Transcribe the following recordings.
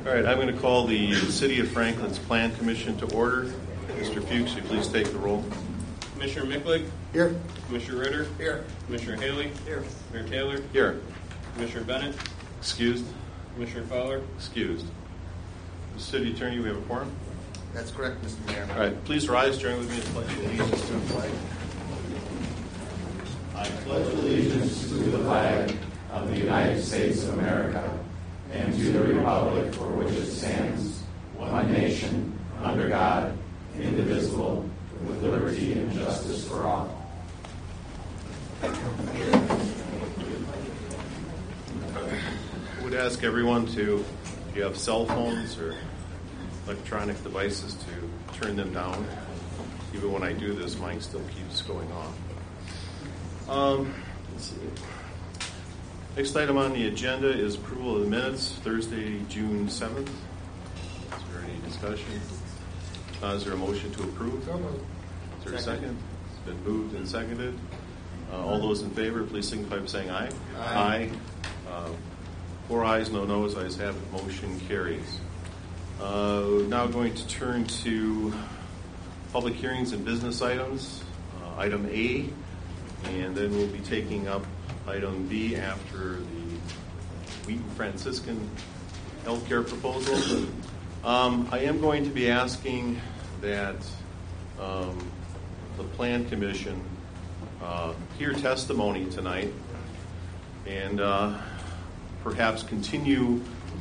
All right, I'm going to call the City of Franklin's Plan Commission to order. Mr. Fuchs, will you please take the roll? Commissioner Micklig? Here. Commissioner Ritter? Here. Commissioner Haley? Here. Mayor Taylor? Here. Commissioner Bennett? Excused? Commissioner Fowler? Excused. The City Attorney, we have a quorum? That's correct, Mr. Mayor. All right, please rise, join with me in the pledge of allegiance to the flag. I pledge allegiance to the flag of the United States of America and to the republic for which it stands, one nation, under God, indivisible, with liberty and justice for all. I would ask everyone to, if you have cell phones or electronic devices, to turn them down. Even when I do this, mine still keeps going off. Let's see. Next item on the agenda is approval of the minutes, Thursday, June 7th. Is there any discussion? Is there a motion to approve? So moved. Is there a second? It's been moved and seconded. All those in favor, please signify by saying aye. Aye. 4 ayes, no noes. Ayes have it. Motion carries. Now going to turn to public hearings and business items. Item A, and then we'll be taking up item B after the Wheaton Franciscan healthcare proposal. I am going to be asking that the Plan Commission hear testimony tonight and perhaps continue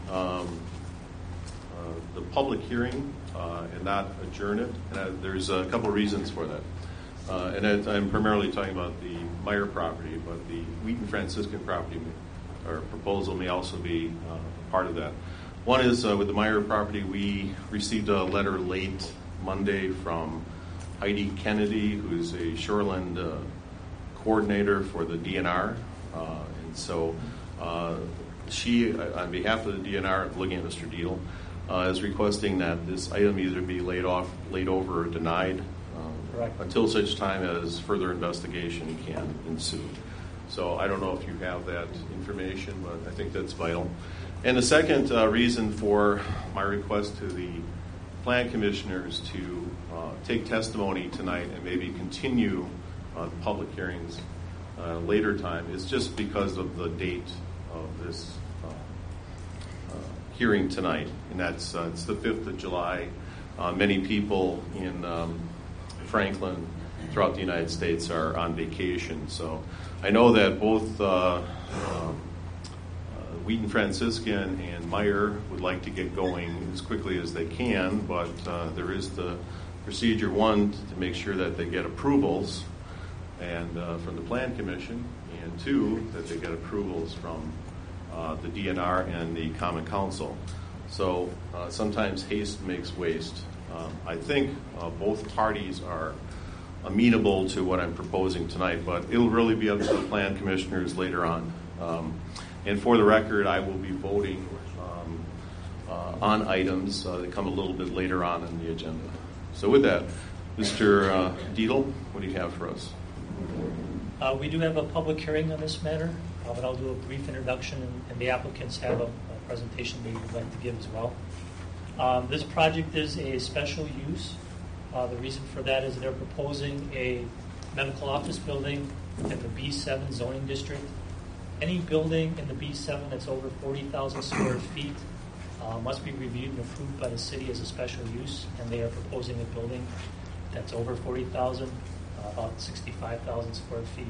the public hearing and not adjourn it. And there's a couple of reasons for that. And I'm primarily talking about the Meyer property, but the Wheaton Franciscan property or proposal may also be part of that. One is with the Meyer property, we received a letter late Monday from Heidi Kennedy, who's a shoreland coordinator for the DNR. And so she, on behalf of the DNR, looking at Mr. Deal, is requesting that this item either be laid over, or denied until such time as further investigation can ensue. So I don't know if you have that information, but I think that's vital. And the second reason for my request to the Plan Commissioners to take testimony tonight and maybe continue public hearings later time is just because of the date of this hearing tonight, and that's it's the 5th of July. Many people in Franklin throughout the United States are on vacation, so I know that both Wheaton Franciscan and Meyer would like to get going as quickly as they can, but there is the procedure, one, to make sure that they get approvals and from the Plan Commission, and two, that they get approvals from the DNR and the Common Council. So sometimes haste makes waste. I think both parties are amenable to what I'm proposing tonight, but it'll really be up to the Plan Commissioners later on. And for the record, I will be voting on items that come a little bit later on in the agenda. So with that, Mr. Dietl, what do you have for us? We do have a public hearing on this matter, but I'll do a brief introduction, and the applicants have a presentation they would like to give as well. This project is a special use. The reason for that is they're proposing a medical office building in the B7 zoning district. Any building in the B7 that's over 40,000 square feet must be reviewed and approved by the city as a special use, and they are proposing a building that's over 40,000, about 65,000 square feet.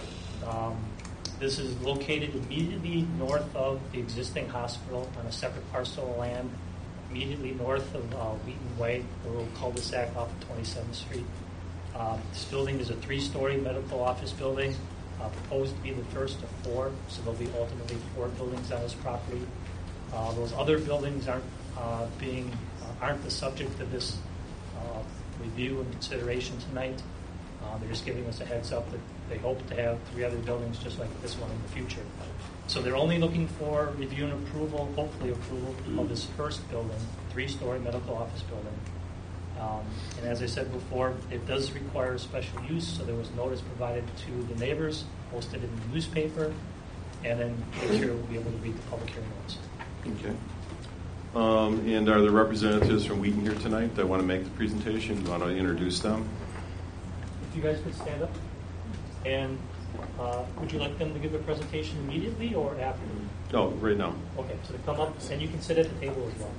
This is located immediately north of the existing hospital on a separate parcel of land, immediately north of Wheaton Way, the little cul-de-sac off of 27th Street. This building is a 3-story medical office building, proposed to be the first of 4, so there'll be ultimately 4 buildings on this property. Those other buildings aren't the subject of this review and consideration tonight. They're just giving us a heads up that they hope to have 3 other buildings just like this one in the future. So they're only looking for review and approval, hopefully approval, of this first building, 3-story medical office building. And as I said before, it does require a special use, so there was notice provided to the neighbors, posted in the newspaper, and then make sure we'll be able to read the public hearing notice. Okay. And are the representatives from Wheaton here tonight that want to make the presentation? You want to introduce them? If you guys could stand up. And would you like them to give a presentation immediately or after? Oh, right now. Okay, so to come up, and you can sit at the table as well.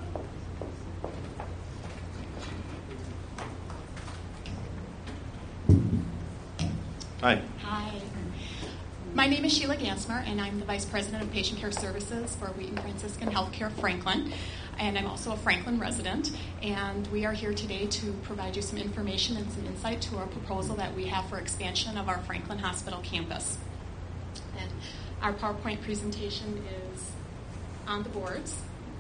Hi. Hi. My name is Sheila Gansmer, and I'm the Vice President of Patient Care Services for Wheaton Franciscan Healthcare Franklin. And I'm also a Franklin resident. And we are here today to provide you some information and some insight to our proposal that we have for expansion of our Franklin Hospital campus. And our PowerPoint presentation is on the boards.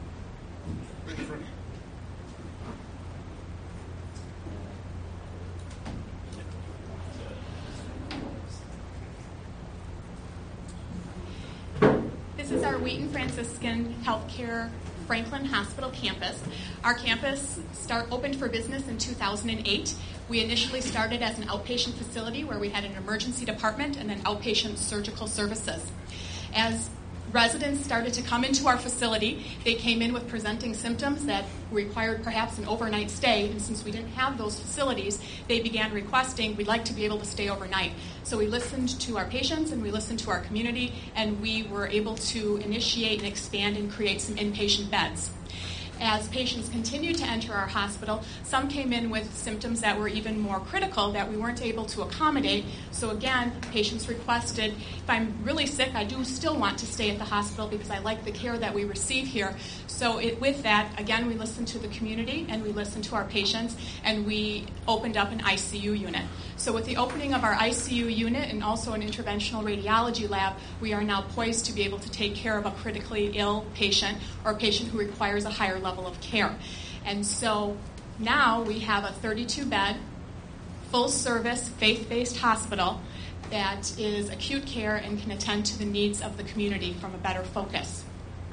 This is our Wheaton Franciscan Healthcare Franklin Hospital campus. Our campus opened for business in 2008. We initially started as an outpatient facility where we had an emergency department and then outpatient surgical services. As residents started to come into our facility, they came in with presenting symptoms that required perhaps an overnight stay, and since we didn't have those facilities, they began requesting, we'd like to be able to stay overnight. So we listened to our patients and we listened to our community, and we were able to initiate and expand and create some inpatient beds. As patients continued to enter our hospital, some came in with symptoms that were even more critical that we weren't able to accommodate. So again, patients requested, if I'm really sick, I do still want to stay at the hospital because I like the care that we receive here. So with that, again, we listened to the community and we listened to our patients, and we opened up an ICU unit. So with the opening of our ICU unit and also an interventional radiology lab, we are now poised to be able to take care of a critically ill patient or a patient who requires a higher level of care. And so now we have a 32-bed, full-service, faith-based hospital that is acute care and can attend to the needs of the community from a better focus.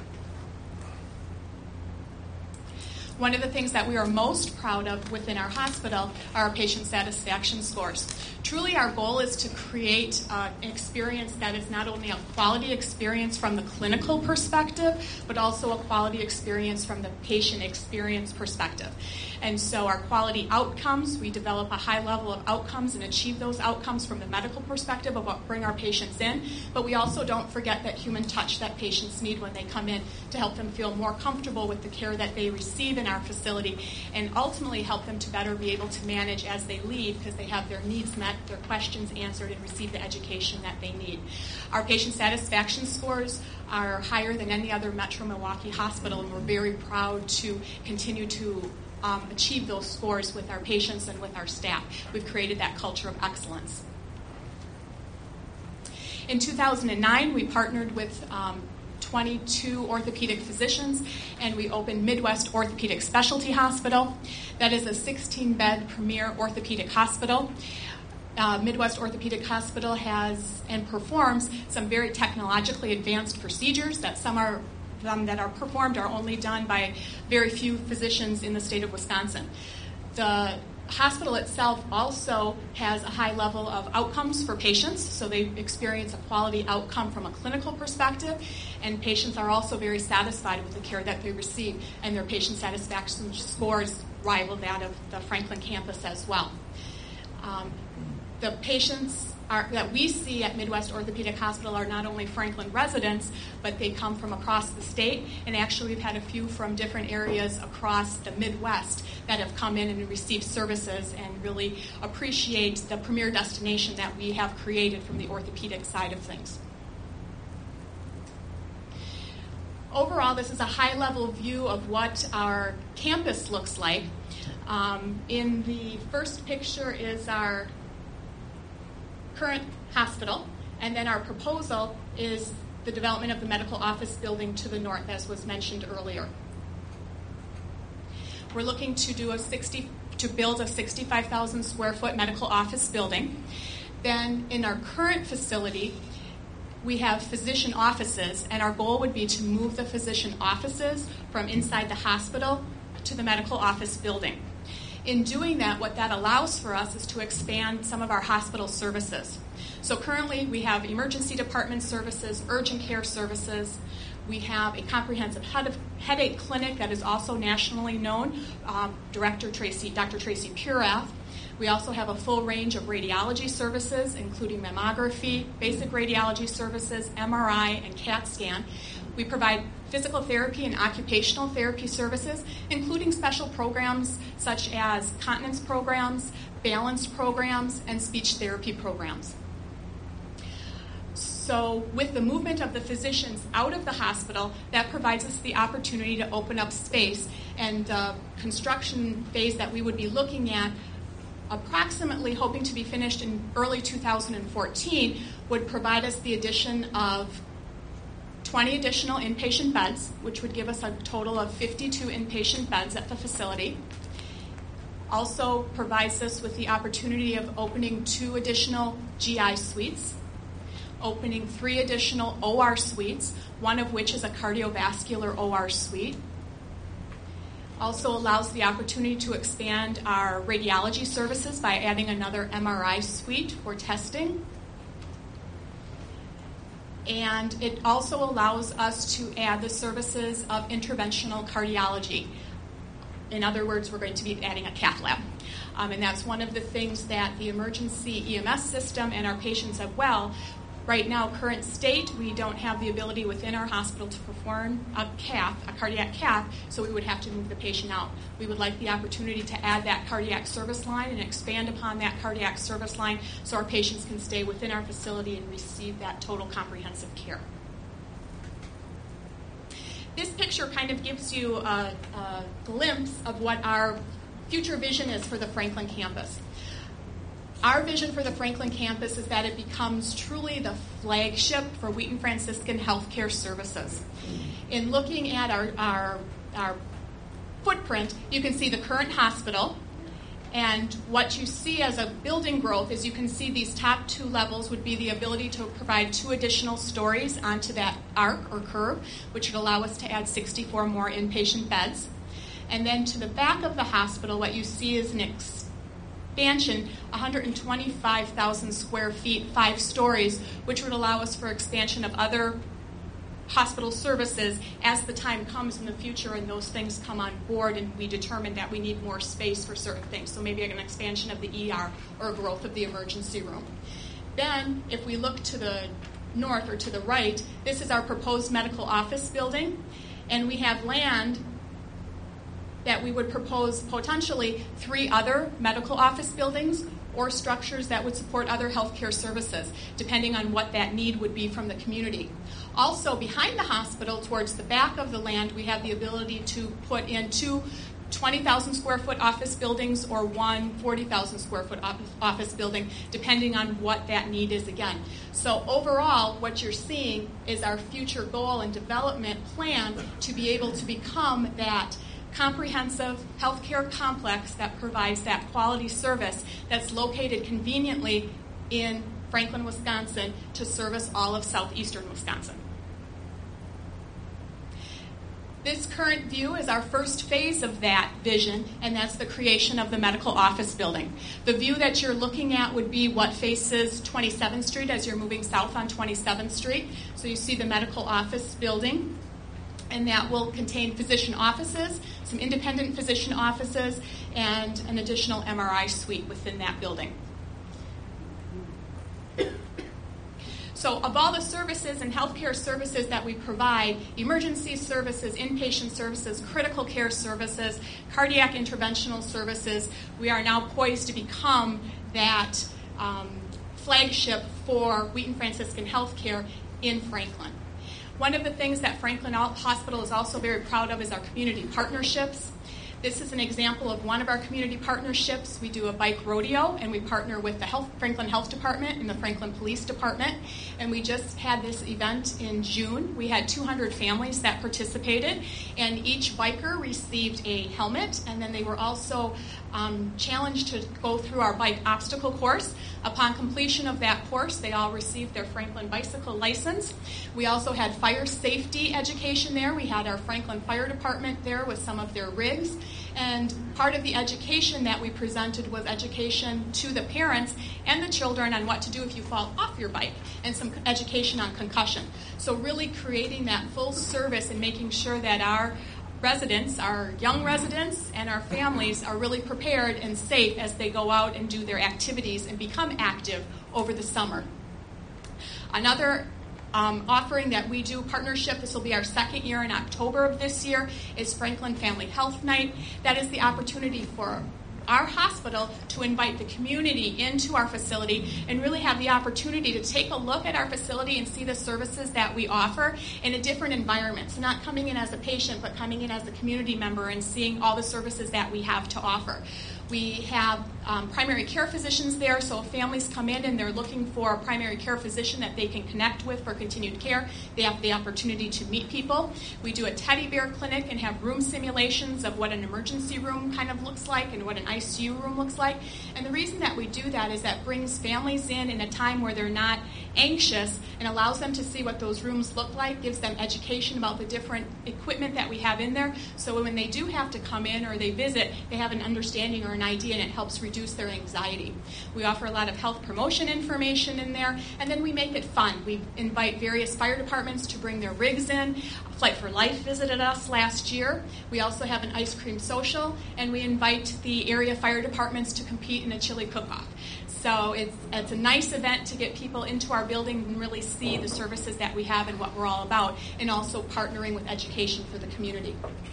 One of the things that we are most proud of within our hospital are our patient satisfaction scores. Truly, our goal is to create an experience that is not only a quality experience from the clinical perspective, but also a quality experience from the patient experience perspective. And so our quality outcomes, we develop a high level of outcomes and achieve those outcomes from the medical perspective of what bring our patients in, but we also don't forget that human touch that patients need when they come in to help them feel more comfortable with the care that they receive in our facility, and ultimately help them to better be able to manage as they leave because they have their needs met, their questions answered, and receive the education that they need. Our patient satisfaction scores are higher than any other Metro Milwaukee hospital, and we're very proud to continue to achieve those scores with our patients and with our staff. We've created that culture of excellence. In 2009, we partnered with 22 orthopedic physicians, and we opened Midwest Orthopedic Specialty Hospital. That is a 16-bed premier orthopedic hospital. Midwest Orthopedic Hospital has and performs some very technologically advanced procedures that some that are performed are only done by very few physicians in the state of Wisconsin. The hospital itself also has a high level of outcomes for patients, so they experience a quality outcome from a clinical perspective, and patients are also very satisfied with the care that they receive, and their patient satisfaction scores rival that of the Franklin campus as well. The patients that we see at Midwest Orthopedic Hospital are not only Franklin residents, but they come from across the state, and actually we've had a few from different areas across the Midwest that have come in and received services and really appreciate the premier destination that we have created from the orthopedic side of things. Overall, this is a high-level view of what our campus looks like. In the first picture is our current hospital, and then our proposal is the development of the medical office building to the north, as was mentioned earlier. We're looking to build a 65,000 square foot medical office building. Then in our current facility, we have physician offices, and our goal would be to move the physician offices from inside the hospital to the medical office building. In doing that, what that allows for us is to expand some of our hospital services. So currently we have emergency department services, urgent care services. We have a comprehensive headache clinic that is also nationally known, Dr. Tracy Purath. We also have a full range of radiology services, including mammography, basic radiology services, MRI, and CAT scan. We provide physical therapy and occupational therapy services, including special programs such as continence programs, balance programs, and speech therapy programs. So with the movement of the physicians out of the hospital, that provides us the opportunity to open up space. And the construction phase that we would be looking at, approximately hoping to be finished in early 2014, would provide us the addition of 20 additional inpatient beds, which would give us a total of 52 inpatient beds at the facility. Also provides us with the opportunity of opening 2 additional GI suites, opening 3 additional OR suites, one of which is a cardiovascular OR suite. Also allows the opportunity to expand our radiology services by adding another MRI suite for testing. And it also allows us to add the services of interventional cardiology. In other words, we're going to be adding a cath lab. And that's one of the things that the emergency EMS system and our patients have well. Right now, current state, we don't have the ability within our hospital to perform a cardiac cath, so we would have to move the patient out. We would like the opportunity to add that cardiac service line and expand upon that cardiac service line so our patients can stay within our facility and receive that total comprehensive care. This picture kind of gives you a glimpse of what our future vision is for the Franklin campus. Our vision for the Franklin campus is that it becomes truly the flagship for Wheaton Franciscan Healthcare Services. In looking at our footprint, you can see the current hospital, and what you see as a building growth is you can see these top 2 levels would be the ability to provide 2 additional stories onto that arc or curve, which would allow us to add 64 more inpatient beds. And then to the back of the hospital, what you see is an expansion, 125,000 square feet, 5 stories, which would allow us for expansion of other hospital services as the time comes in the future and those things come on board and we determine that we need more space for certain things. So maybe an expansion of the ER or a growth of the emergency room. Then, if we look to the north or to the right, this is our proposed medical office building, and we have land that we would propose potentially 3 other medical office buildings or structures that would support other healthcare services, depending on what that need would be from the community. Also, behind the hospital, towards the back of the land, we have the ability to put in 2 20,000 square foot office buildings or 1 40,000 square foot office building, depending on what that need is again. So overall, what you're seeing is our future goal and development plan to be able to become that comprehensive healthcare complex that provides that quality service that's located conveniently in Franklin, Wisconsin, to service all of southeastern Wisconsin. This current view is our first phase of that vision, and that's the creation of the medical office building. The view that you're looking at would be what faces 27th Street as you're moving south on 27th Street. So you see the medical office building, and that will contain physician offices, some independent physician offices, and an additional MRI suite within that building. So of all the services and healthcare services that we provide, emergency services, inpatient services, critical care services, cardiac interventional services, we are now poised to become that flagship for Wheaton Franciscan Healthcare in Franklin. One of the things that Franklin Hospital is also very proud of is our community partnerships. This is an example of one of our community partnerships. We do a bike rodeo, and we partner with the Franklin Health Department and the Franklin Police Department. And we just had this event in June. We had 200 families that participated, and each biker received a helmet, and then they were also challenged to go through our bike obstacle course. Upon completion of that course, they all received their Franklin bicycle license. We also had fire safety education there. We had our Franklin Fire Department there with some of their rigs. And part of the education that we presented was education to the parents and the children on what to do if you fall off your bike, and some education on concussion. So really creating that full service and making sure that our residents, our young residents, and our families are really prepared and safe as they go out and do their activities and become active over the summer. Another offering that we do, partnership, this will be our second year in October of this year, is Franklin Family Health Night. That is the opportunity for our hospital to invite the community into our facility and really have the opportunity to take a look at our facility and see the services that we offer in a different environment. So not coming in as a patient, but coming in as a community member and seeing all the services that we have to offer. We have primary care physicians there, so if families come in and they're looking for a primary care physician that they can connect with for continued care, they have the opportunity to meet people. We do a teddy bear clinic and have room simulations of what an emergency room kind of looks like and what an ICU room looks like. And the reason that we do that is that brings families in a time where they're not anxious and allows them to see what those rooms look like, gives them education about the different equipment that we have in there, so when they do have to come in or they visit, they have an understanding or an idea, and it helps reduce their anxiety. We offer a lot of health promotion information in there, and then we make it fun. We invite various fire departments to bring their rigs in. Flight for Life visited us last year. We also have an ice cream social, and we invite the area fire departments to compete in a chili cook-off. So it's a nice event to get people into our building and really see the services that we have and what we're all about, and also partnering with education for the community.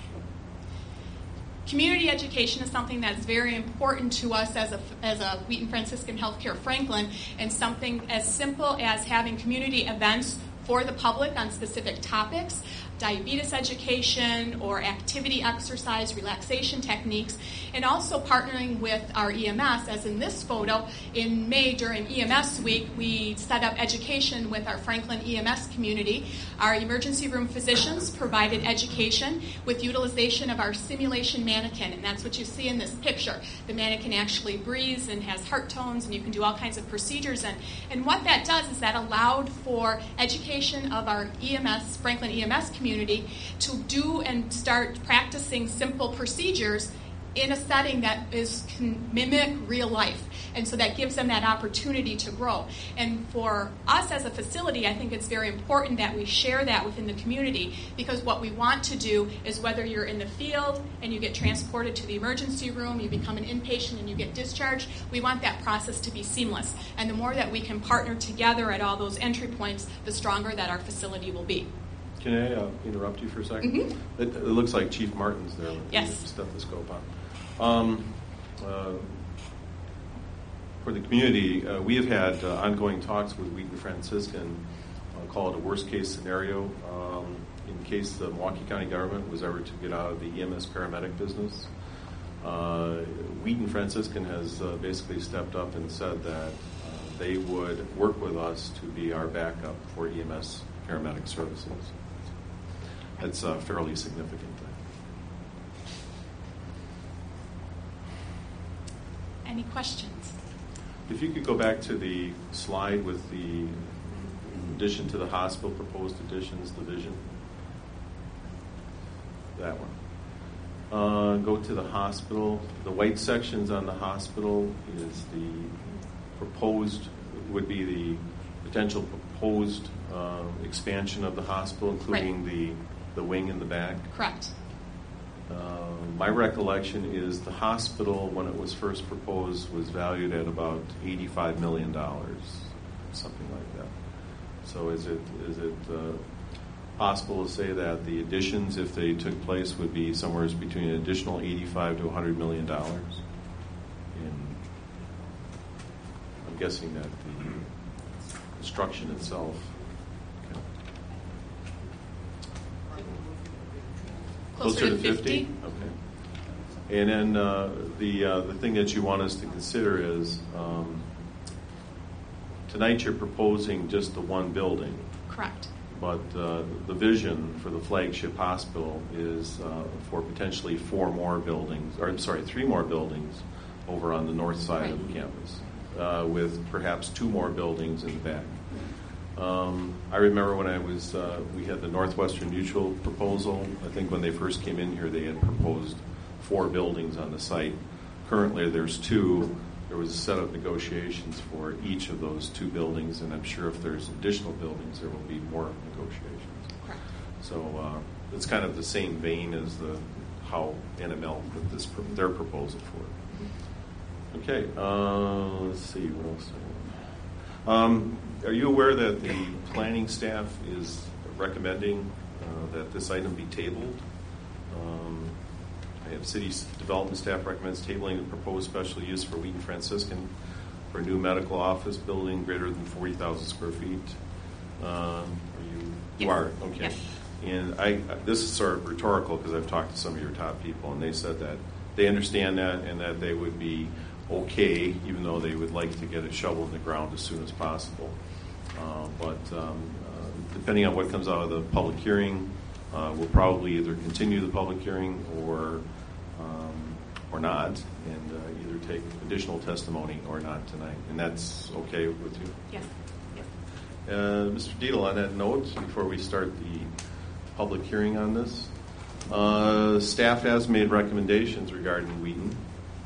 Community education is something that's very important to us as a Wheaton Franciscan Healthcare Franklin, and something as simple as having community events for the public on specific topics, diabetes education or activity exercise, relaxation techniques, and also partnering with our EMS, as in this photo. In May during EMS week, we set up education with our Franklin EMS community. Our emergency room physicians provided education with utilization of our simulation mannequin, and that's what you see in this picture. The mannequin actually breathes and has heart tones, and you can do all kinds of procedures. And what that does is that allowed for education of our EMS, Franklin EMS community, to do and start practicing simple procedures in a setting that can mimic real life. And so that gives them that opportunity to grow. And for us as a facility, I think it's very important that we share that within the community, because what we want to do is, whether you're in the field and you get transported to the emergency room, you become an inpatient and you get discharged, we want that process to be seamless. And the more that we can partner together at all those entry points, the stronger that our facility will be. Can I interrupt you for a second? Mm-hmm. It looks like Chief Martin's there with yes. the stethoscope on. For the community, we have had ongoing talks with Wheaton Franciscan, call it a worst-case scenario, in case the Milwaukee County government was ever to get out of the EMS paramedic business. Wheaton Franciscan has basically stepped up and said that they would work with us to be our backup for EMS paramedic services. That's fairly significant. Any questions? If you could go back to the slide with the addition to the hospital, proposed additions, the vision. That one. Go to the hospital. The white sections on the hospital is the proposed, would be the potential proposed expansion of the hospital, including right. the wing in the back. Correct. My recollection is the hospital, when it was first proposed, was valued at about $85 million, something like that. So is it possible to say that the additions, if they took place, would be somewhere between an additional $85 to $100 million? I'm guessing that the construction itself. Closer to 50? Okay. And then the thing that you want us to consider is tonight you're proposing just the one building. Correct. But the vision for the flagship hospital is for potentially 3 more buildings over on the north side right. of the campus, with perhaps 2 more buildings in the back. I remember when we had the Northwestern Mutual proposal. I think when they first came in here, they had proposed 4 buildings on the site. Currently, there's 2. There was a set of negotiations for each of those 2 buildings, and I'm sure if there's additional buildings, there will be more negotiations. Correct. So it's kind of the same vein as how NML put their proposal forward. Okay, let's see, what else do I want? Are you aware that the planning staff is recommending that this item be tabled? I have city development staff recommends tabling the proposed special use for Wheaton Franciscan for a new medical office building greater than 40,000 square feet. You are? Okay. Yes. And this is sort of rhetorical because I've talked to some of your top people, and they said that they understand that and that they would be okay, even though they would like to get a shovel in the ground as soon as possible. But depending on what comes out of the public hearing, we'll probably either continue the public hearing or not, and either take additional testimony or not tonight. And that's okay with you? Yes. Mr. Dietl, on that note, before we start the public hearing on this, staff has made recommendations regarding Wheaton,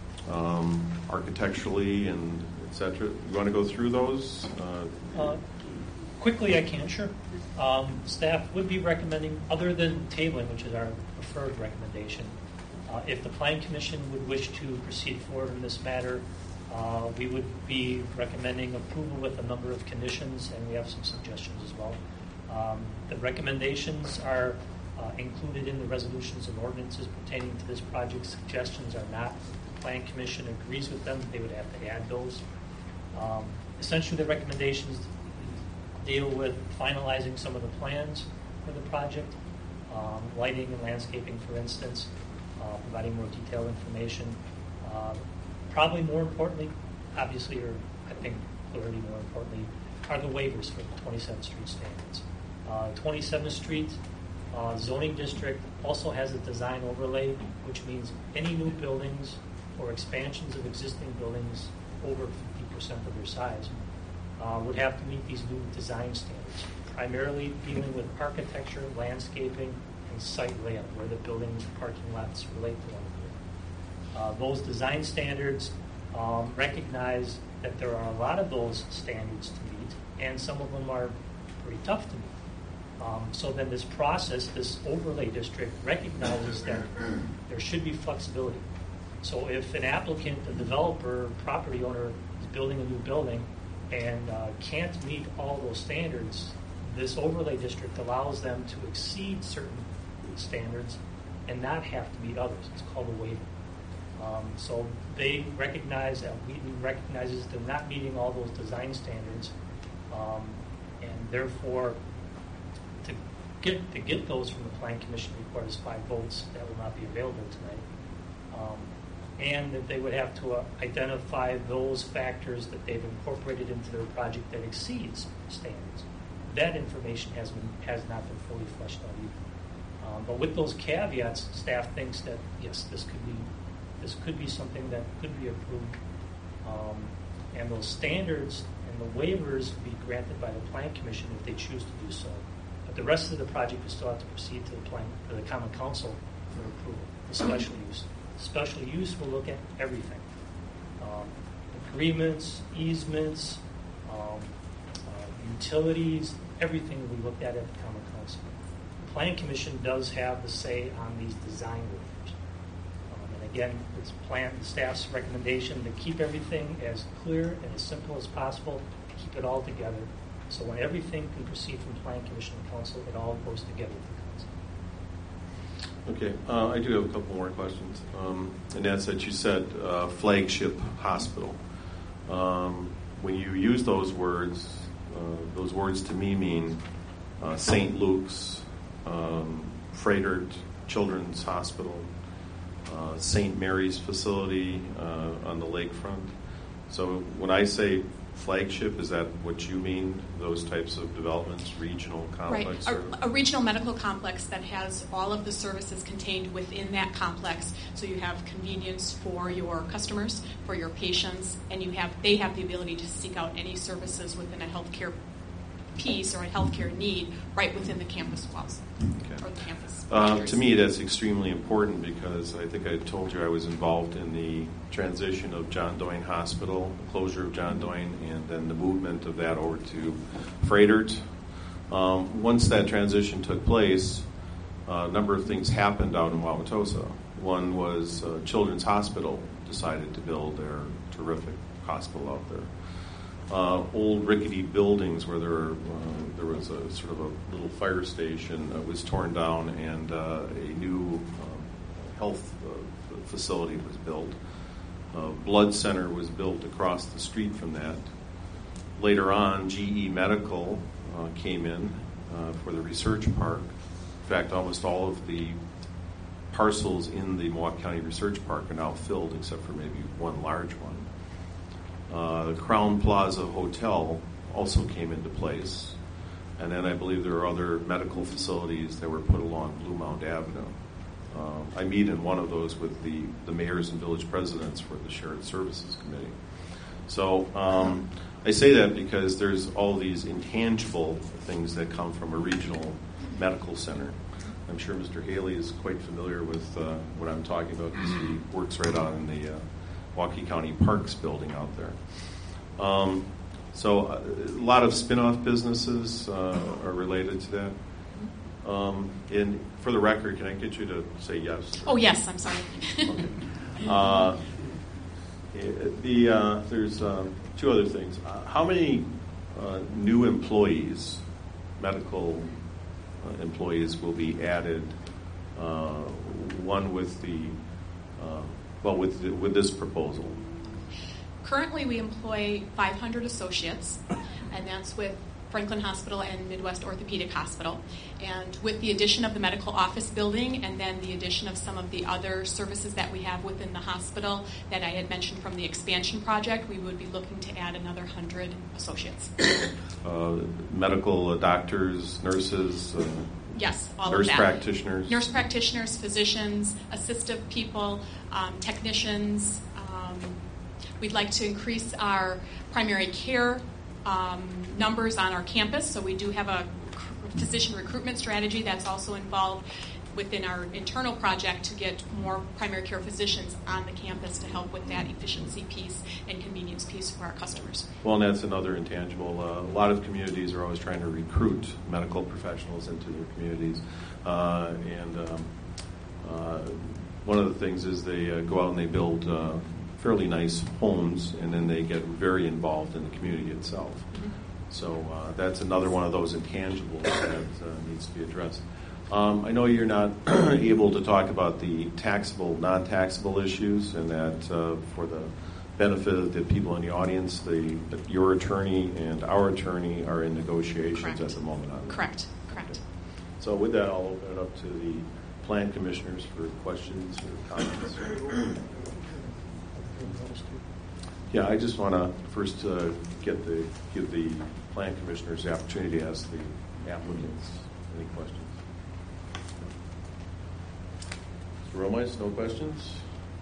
architecturally and et cetera. You want to go through those? Quickly, I can, sure. Staff would be recommending, other than tabling, which is our preferred recommendation, if the Planning Commission would wish to proceed forward in this matter, we would be recommending approval with a number of conditions, and we have some suggestions as well. The recommendations are included in the resolutions and ordinances pertaining to this project. Suggestions are not. If the Planning Commission agrees with them, they would have to add those. Essentially, the recommendations deal with finalizing some of the plans for the project, lighting and landscaping, for instance, providing more detailed information. Probably more importantly, obviously, or I think clearly more importantly, are the waivers for the 27th Street standards. 27th Street zoning district also has a design overlay, which means any new buildings or expansions of existing buildings over 50% of their size would have to meet these new design standards, primarily dealing with architecture, landscaping, and site layout, where the buildings and parking lots relate to one another. Those design standards recognize that there are a lot of those standards to meet, and some of them are pretty tough to meet. So then this process, this overlay district, recognizes that there should be flexibility. So if an applicant, a developer, property owner is building a new building and can't meet all those standards, this overlay district allows them to exceed certain standards and not have to meet others. It's called a waiver. So they recognize that Wheaton recognizes they're not meeting all those design standards, and therefore to get those from the Planning Commission requires 5 votes that will not be available tonight. And that they would have to identify those factors that they've incorporated into their project that exceeds standards. That information has not been fully fleshed out either. But with those caveats, staff thinks that yes, this could be something that could be approved, and those standards and the waivers would be granted by the Planning Commission if they choose to do so. But the rest of the project will still have to proceed to the Common Council for approval. The special use. Special use will look at everything. Agreements, easements, utilities, everything will be looked at the Common Council. The Planning Commission does have the say on these design waivers. And again, it's the staff's recommendation to keep everything as clear and as simple as possible, keep it all together. So when everything can proceed from Planning Commission and Council, it all goes together with the Council. Okay, I do have a couple more questions. And that's that you said flagship hospital. When you use those words to me mean St. Luke's, Froedtert Children's Hospital, St. Mary's facility on the lakefront. So when I say flagship, is that what you mean, those types of developments, regional complex? Right, a regional medical complex that has all of the services contained within that complex. So you have convenience for your customers, for your patients, and they have the ability to seek out any services within a healthcare piece or a healthcare need right within the campus walls Okay. or the campus. To me, that's extremely important because I think I told you I was involved in the transition of John Doyne Hospital, the closure of John Doyne, and then the movement of that over to Froedtert. Once that transition took place, a number of things happened out in Wauwatosa. One was Children's Hospital decided to build their terrific hospital out there. Old rickety buildings where there was a sort of a little fire station was torn down, and a new health facility was built. Blood center was built across the street from that. Later on, GE Medical came in for the research park. In fact, almost all of the parcels in the Milwaukee County Research Park are now filled, except for maybe one large one. The Crown Plaza Hotel also came into place. And then I believe there are other medical facilities that were put along Blue Mound Avenue. I meet in one of those with the mayors and village presidents for the Shared Services Committee. So I say that because there's all these intangible things that come from a regional medical center. I'm sure Mr. Haley is quite familiar with what I'm talking about because he works right out in the Milwaukee County Parks building out there. So a lot of spin-off businesses are related to that. And for the record, can I get you to say yes? Oh, yes, I'm sorry. Okay. There's two other things. How many new employees, medical employees, will be added? One with with this proposal. Currently, we employ 500 associates, and that's with Franklin Hospital and Midwest Orthopedic Hospital. And with the addition of the medical office building and then the addition of some of the other services that we have within the hospital that I had mentioned from the expansion project, we would be looking to add another 100 associates. Medical doctors, nurses? Yes, all nurse of that. Practitioners? Nurse practitioners, physicians, assistive people, technicians. We'd like to increase our primary care numbers on our campus, so we do have a physician recruitment strategy that's also involved within our internal project to get more primary care physicians on the campus to help with that efficiency piece and convenience piece for our customers. Well, and that's another intangible. A lot of communities are always trying to recruit medical professionals into their communities. One of the things is they go out and they build fairly nice homes, and then they get very involved in the community itself. Mm-hmm. So that's another one of those intangibles that needs to be addressed. I know you're not able to talk about the taxable, non-taxable issues, and that for the benefit of the people in the audience, your attorney and our attorney are in negotiations Correct. At the moment on that. Correct. Okay. So with that, I'll open it up to the plan commissioners for questions or comments. Yeah, I just want to first give the plan commissioners the opportunity to ask the applicants any questions. Mr. Romice, no questions?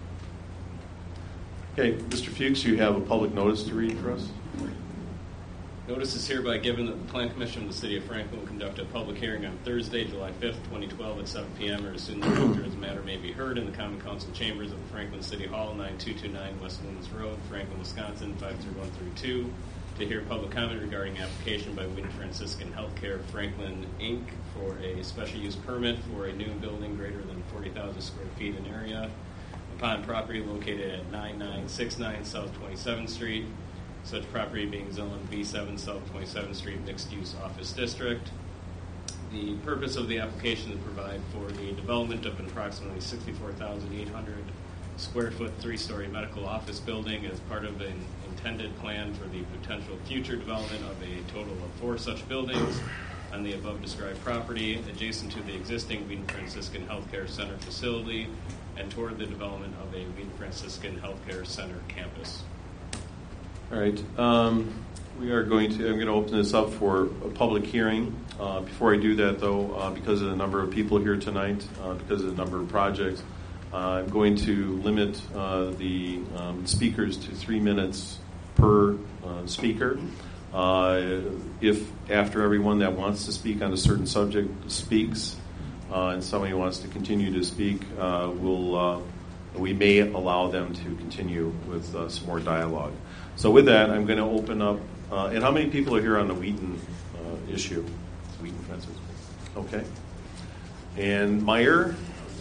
Okay, Mr. Fuchs, you have a public notice to read for us? Notice is hereby given that the Plan Commission of the City of Franklin will conduct a public hearing on Thursday, July 5th, 2012 at 7 p.m. or as soon as the matter may be heard in the Common Council Chambers of the Franklin City Hall, 9229 West Loomis Road, Franklin, Wisconsin, 53132, to hear public comment regarding application by Wheaton Franciscan Healthcare Franklin, Inc. for a special use permit for a new building greater than 40,000 square feet in area upon property located at 9969 South 27th Street. Such property being zoned B7 South 27th Street Mixed Use Office District. The purpose of the application is to provide for the development of an approximately 64,800 square foot 3-story medical office building as part of an intended plan for the potential future development of a total of 4 such buildings on the above described property adjacent to the existing Wheaton Franciscan Healthcare Center facility and toward the development of a Wheaton Franciscan Healthcare Center campus. All right. I'm going to open this up for a public hearing. Before I do that, though, because of the number of people here tonight, because of the number of projects, I'm going to limit the speakers to 3 minutes per speaker. If after everyone that wants to speak on a certain subject speaks, and somebody wants to continue to speak, we may allow them to continue with some more dialogue. So with that, I'm going to open up. And how many people are here on the Wheaton issue? Wheaton Franciscan. Okay. And Meyer?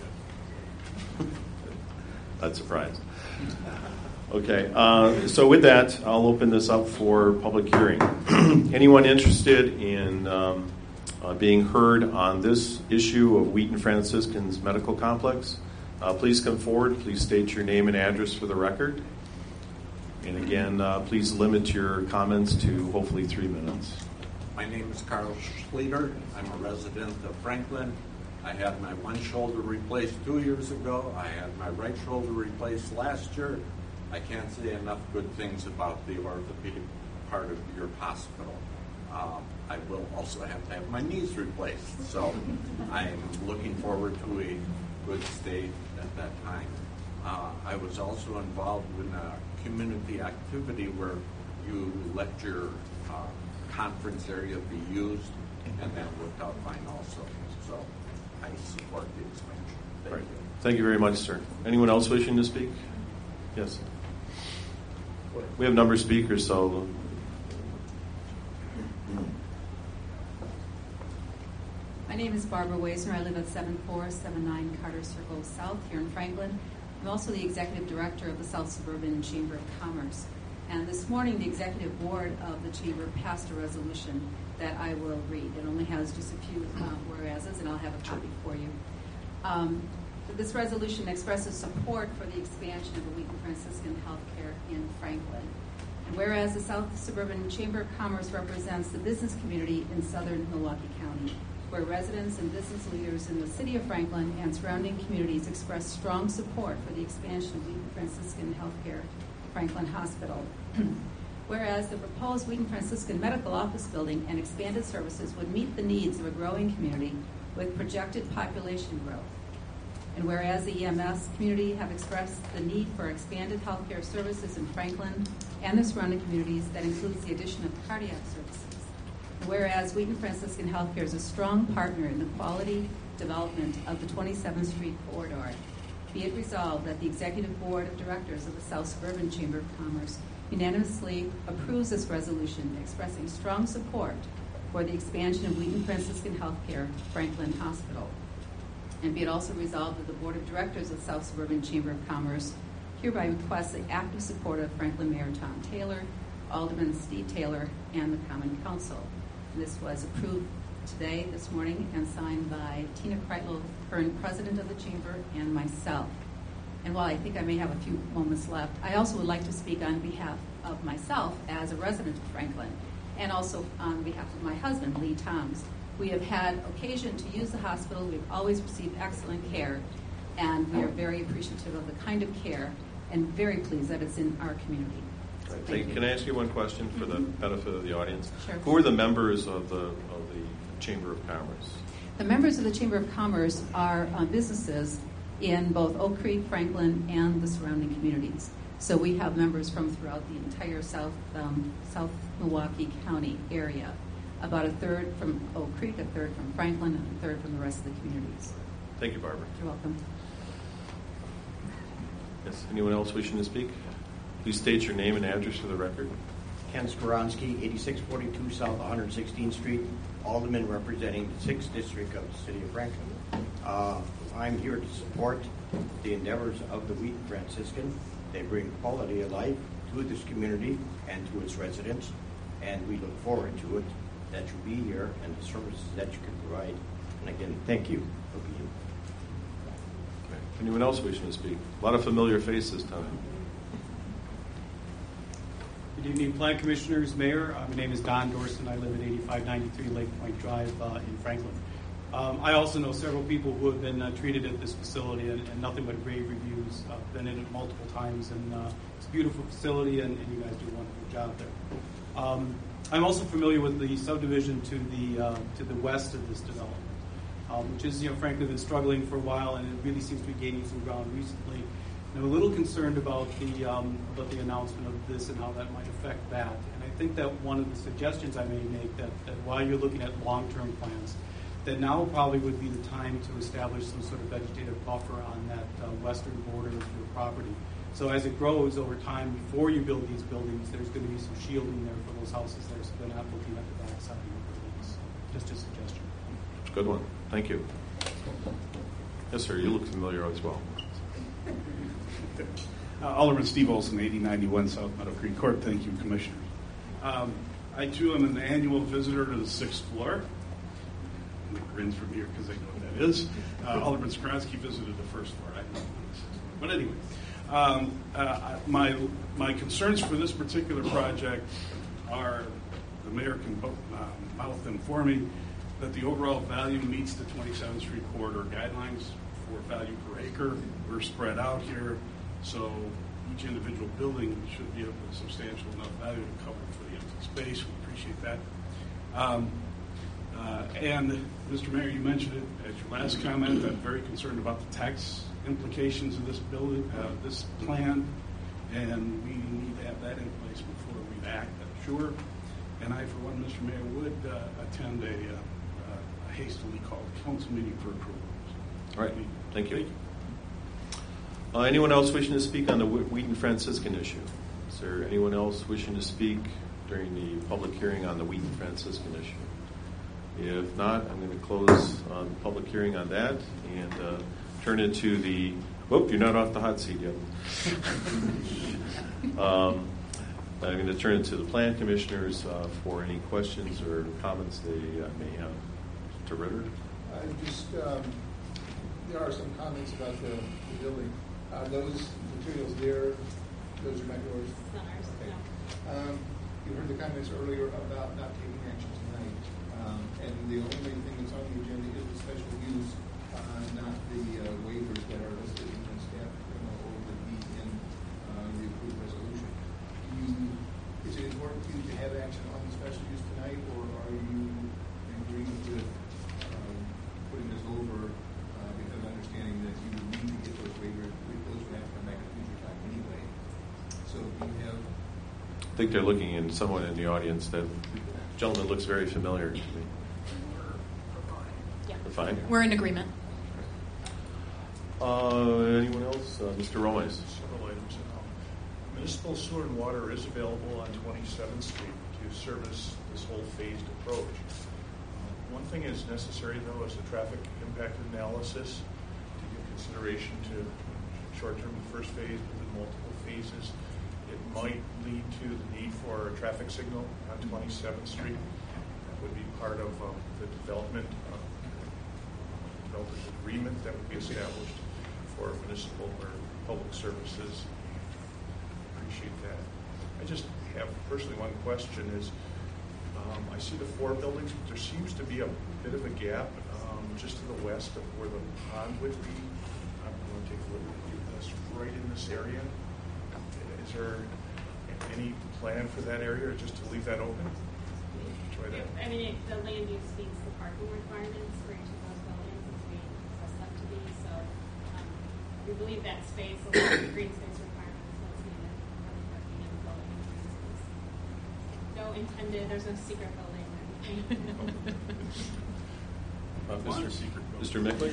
Not surprised. Okay. So with that, I'll open this up for public hearing. Anyone interested in being heard on this issue of Wheaton Franciscan's Medical Complex, please come forward. Please state your name and address for the record. And again, please limit your comments to hopefully 3 minutes. My name is Carl Schleter. I'm a resident of Franklin. I had my one shoulder replaced 2 years ago. I had my right shoulder replaced last year. I can't say enough good things about the orthopedic part of your hospital. I will also have to have my knees replaced. So I'm looking forward to a good stay at that time. I was also involved in a community activity where you let your conference area be used, and that worked out fine also. So I support the expansion. Thank you. Thank you very much, sir. Anyone else wishing to speak? Yes. We have a number of speakers, so. My name is Barbara Waisner. I live at 7479 Carter Circle South here in Franklin. I'm also the executive director of the South Suburban Chamber of Commerce. And this morning, the executive board of the chamber passed a resolution that I will read. It only has just a few whereases, and I'll have a copy for you. This resolution expresses support for the expansion of the Wheaton Franciscan Healthcare in Franklin. And whereas the South Suburban Chamber of Commerce represents the business community in southern Milwaukee County, where residents and business leaders in the city of Franklin and surrounding communities express strong support for the expansion of Wheaton Franciscan Healthcare Franklin Hospital. Whereas the proposed Wheaton Franciscan Medical Office Building and expanded services would meet the needs of a growing community with projected population growth. And whereas the EMS community have expressed the need for expanded healthcare services in Franklin and the surrounding communities that includes the addition of cardiac services. And whereas Wheaton Franciscan Healthcare is a strong partner in the quality development of the 27th Street corridor, be it resolved that the Executive Board of Directors of the South Suburban Chamber of Commerce unanimously approves this resolution expressing strong support for the expansion of Wheaton Franciscan Healthcare Franklin Hospital. And be it also resolved that the Board of Directors of the South Suburban Chamber of Commerce hereby requests the active support of Franklin Mayor Tom Taylor, Alderman Steve Taylor, and the Common Council. And this was approved today, this morning, and signed by Tina Kreitlow, current president of the Chamber, and myself. And while I think I may have a few moments left, I also would like to speak on behalf of myself as a resident of Franklin, and also on behalf of my husband, Lee Toms. We have had occasion to use the hospital. We've always received excellent care, and we are very appreciative of the kind of care and very pleased that it's in our community. So thank you. Can I ask you one question for the benefit of the audience? Sure. Who are the members of the Chamber of Commerce? The members of the Chamber of Commerce are businesses in both Oak Creek, Franklin, and the surrounding communities. So we have members from throughout the entire South Milwaukee County area. About a third from Oak Creek, a third from Franklin, and a third from the rest of the communities. Thank you, Barbara. You're welcome. Yes. Anyone else wishing to speak? Please state your name and address for the record. Ken Skoronsky, 8642 South 116th Street, Alderman representing the 6th District of the City of Franklin. I'm here to support the endeavors of the Wheaton Franciscan. They bring quality of life to this community and to its residents, and we look forward to it, that you be here and the services that you can provide. And again, thank you for being here. Okay. Anyone else wishing to speak? A lot of familiar faces tonight. Good evening, Plan Commissioners, Mayor. My name is Don Dorson. I live at 8593 Lake Point Drive in Franklin. I also know several people who have been treated at this facility and nothing but rave reviews. I've been in it multiple times, and it's a beautiful facility, and you guys do a wonderful job there. I'm also familiar with the subdivision to the west of this development, which is, frankly, been struggling for a while, and it really seems to be gaining some ground recently. I'm a little concerned about the announcement of this and how that might affect that. And I think that one of the suggestions I may make that while you're looking at long-term plans, that now probably would be the time to establish some sort of vegetative buffer on that western border of your property. So as it grows over time, before you build these buildings, there's going to be some shielding there for those houses there, so they're not looking at the backside of your buildings. Just a suggestion. It's a good one. Thank you. Yes, sir. You look familiar as well. Alderman Steve Olson, 8091 South Meadow Creek Court. Thank you, Commissioners. I, too, am an annual visitor to the 6th floor. And the grins from here because I know what that is. Alderman Skronsky visited the 1st floor. I know what the 6th floor. But anyway, my concerns for this particular project are the mayor can mouth them for me that the overall value meets the 27th Street corridor guidelines for value per acre. We're spread out here, so each individual building should be of a substantial enough value to cover for the empty space. We appreciate that. And Mr. Mayor, you mentioned it at your last comment. I'm very concerned about the tax implications of this building, this plan, and we need to have that in place before we act, I'm sure. And I, for one, Mr. Mayor, would attend a hastily called council meeting for approval. All right. Thank you. Anyone else wishing to speak on the Wheaton Franciscan issue? Is there anyone else wishing to speak during the public hearing on the Wheaton Franciscan issue? If not, I'm going to close the public hearing on that and turn it to the... Whoop, you're not off the hot seat yet. I'm going to turn it to the plan commissioners for any questions or comments they may have. To Ritter? There are some comments about the building. Those materials there, those are not yours? Not ours, okay. No. You heard the comments earlier about not taking action tonight. And the only thing that's on the agenda is the special use, not the waivers that are listed in the staff memo or would be in the approved resolution. Is it important to you to have action on the special use tonight, or are you in agreement with putting this over because understanding that you would need to get those waivers, those would have to come back at a future time anyway. So you have... I think they're looking in someone in the audience. That gentleman looks very familiar to me. Yeah. We're fine? We're in agreement. Anyone else? Mr. Romes. Several items. Municipal sewer and water is available on 27th Street to service this whole phased approach. One thing is necessary, though, is the traffic impact analysis to give consideration to short-term first phase within multiple phases. It might lead to the need for a traffic signal on 27th Street. That would be part of the development agreement that would be established for municipal or public services. Appreciate that. I just have personally one question is, I see the 4 buildings, but there seems to be a bit of a gap just to the west of where the pond would be. I'm going to take a look at this right in this area. Is there any plan for that area, or just to leave that open? Try that. I mean, the land use speaks the parking requirements for each of those buildings as we request them to be. So we believe that space, along with the green space requirements, what's needed for the parking in the building. No intended. There's no secret building or anything. Mr. Mickley?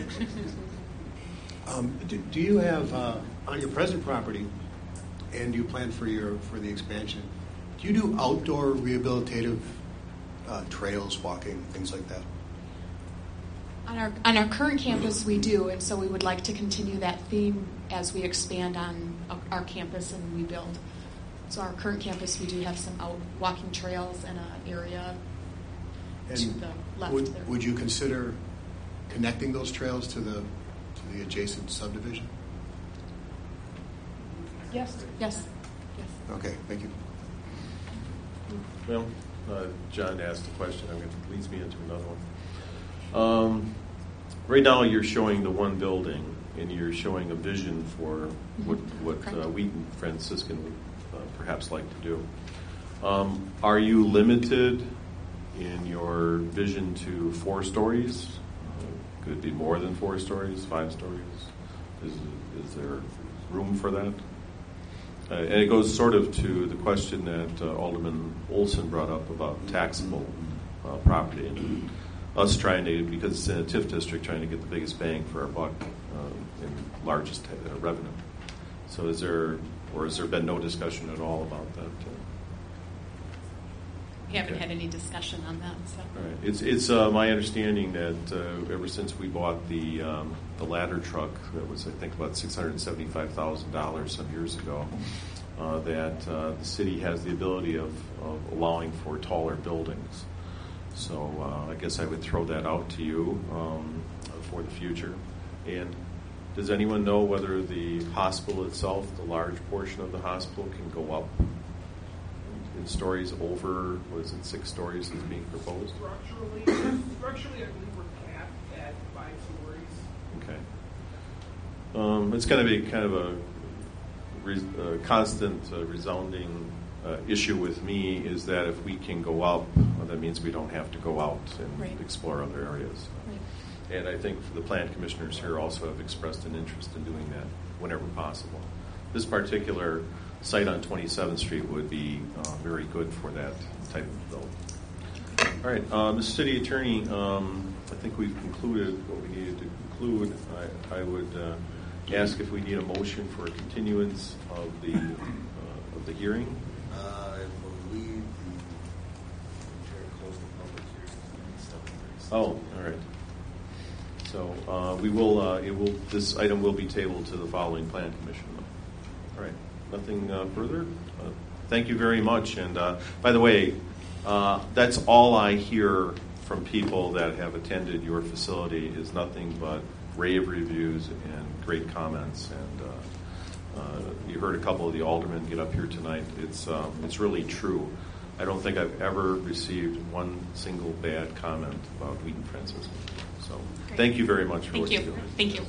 Do you have on your present property, and you plan for the expansion, do you do outdoor rehabilitative trails, walking, things like that? On our current campus, we do, and so we would like to continue that theme as we expand on our campus and we build. So our current campus, we do have some out walking trails and an area to the left there. Would you consider connecting those trails to the adjacent subdivision? Yes. Okay, thank you. Well, John asked a question. It leads me into another one. Right now, you're showing the one building, and you're showing a vision for what Wheaton Franciscan would perhaps like to do. Are you limited in your vision to 4 stories? Could it be more than 4 stories, 5 stories? Is there room for that? And it goes sort of to the question that Alderman Olson brought up about taxable property and us trying to, because it's in a TIF district, trying to get the biggest bang for our buck and largest revenue. So has there been no discussion at all about that? We haven't had any discussion on that. So. All right. It's my understanding that ever since we bought the ladder truck, that was I think about $675,000 some years ago, that the city has the ability of allowing for taller buildings. So I guess I would throw that out to you for the future. And does anyone know whether the hospital itself, the large portion of the hospital, can go up in stories over, what is it, 6 stories is being proposed? Structurally, I believe we're capped at 5 stories. Okay. It's going to be kind of a constant, resounding issue with me is that if we can go up, well, that means we don't have to go out and explore other areas. Right. And I think the plan commissioners here also have expressed an interest in doing that whenever possible. This particular site on 27th Street would be very good for that type of building. All right, Mr. City Attorney, I think we've concluded what we needed to conclude. I would ask if we need a motion for a continuance of the hearing. I believe the chair closed the public hearing. Oh, all right. So we will. This item will be tabled to the following plan commission. All right. Nothing further. Thank you very much. And by the way, that's all I hear from people that have attended your facility is nothing but rave reviews and great comments. And you heard a couple of the aldermen get up here tonight. It's really true. I don't think I've ever received one single bad comment about Wheaton Franciscan. So thank you very much for what you're doing. Thank you.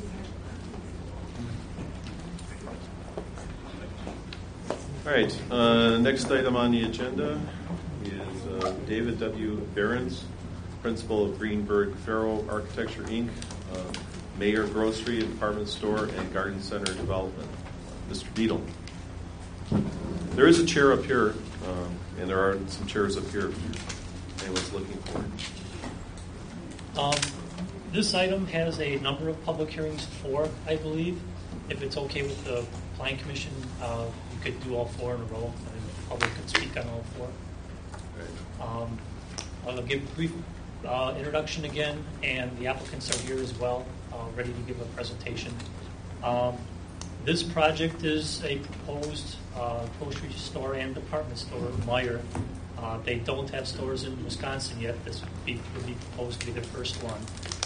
All right, next item on the agenda is David W. Behrens, principal of Greenberg Faro Architecture, Inc., Mayor Grocery, Department Store, and Garden Center Development. Mr. Beadle. There is a chair up here, and there are some chairs up here if anyone's looking for it. This item has a number of public hearings for, I believe. If it's okay with the Plan Commission, you could do all 4 in a row, and the public could speak on all 4. I'll give a brief introduction again, and the applicants are here as well, ready to give a presentation. This project is a proposed grocery store and department store, Meijer. They don't have stores in Wisconsin yet. This would be proposed to be the first one.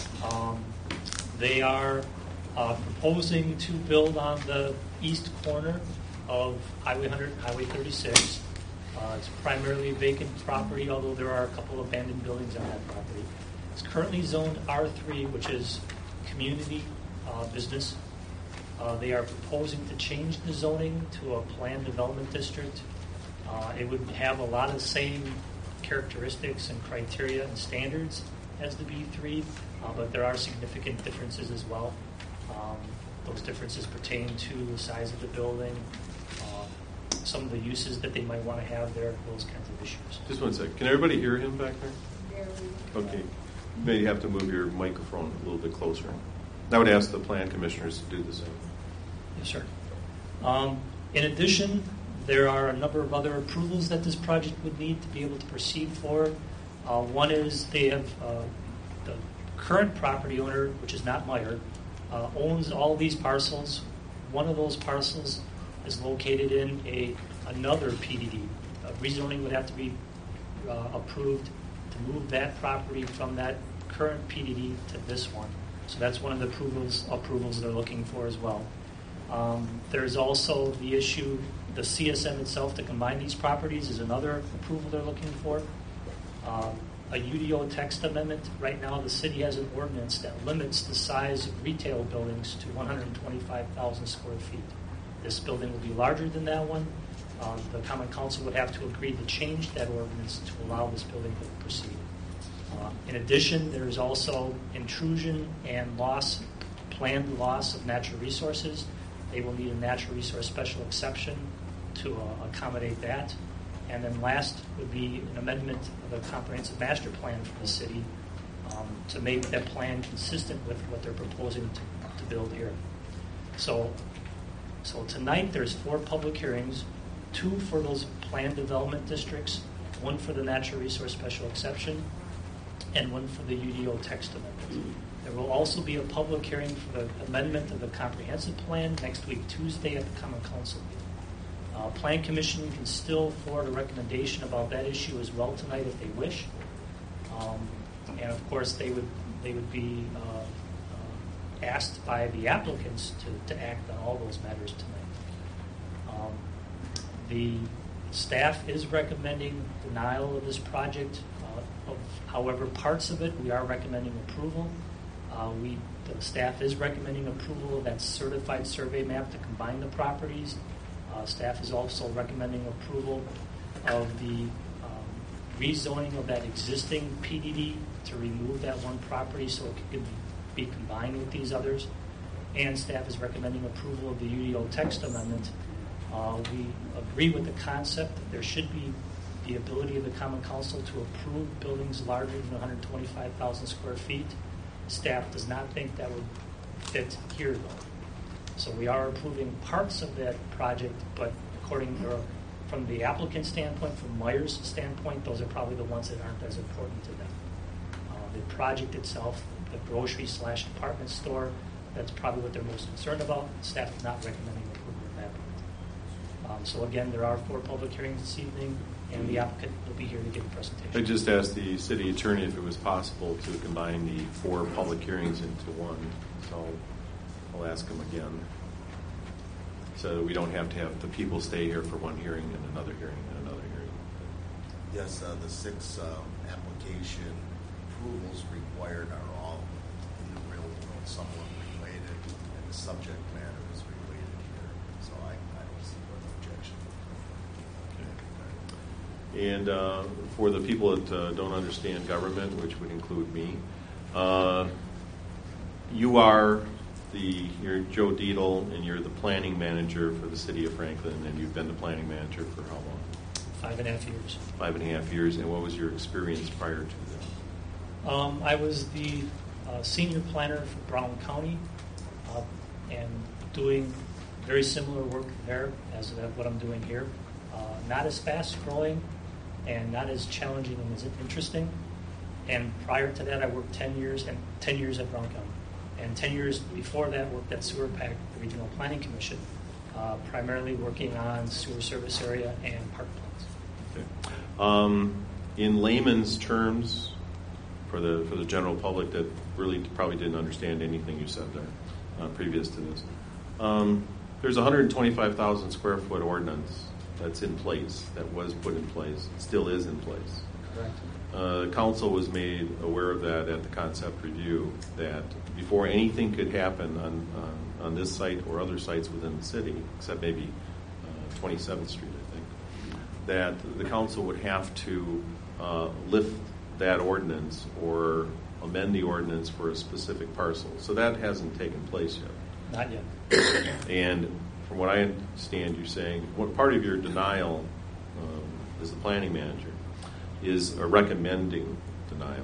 They are proposing to build on the east corner of Highway 100 and Highway 36. It's primarily vacant property, although there are a couple of abandoned buildings on that property. It's currently zoned R3, which is community business. They are proposing to change the zoning to a planned development district. It would have a lot of the same characteristics and criteria and standards as the B3, but there are significant differences as well. Those differences pertain to the size of the building, some of the uses that they might want to have there, those kinds of issues. Just one sec. Can everybody hear him back there? Okay. You may have to move your microphone a little bit closer. I would ask the plan commissioners to do the same. Yes, sir. In addition, there are a number of other approvals that this project would need to be able to proceed forward. One is they have the current property owner, which is not Meijer, owns all these parcels. One of those parcels is located in another PDD. Rezoning would have to be approved to move that property from that current PDD to this one. So that's one of the approvals they're looking for as well. There's also the issue, the CSM itself to combine these properties is another approval they're looking for. A UDO text amendment. Right now the city has an ordinance that limits the size of retail buildings to 125,000 square feet. This building will be larger than that one. The Common Council would have to agree to change that ordinance to allow this building to proceed. In addition, there is also intrusion and planned loss of natural resources. They will need a natural resource special exception to accommodate that. And then last would be an amendment of the comprehensive master plan for the city to make that plan consistent with what they're proposing to build here. So tonight there's 4 public hearings, 2 for those planned development districts, 1 for the natural resource special exception, and 1 for the UDO text amendment. There will also be a public hearing for the amendment of the comprehensive plan next week, Tuesday, at the Common Council meeting. Plan Commission can still forward a recommendation about that issue as well tonight if they wish. And of course, they would be asked by the applicants to act on all those matters tonight. The staff is recommending denial of this project. However, parts of it we are recommending approval. The staff is recommending approval of that certified survey map to combine the properties. Staff is also recommending approval of the rezoning of that existing PDD to remove that one property so it could be combined with these others. And staff is recommending approval of the UDO text amendment. We agree with the concept that there should be the ability of the Common Council to approve buildings larger than 125,000 square feet. Staff does not think that would fit here, though. So we are approving parts of that project, but from the applicant standpoint, from Myers' standpoint, those are probably the ones that aren't as important to them. The project itself, the grocery/department store, that's probably what they're most concerned about. Staff is not recommending approval of that. So again, there are 4 public hearings this evening, and the applicant will be here to give a presentation. I just asked the city attorney if it was possible to combine the 4 public hearings into one. So I'll ask him again, so that we don't have to have the people stay here for one hearing and another hearing and another hearing. Yes, the 6 application approvals required are all in the real world somewhat related, and the subject matter is related here. So I don't see what objection. Okay. And for the people that don't understand government, which would include me, you're Joe Dietl, and you're the planning manager for the city of Franklin, and you've been the planning manager for how long? 5.5 years. 5.5 years. And what was your experience prior to that? I was the senior planner for Brown County, and doing very similar work there as what I'm doing here. Not as fast growing and not as challenging and as interesting. And prior to that, I worked 10 years at Brown County. And 10 years before that, worked at Sewer Pack Regional Planning Commission, primarily working on sewer service area and park plans. Okay. In layman's terms, for the general public that really probably didn't understand anything you said there previous to this, there's a 125,000 square foot ordinance that's in place, that was put in place, still is in place. Correct. Council was made aware of that at the concept review, that before anything could happen on this site or other sites within the city, except maybe 27th Street, I think, that the council would have to lift that ordinance or amend the ordinance for a specific parcel. So that hasn't taken place yet. Not yet. And from what I understand, you're saying what part of your denial as the planning manager is a recommending denial,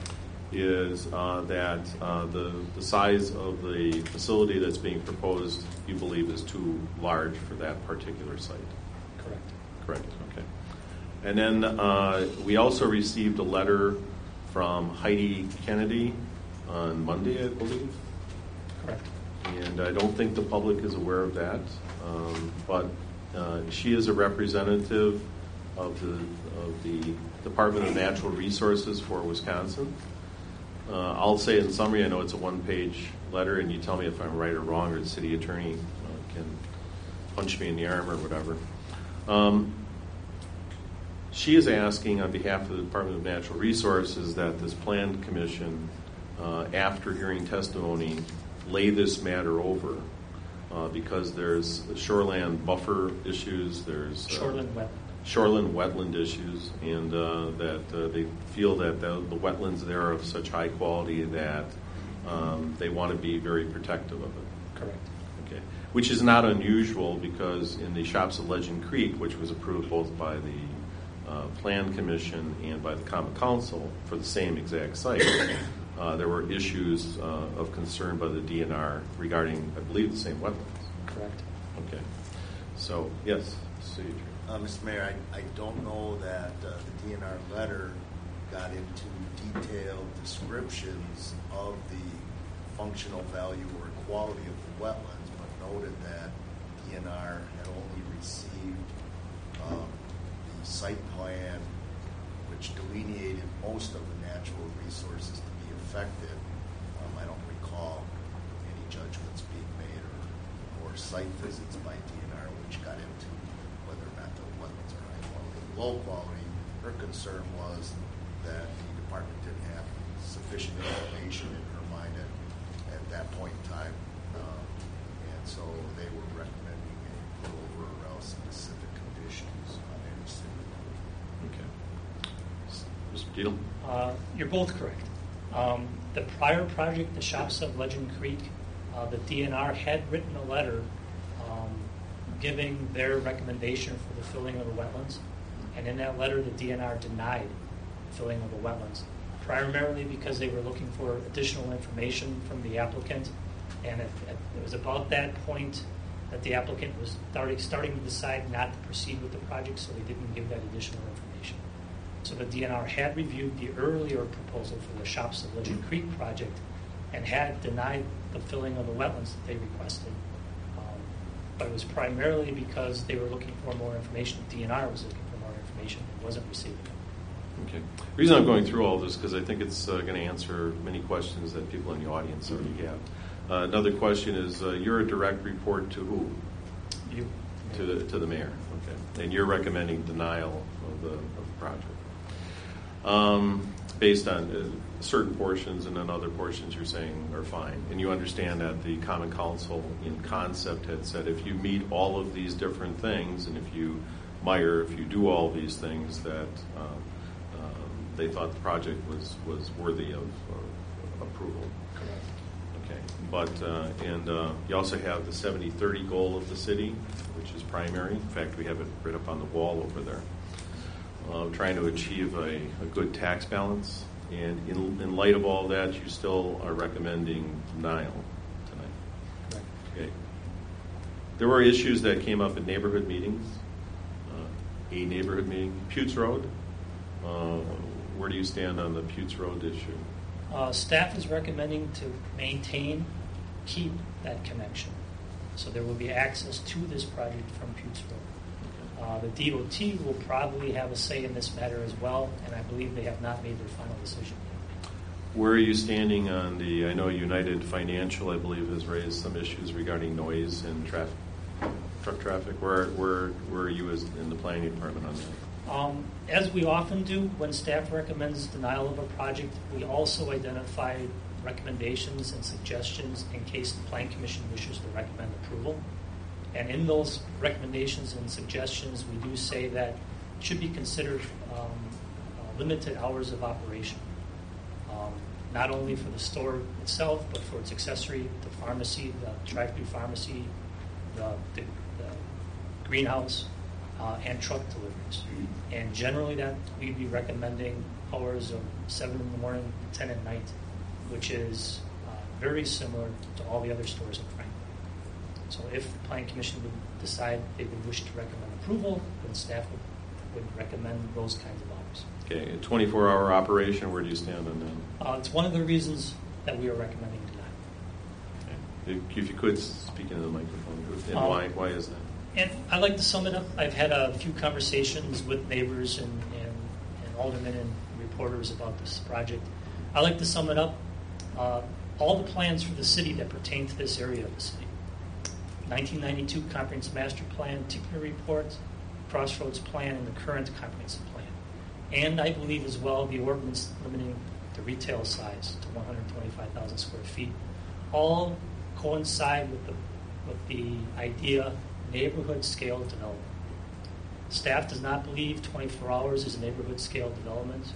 is that the size of the facility that's being proposed, you believe, is too large for that particular site. Correct. Correct. Okay. And then we also received a letter from Heidi Kennedy on Monday, I believe. Correct. And I don't think the public is aware of that, but she is a representative of the Department of Natural Resources for Wisconsin. I'll say in summary, I know it's a one-page letter, and you tell me if I'm right or wrong, or the city attorney can punch me in the arm or whatever. She is asking on behalf of the Department of Natural Resources that this Plan Commission, after hearing testimony, lay this matter over because there's shoreland buffer issues, there's shoreland wetland issues, and that they feel that the wetlands there are of such high quality that they want to be very protective of it. Correct. Okay. Which is not unusual because in the Shops of Legend Creek, which was approved both by the Plan Commission and by the Common Council for the same exact site, there were issues of concern by the DNR regarding, I believe, the same wetlands. Correct. Okay. So, yes, City Attorney. Mr. Mayor, I don't know that the DNR letter got into detailed descriptions of the functional value or quality of the wetlands, but noted that DNR had only received the site plan, which delineated most of the natural resources to be affected. I don't recall any judgments being made or site visits by DNR, which got into whether or not the wetlands are high quality or low quality. Her concern was that the department didn't have sufficient information in her mind at that point in time, and so they were recommending a pull over or else specific conditions on any city. Okay. Mr. Diehl? You're both correct. The prior project, the Shops of Legend Creek, the DNR had written a letter giving their recommendation for the filling of the wetlands, and in that letter the DNR denied filling of the wetlands, primarily because they were looking for additional information from the applicant, and it was about that point that the applicant was starting to decide not to proceed with the project, so they didn't give that additional information. So the DNR had reviewed the earlier proposal for the Shops of Legend Creek project and had denied the filling of the wetlands that they requested. But it was primarily because they were looking for more information. The DNR was looking for more information and wasn't receiving it. Okay. The reason I'm going through all this because I think it's going to answer many questions that people in the audience already have. Another question is, you're a direct report to who? You. To the mayor. Okay. And you're recommending denial of the project based on certain portions, and then other portions you're saying are fine. And you understand that the Common Council in concept had said if you meet all of these different things, and if you do all these things, that they thought the project was worthy of approval. Okay. But you also have the 70-30 goal of the city, which is primary. In fact, we have it right up on the wall over there. Trying to achieve a good tax balance. And in light of all that, you still are recommending denial tonight. Correct. Okay. There were issues that came up in neighborhood meetings. A neighborhood meeting, Putes Road. Where do you stand on the Putes Road issue? Staff is recommending to keep that connection. So there will be access to this project from Putes Road. The DOT will probably have a say in this matter as well, and I believe they have not made their final decision yet. Where are you standing on I know United Financial, I believe, has raised some issues regarding noise and truck traffic. Where are you in the planning department on that? As we often do when staff recommends denial of a project, we also identify recommendations and suggestions in case the Plan Commission wishes to recommend approval. And in those recommendations and suggestions, we do say that it should be considered limited hours of operation, not only for the store itself, but for its accessory, the pharmacy, the drive-through pharmacy, the greenhouse, and truck deliveries. And generally that we'd be recommending hours of 7 in the morning to 10 at night, which is very similar to all the other stores in Franklin. So if the Planning Commission would decide they would wish to recommend approval, then staff would recommend those kinds of hours. Okay, a 24-hour operation, where do you stand on that? It's one of the reasons that we are recommending denial. Okay. If you could speak into the microphone, and why is that? And I'd like to sum it up. I've had a few conversations with neighbors and aldermen and reporters about this project. I'd like to sum it up. All the plans for the city that pertain to this area of the city. 1992 Comprehensive Master Plan, Tickler Report, Crossroads Plan, and the current Comprehensive Plan. And I believe as well the ordinance limiting the retail size to 125,000 square feet all coincide with the idea neighborhood scale development. Staff does not believe 24 hours is a neighborhood scale development.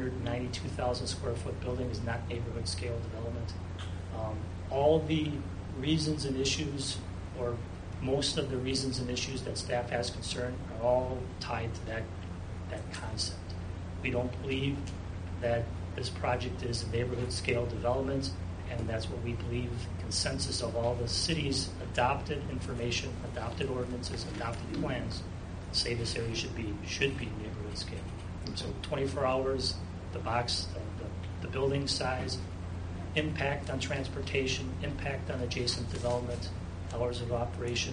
192,000 square foot building is not neighborhood scale development. All the reasons and issues, or most of the reasons and issues that staff has concern, are all tied to that concept. We don't believe that this project is a neighborhood scale development, and that's what we believe. Consensus of all the cities adopted information, adopted ordinances, adopted plans say this area should be neighborhood scale. So 24 hours, the box, the building size, impact on transportation, impact on adjacent development, hours of the operation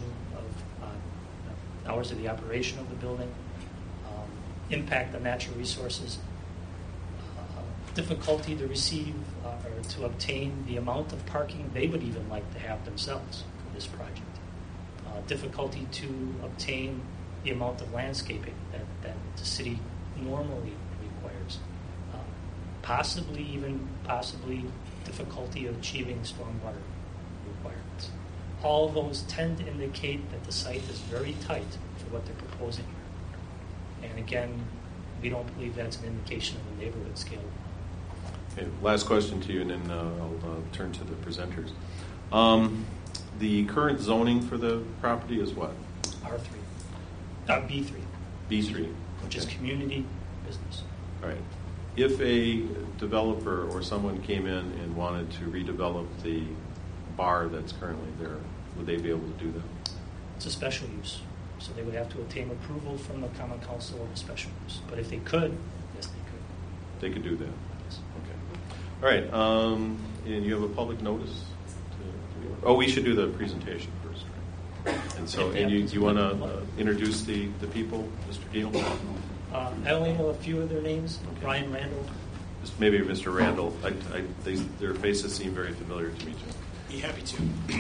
of the building, impact on natural resources, difficulty to receive or to obtain the amount of parking they would even like to have themselves for this project, difficulty to obtain the amount of landscaping that the city normally requires, possibly difficulty of achieving stormwater requirements. All of those tend to indicate that the site is very tight for what they're proposing here. And again, we don't believe that's an indication of a neighborhood scale. Okay, last question to you, and then I'll turn to the presenters. The current zoning for the property is what? R3. B3. B3. Which is community business. All right. If a developer or someone came in and wanted to redevelop the bar that's currently there, would they be able to do that? It's a special use. So they would have to obtain approval from the Common Council of a special use. But if they could, yes, they could. They could do that? Yes. Okay. All right. And you have a public notice? We should do the presentation first, right? And so, and you want to introduce the people, Mr. Deal? I only know a few of their names. Okay. Brian Randall. Maybe Mr. Randall. Their faces seem very familiar to me, too. Be happy to.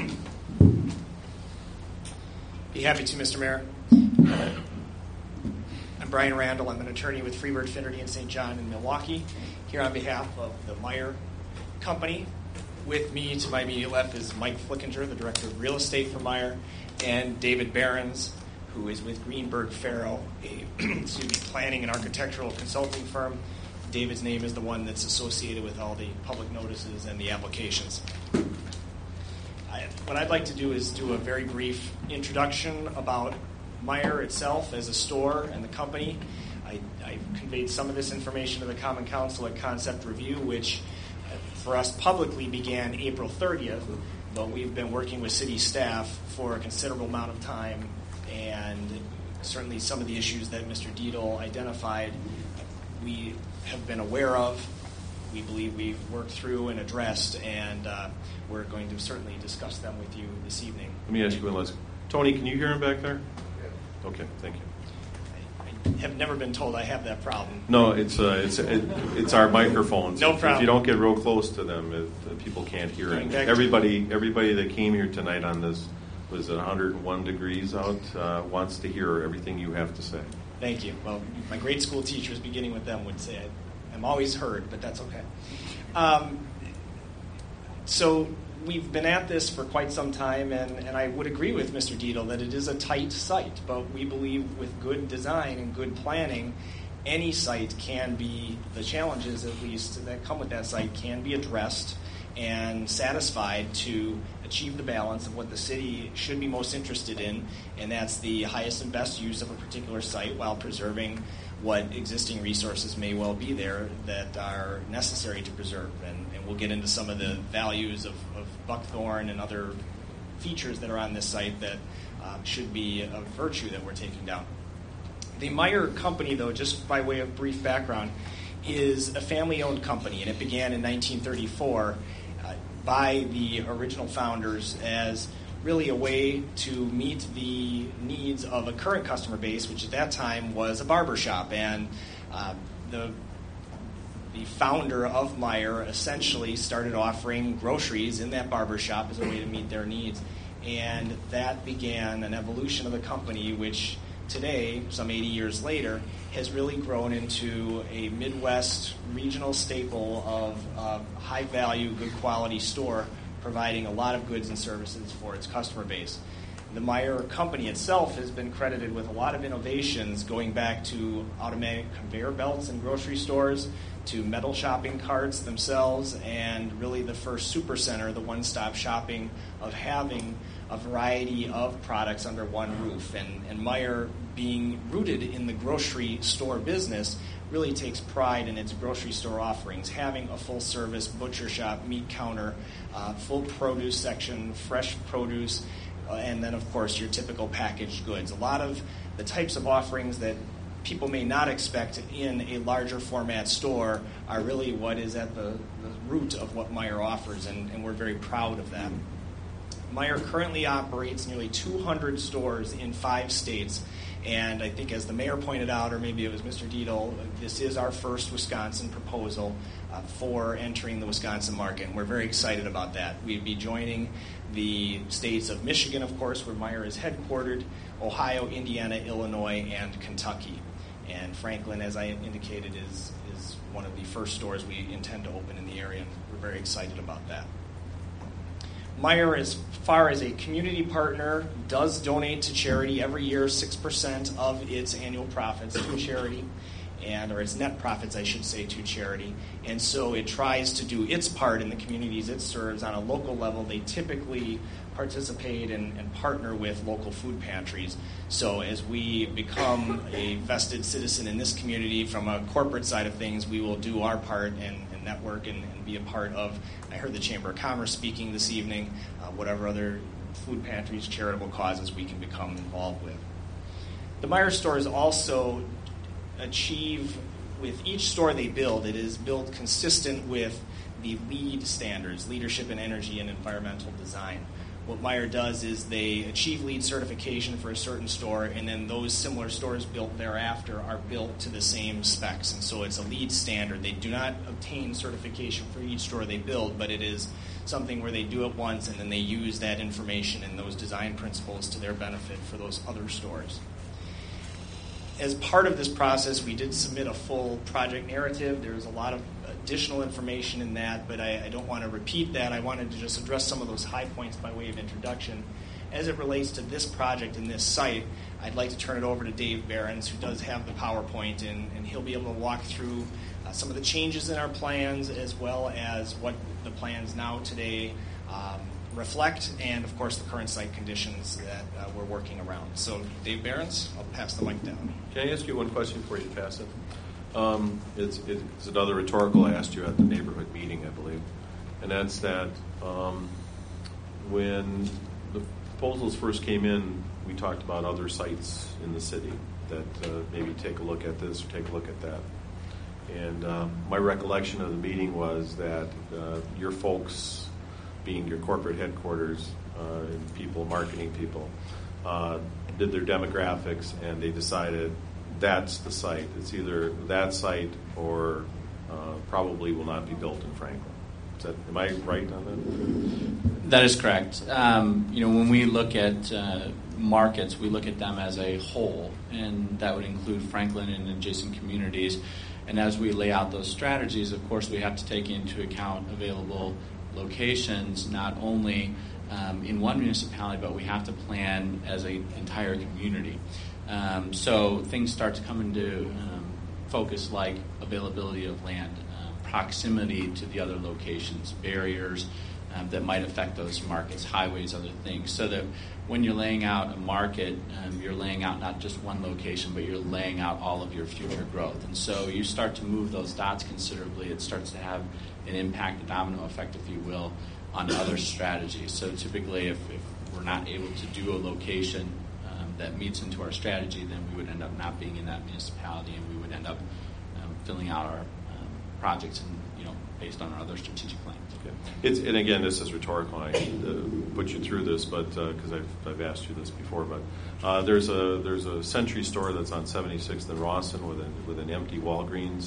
Be happy to, Mr. Mayor. I'm Brian Randall. I'm an attorney with Freebird Finnerty in St. John in Milwaukee, here on behalf of the Meyer Company. With me to my immediate left is Mike Flickinger, the Director of Real Estate for Meyer, and David Behrens, who is with Greenberg Farrow, a planning and architectural consulting firm. David's name is the one that's associated with all the public notices and the applications. What I'd like to do is do a very brief introduction about Meyer itself as a store and the company. I conveyed some of this information to the Common Council at Concept Review, which for us publicly began April 30th, but we've been working with city staff for a considerable amount of time, and certainly some of the issues that Mr. Dietl identified we have been aware of, we believe we've worked through and addressed, and we're going to certainly discuss them with you this evening. Let me ask you one last. Tony, can you hear him back there? Yeah. Okay, thank you. I have never been told I have that problem. No, it's our microphones. No problem. If you don't get real close to them, people can't hear it. Everybody that came here tonight on this was at 101 degrees out wants to hear everything you have to say. Thank you. Well, my grade school teachers, beginning with them, would say I'm always heard, but that's okay. So we've been at this for quite some time, and I would agree with Mr. Dietl that it is a tight site, but we believe with good design and good planning, any site can be, the challenges at least that come with that site can be addressed and satisfied to achieve the balance of what the city should be most interested in, and that's the highest and best use of a particular site while preserving what existing resources may well be there that are necessary to preserve. And we'll get into some of the values of buckthorn and other features that are on this site that should be a virtue that we're taking down. The Meyer Company, though, just by way of brief background, is a family-owned company, and it began in 1934 by the original founders as really a way to meet the needs of a current customer base, which at that time was a barber shop. And the founder of Meyer essentially started offering groceries in that barber shop as a way to meet their needs. And that began an evolution of the company, which today, some 80 years later, has really grown into a Midwest regional staple of high-value, good-quality store, providing a lot of goods and services for its customer base. The Meijer company itself has been credited with a lot of innovations going back to automatic conveyor belts in grocery stores, to metal shopping carts themselves, and really the first supercenter, the one-stop shopping of having a variety of products under one roof. And Meijer, being rooted in the grocery store business, really takes pride in its grocery store offerings, having a full-service butcher shop, meat counter, full produce section, fresh produce, and then, of course, your typical packaged goods. A lot of the types of offerings that people may not expect in a larger format store are really what is at the root of what Meijer offers, and we're very proud of that. Meijer currently operates nearly 200 stores in 5 states, and I think as the mayor pointed out, or maybe it was Mr. Dietl, this is our first Wisconsin proposal for entering the Wisconsin market, and we're very excited about that. We'd be joining the states of Michigan, of course, where Meijer is headquartered, Ohio, Indiana, Illinois, and Kentucky. And Franklin, as I indicated, is one of the first stores we intend to open in the area, and we're very excited about that. Meijer, as far as a community partner, does donate to charity every year 6% of its annual profits to charity, or its net profits, I should say, to charity. And so it tries to do its part in the communities it serves. On a local level, they typically participate and partner with local food pantries. So as we become a vested citizen in this community from a corporate side of things, we will do our part and network and be a part of, I heard the Chamber of Commerce speaking this evening, whatever other food pantries, charitable causes we can become involved with. The Meijer stores also achieve, with each store they build, it is built consistent with the LEED standards, Leadership in Energy and Environmental Design. What Meijer does is they achieve LEED certification for a certain store, and then those similar stores built thereafter are built to the same specs. And so it's a LEED standard. They do not obtain certification for each store they build, but it is something where they do it once and then they use that information and those design principles to their benefit for those other stores. As part of this process, we did submit a full project narrative. There's a lot of additional information in that, but I don't want to repeat that. I wanted to just address some of those high points by way of introduction. As it relates to this project and this site, I'd like to turn it over to Dave Behrens, who does have the PowerPoint, and he'll be able to walk through some of the changes in our plans, as well as what the plans now today reflect, and of course the current site conditions that we're working around. So Dave Behrens, I'll pass the mic down. Can I ask you one question before you pass it? It's another rhetorical I asked you at the neighborhood meeting, I believe, and that's that when the proposals first came in, we talked about other sites in the city that maybe take a look at this or take a look at that. And my recollection of the meeting was that your folks, being your corporate headquarters and people, marketing people, did their demographics and they decided that's the site. It's either that site or probably will not be built in Franklin. Am I right on that? That is correct. When we look at markets, we look at them as a whole, and that would include Franklin and adjacent communities. And as we lay out those strategies, of course, we have to take into account available locations, not only in one municipality, but we have to plan as an entire community. So things start to come into focus, like availability of land, proximity to the other locations, barriers that might affect those markets, highways, other things. So that when you're laying out a market, you're laying out not just one location, but you're laying out all of your future growth. And so you start to move those dots considerably. It starts to have an impact, a domino effect, if you will, on other strategies. So typically, if we're not able to do a location that meets into our strategy, then we would end up not being in that municipality, and we would end up filling out our projects and based on our other strategic plans. Okay. And again, this is rhetorical. I put you through this, but because I've asked you this before, but there's a Century store that's on 76th and Rawson with an empty Walgreens,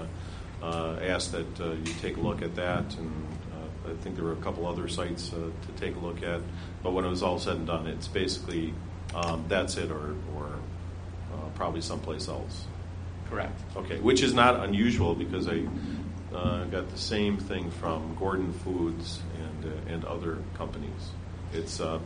and asked that you take a look at that. And I think there were a couple other sites to take a look at. But when it was all said and done, it's basically that's it, or probably someplace else. Correct. Okay, which is not unusual because I got the same thing from Gordon Foods and other companies. It's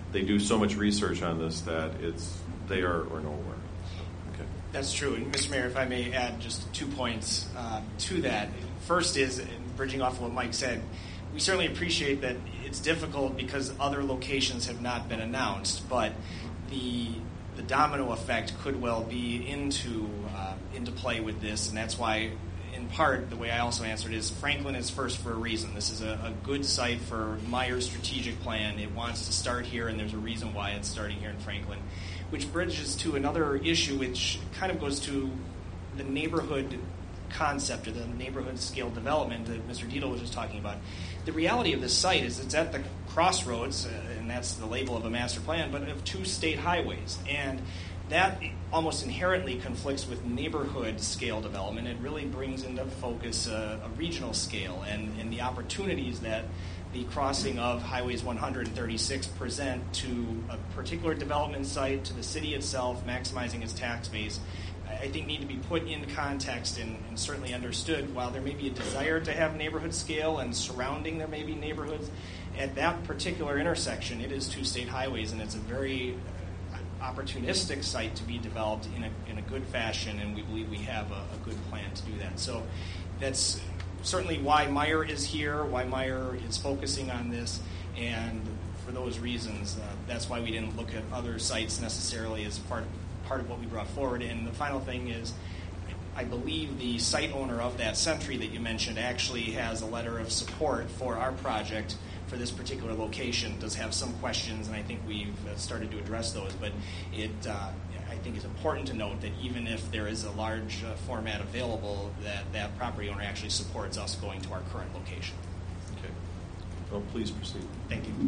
they do so much research on this that it's there or nowhere. Okay. That's true. And Mr. Mayor, if I may add just 2 points to that. First is, bridging off of what Mike said, we certainly appreciate that it's difficult because other locations have not been announced, but the domino effect could well be into play with this, and that's why, in part, the way I also answered is Franklin is first for a reason. This is a good site for Meyer's strategic plan. It wants to start here, and there's a reason why it's starting here in Franklin, which bridges to another issue which kind of goes to the neighborhood concept or the neighborhood scale development that Mr. Dietl was just talking about. The reality of this site is it's at the crossroads, and that's the label of a master plan, but of 2 state highways. And that almost inherently conflicts with neighborhood scale development. It really brings into focus a regional scale and the opportunities that the crossing of Highways 136 present to a particular development site, to the city itself, maximizing its tax base, I think need to be put in context and certainly understood. While there may be a desire to have neighborhood scale and surrounding there may be neighborhoods, at that particular intersection, it is 2 state highways, and it's a very opportunistic site to be developed in a good fashion, and we believe we have a good plan to do that. So that's certainly why Meyer is here, why Meyer is focusing on this, and for those reasons, that's why we didn't look at other sites necessarily as part of what we brought forward. And the final thing is, I believe the site owner of that Century that you mentioned actually has a letter of support for our project for this particular location. Does have some questions, and I think we've started to address those, but I think it's important to note that even if there is a large format available, that property owner actually supports us going to our current location. Okay. Well, please proceed. Thank you.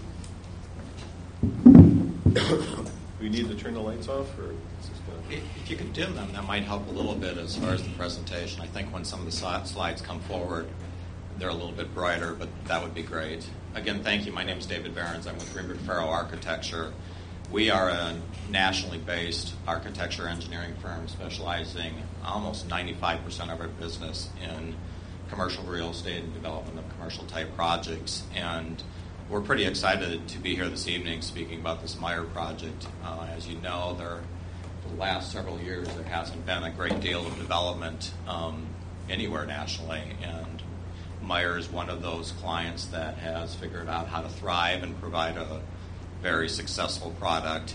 Do we need to turn the lights off, or is this gonna... If you could dim them, that might help a little bit as far as the presentation. I think when some of the slides come forward, they're a little bit brighter, but that would be great. Again, thank you. My name is David Behrens. I'm with Greenberg Farrow Architecture. We are a nationally based architecture engineering firm specializing almost 95% of our business in commercial real estate and development of commercial type projects. And we're pretty excited to be here this evening speaking about this Meyer project. As you know, for the last several years, there hasn't been a great deal of development anywhere nationally. And Meyer is one of those clients that has figured out how to thrive and provide a very successful product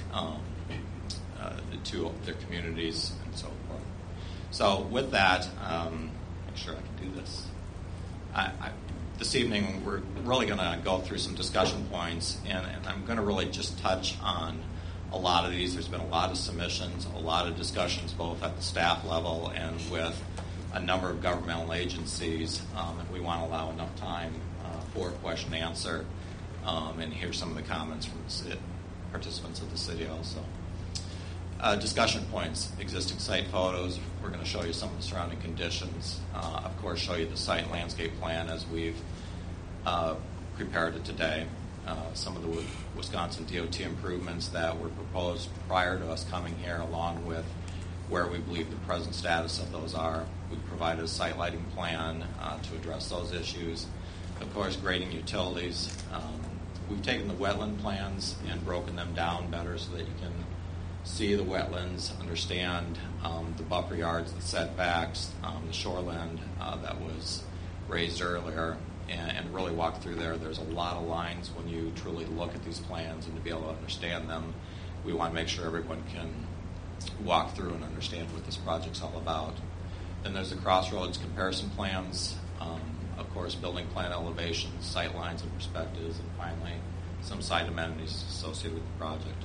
to their communities and so forth. So with that, make sure I can do this. This evening, we're really going to go through some discussion points, and I'm going to really just touch on a lot of these. There's been a lot of submissions, a lot of discussions, both at the staff level and with a number of governmental agencies, and we want to allow enough time for question and answer and hear some of the comments from the participants of the city also. Discussion points, existing site photos. We're going to show you some of the surrounding conditions. Of course, show you the site landscape plan as we've prepared it today. Some of the Wisconsin DOT improvements that were proposed prior to us coming here, along with where we believe the present status of those are. We've provided a site lighting plan to address those issues. Of course, grading utilities. We've taken the wetland plans and broken them down better so that you can see the wetlands, understand the buffer yards, the setbacks, the shoreland that was raised earlier, and really walk through there. There's a lot of lines when you truly look at these plans, and to be able to understand them, we want to make sure everyone can walk through and understand what this project's all about. Then there's the crossroads comparison plans, of course, building plan elevations, sight lines and perspectives, and finally, some site amenities associated with the project.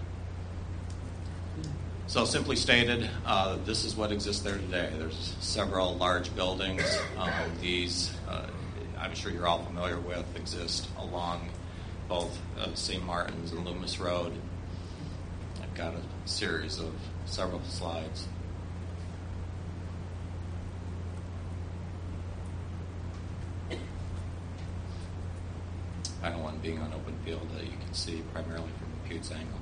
So simply stated, this is what exists there today. There's several large buildings. These, I'm sure you're all familiar with, exist along both St. Martin's and Loomis Road. I've got a series of several slides. Final one being on open field that you can see primarily from the Pute's angle.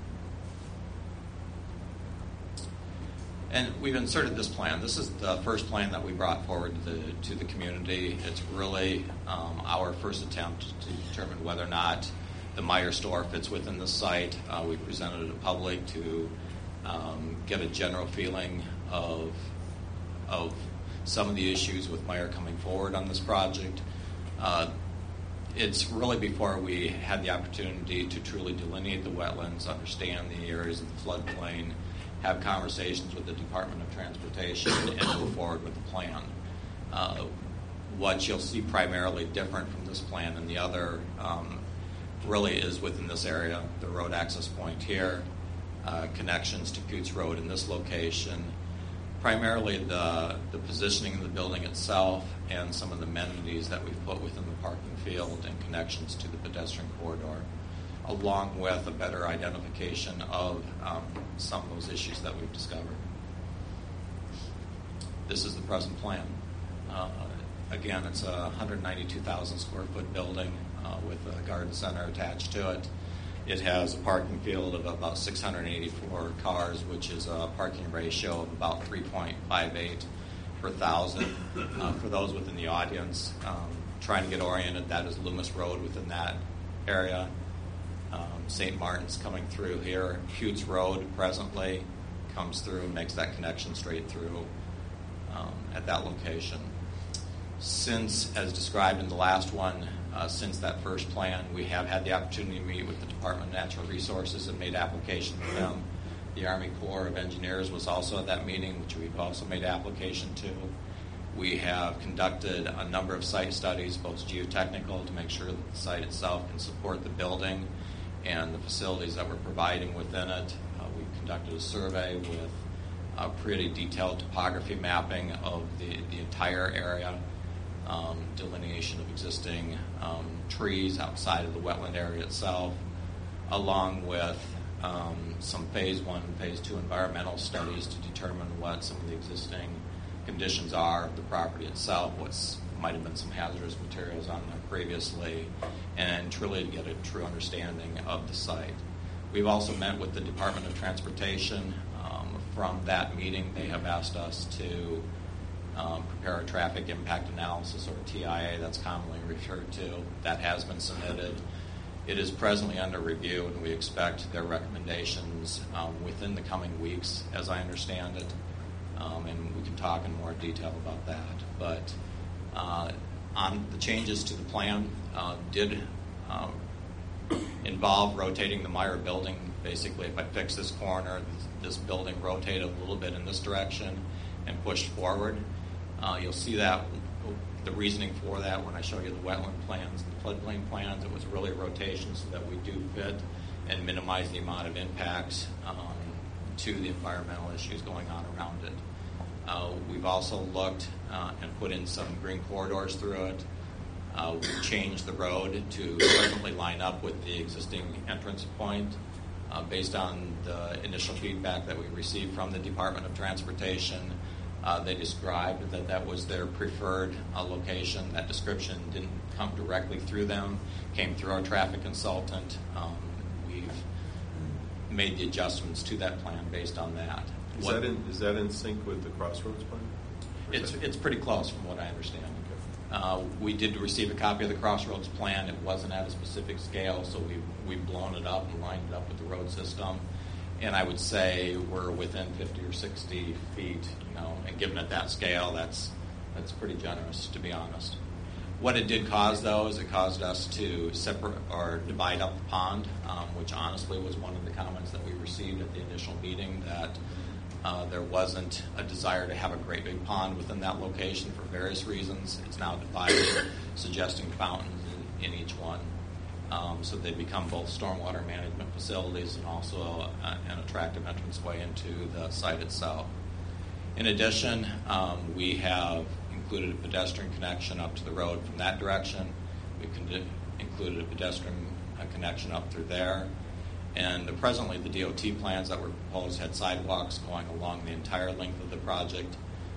And we've inserted this plan. This is the first plan that we brought forward to the community. It's really our first attempt to determine whether or not the Meijer store fits within the site. We presented it to public to get a general feeling of some of the issues with Meijer coming forward on this project. It's really before we had the opportunity to truly delineate the wetlands, understand the areas of the floodplain, have conversations with the Department of Transportation, and move forward with the plan. What you'll see primarily different from this plan than the other really is within this area, the road access point here, connections to Coots Road in this location, primarily the positioning of the building itself and some of the amenities that we've put within the parking field and connections to the pedestrian corridor, along with a better identification of some of those issues that we've discovered. This is the present plan. Again, it's a 192,000 square foot building with a garden center attached to it. It has a parking field of about 684 cars, which is a parking ratio of about 3.58 per thousand. For those within the audience trying to get oriented, that is Loomis Road within that area. St. Martin's coming through here. Coots Road presently comes through and makes that connection straight through at that location. Since, as described in the last one, since that first plan, we have had the opportunity to meet with the Department of Natural Resources and made application to them. The Army Corps of Engineers was also at that meeting, which we've also made application to. We have conducted a number of site studies, both geotechnical, to make sure that the site itself can support the building and the facilities that we're providing within it. We've conducted a survey with a pretty detailed topography mapping of the entire area, delineation of existing trees outside of the wetland area itself, along with some phase 1 and phase 2 environmental studies to determine what some of the existing conditions are of the property itself, what might have been some hazardous materials on there previously, and truly to get a true understanding of the site. We've also met with the Department of Transportation. From that meeting, they have asked us to prepare a traffic impact analysis, or TIA, that's commonly referred to. That has been submitted. It is presently under review, and we expect their recommendations within the coming weeks, as I understand it. And we can talk in more detail about that. But on the changes to the plan did involve rotating the Meijer building. Basically, if I fix this corner, this building rotated a little bit in this direction and pushed forward. You'll see that the reasoning for that when I show you the wetland plans and the floodplain plans. It was really a rotation so that we do fit and minimize the amount of impacts to the environmental issues going on around it. We've also looked and put in some green corridors through it. We've changed the road to presently line up with the existing entrance point based on the initial feedback that we received from the Department of Transportation. They described that that was their preferred location. That description didn't come directly through them, came through our traffic consultant. We've made the adjustments to that plan based on that. Is that in sync with the Crossroads plan? It's pretty close from what I understand. We did receive a copy of the Crossroads plan. It wasn't at a specific scale, so we've blown it up and lined it up with the road system. And I would say we're within 50 or 60 feet, and given at that scale, that's pretty generous, to be honest. What it did cause, though, is it caused us to separate or divide up the pond, which honestly was one of the comments that we received at the initial meeting, that there wasn't a desire to have a great big pond within that location for various reasons. It's now divided, suggesting fountains in each one. So they become both stormwater management facilities and also an attractive entranceway into the site itself. In addition, we have included a pedestrian connection up to the road from that direction. We've included a pedestrian connection up through there. And presently, the DOT plans that were proposed had sidewalks going along the entire length of the project.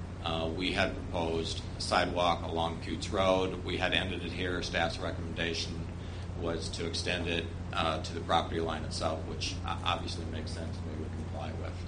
We had proposed a sidewalk along Coots Road. We had ended it here. Staff's recommendation was to extend it to the property line itself, which obviously makes sense and we would comply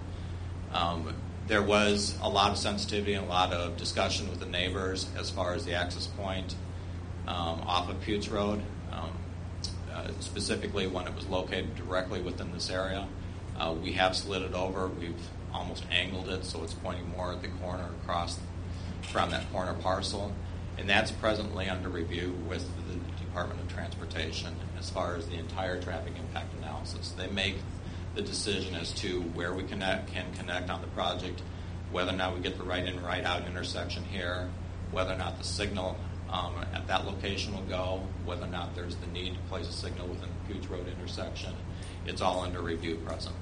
with. There was a lot of sensitivity and a lot of discussion with the neighbors as far as the access point off of Coots Road. specifically when it was located directly within this area. We have slid it over. We've almost angled it so it's pointing more at the corner across from that corner parcel. And that's presently under review with the Department of Transportation as far as the entire traffic impact analysis. They make the decision as to where we can connect on the project, whether or not we get the right in, right out intersection here, whether or not the signal at that location will go, whether or not there's the need to place a signal within the Puch Road intersection. It's all under review presently.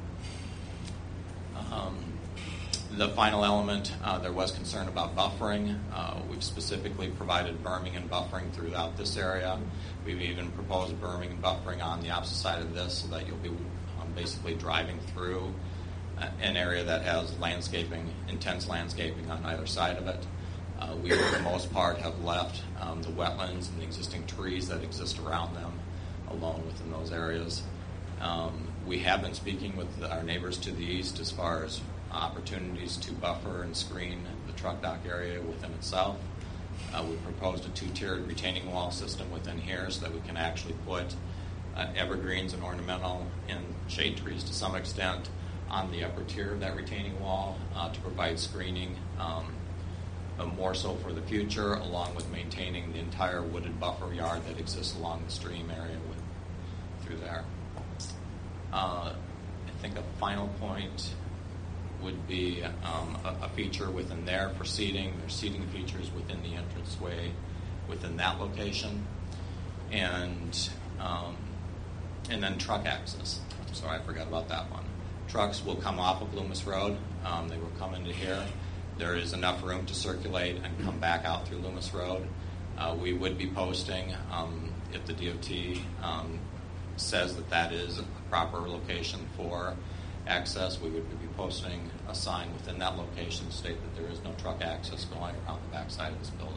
The final element, there was concern about buffering. We've specifically provided berming and buffering throughout this area. We've even proposed berming and buffering on the opposite side of this so that you'll be basically driving through an area that has landscaping, intense landscaping on either side of it. We, for the most part, have left the wetlands and the existing trees that exist around them alone within those areas. We have been speaking with our neighbors to the east as far as opportunities to buffer and screen the truck dock area within itself. We proposed a two-tiered retaining wall system within here so that we can actually put evergreens and ornamental and shade trees to some extent on the upper tier of that retaining wall to provide screening, more so for the future, along with maintaining the entire wooded buffer yard that exists along the stream area through there. I think a final point would be a feature within there for seating. There's seating features within the entranceway within that location, and then truck access. Sorry, I forgot about that one. Trucks will come off of Loomis Road. They will come into here. There is enough room to circulate and come back out through Loomis Road. We would be posting, if the DOT says that that is a proper location for access, we would be posting a sign within that location to state that there is no truck access going around the backside of this building.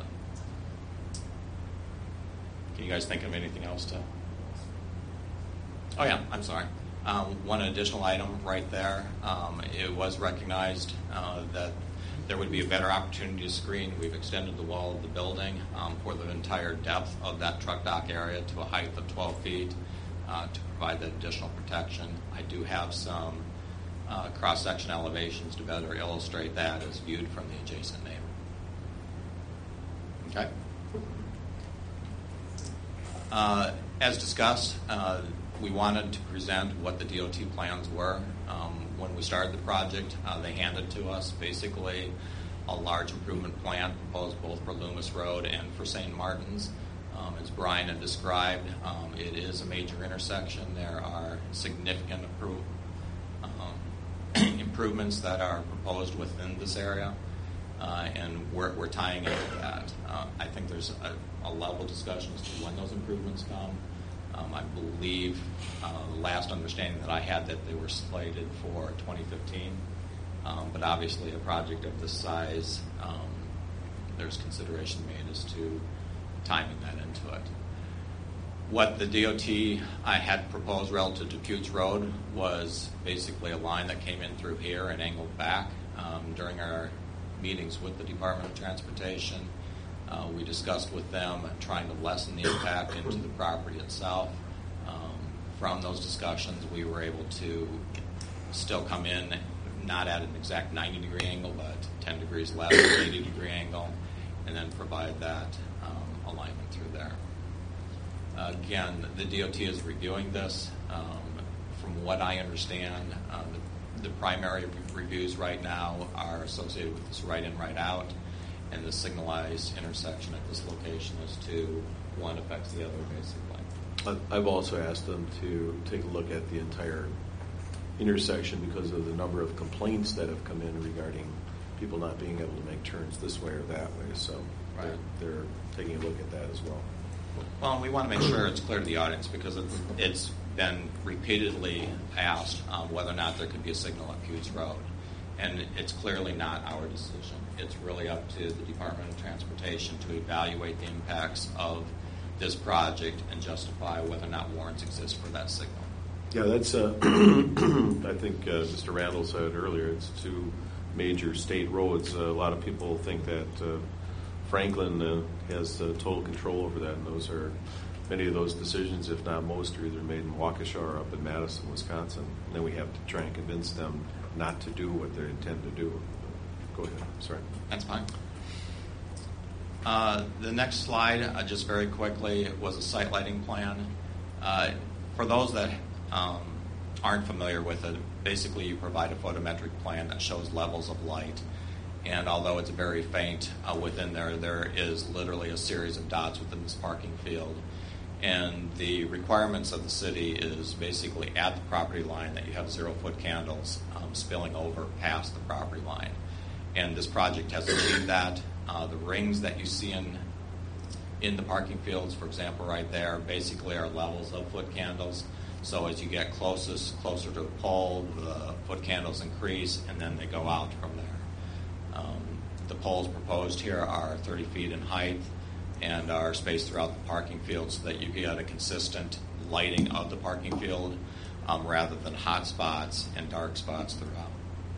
Can you guys think of anything else to? Oh yeah, I'm sorry. One additional item right there. It was recognized that there would be a better opportunity to screen. We've extended the wall of the building for the entire depth of that truck dock area to a height of 12 feet to provide that additional protection. I do have some cross-section elevations to better illustrate that as viewed from the adjacent neighbor. Okay. As discussed, we wanted to present what the DOT plans were. When we started the project, they handed to us basically a large improvement plan proposed both for Loomis Road and for St. Martin's. As Brian had described, it is a major intersection. There are significant improvements that are proposed within this area, and we're tying into that. I think there's a level discussion as to when those improvements come. I believe the last understanding that I had that they were slated for 2015, but obviously a project of this size, there's consideration made as to timing that into it. What the DOT I had proposed relative to Puch Road was basically a line that came in through here and angled back. During our meetings with the Department of Transportation, we discussed with them trying to lessen the impact into the property itself. From those discussions, we were able to still come in, not at an exact 90-degree angle, but 10 degrees less, 80-degree angle, and then provide that alignment through there. Again, the DOT is reviewing this. From what I understand, the primary reviews right now are associated with this right in, right out, and the signalized intersection at this location as to one affects the other, basically. I've also asked them to take a look at the entire intersection because of the number of complaints that have come in regarding people not being able to make turns this way or that way. So right. they're taking a look at that as well. Well, we want to make sure it's clear to the audience because it's been repeatedly asked whether or not there could be a signal at Puch Road. And it's clearly not our decision. It's really up to the Department of Transportation to evaluate the impacts of this project and justify whether or not warrants exist for that signal. Yeah, that's, I think Mr. Randall said earlier, it's two major state roads. A lot of people think that Franklin has total control over that, and those are many of those decisions, if not most, are either made in Waukesha or up in Madison, Wisconsin. And then we have to try and convince them not to do what they intend to do. Go ahead. Sorry. That's fine. The next slide, just very quickly, was a site lighting plan. For those that aren't familiar with it, basically you provide a photometric plan that shows levels of light. And although it's very faint within there is literally a series of dots within this parking field. And the requirements of the city is basically at the property line that you have 0-foot candles spilling over past the property line. And this project has achieved that. The rings that you see in the parking fields, for example, right there, basically are levels of foot candles. So as you get closer to the pole, the foot candles increase, and then they go out from there. The poles proposed here are 30 feet in height and are spaced throughout the parking field so that you get a consistent lighting of the parking field rather than hot spots and dark spots throughout.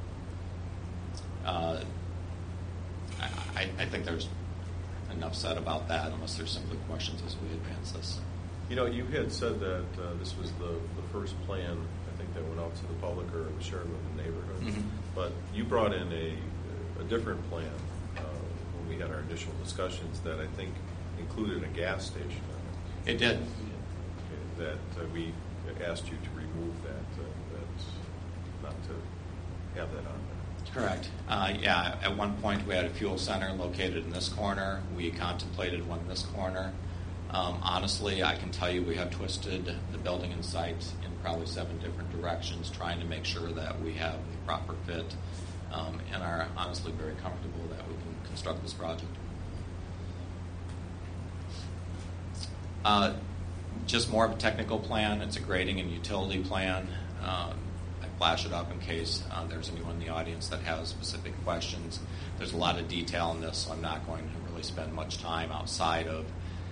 I think there's enough said about that unless there's simply questions as we advance this. You know, you had said that this was the first plan, I think, that went out to the public or was shared with the neighborhood. Mm-hmm. But you brought in a different plan when we had our initial discussions that I think included a gas station. It did. That we asked you to remove that, not to have that on there. Correct. Yeah, at one point we had a fuel center located in this corner. We contemplated one in this corner. Honestly, I can tell you we have twisted the building and site in probably 7 different directions trying to make sure that we have the proper fit and are honestly very comfortable that we can construct this project. Just more of a technical plan. It's a grading and utility plan. I flash it up in case there's anyone in the audience that has specific questions. There's a lot of detail in this, so I'm not going to really spend much time outside of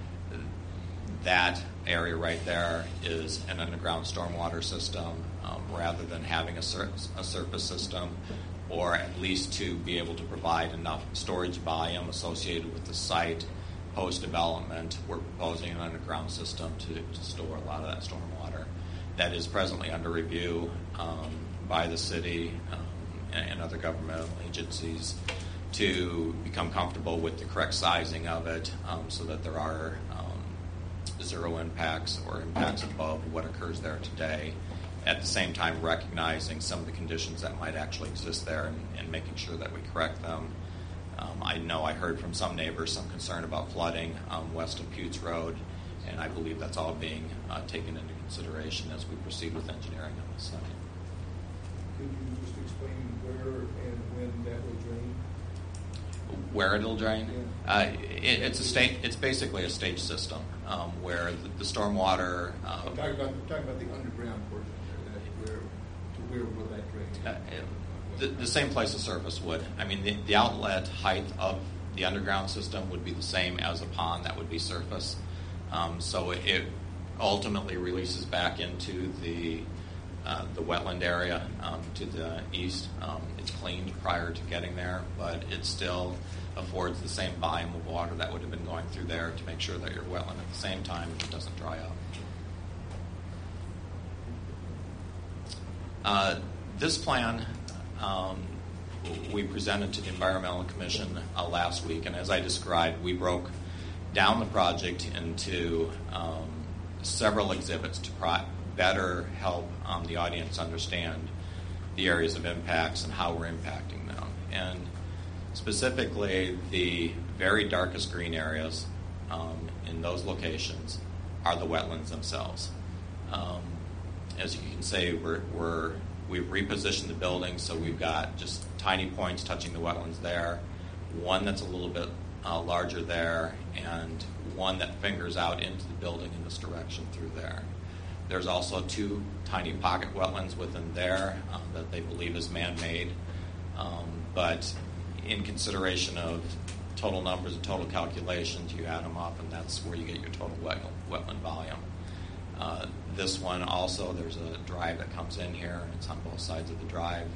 that area right there is an underground stormwater system rather than having a surface system, or at least to be able to provide enough storage volume associated with the site post-development. We're proposing an underground system to store a lot of that stormwater. That is presently under review by the city and other governmental agencies to become comfortable with the correct sizing of it so that there are zero impacts or impacts above what occurs there today. At the same time, recognizing some of the conditions that might actually exist there and making sure that we correct them. I know I heard from some neighbors some concern about flooding west of Putes Road, and I believe that's all being taken into consideration as we proceed with engineering on this site. Could you just explain where and when that will drain? Where it'll drain? Yeah. It's basically a stage system where the stormwater. I'm talking about the underground portion there. Where will that drain? The same place the surface would. I mean, the outlet height of the underground system would be the same as a pond that would be surface. So it ultimately releases back into the wetland area to the east. It's cleaned prior to getting there, but it still affords the same volume of water that would have been going through there to make sure that your wetland at the same time doesn't dry up. This plan we presented to the Environmental Commission last week, and as I described, we broke down the project into several exhibits to better help the audience understand the areas of impacts and how we're impacting them. And specifically, the very darkest green areas in those locations are the wetlands themselves. As you can see, we've repositioned the building, so we've got just tiny points touching the wetlands there, one that's a little bit larger there, and one that fingers out into the building in this direction through there. There's also 2 tiny pocket wetlands within there that they believe is man-made, but in consideration of total numbers and total calculations, you add them up, and that's where you get your total wetland volume. This one also, there's a drive that comes in here, and it's on both sides of the drive.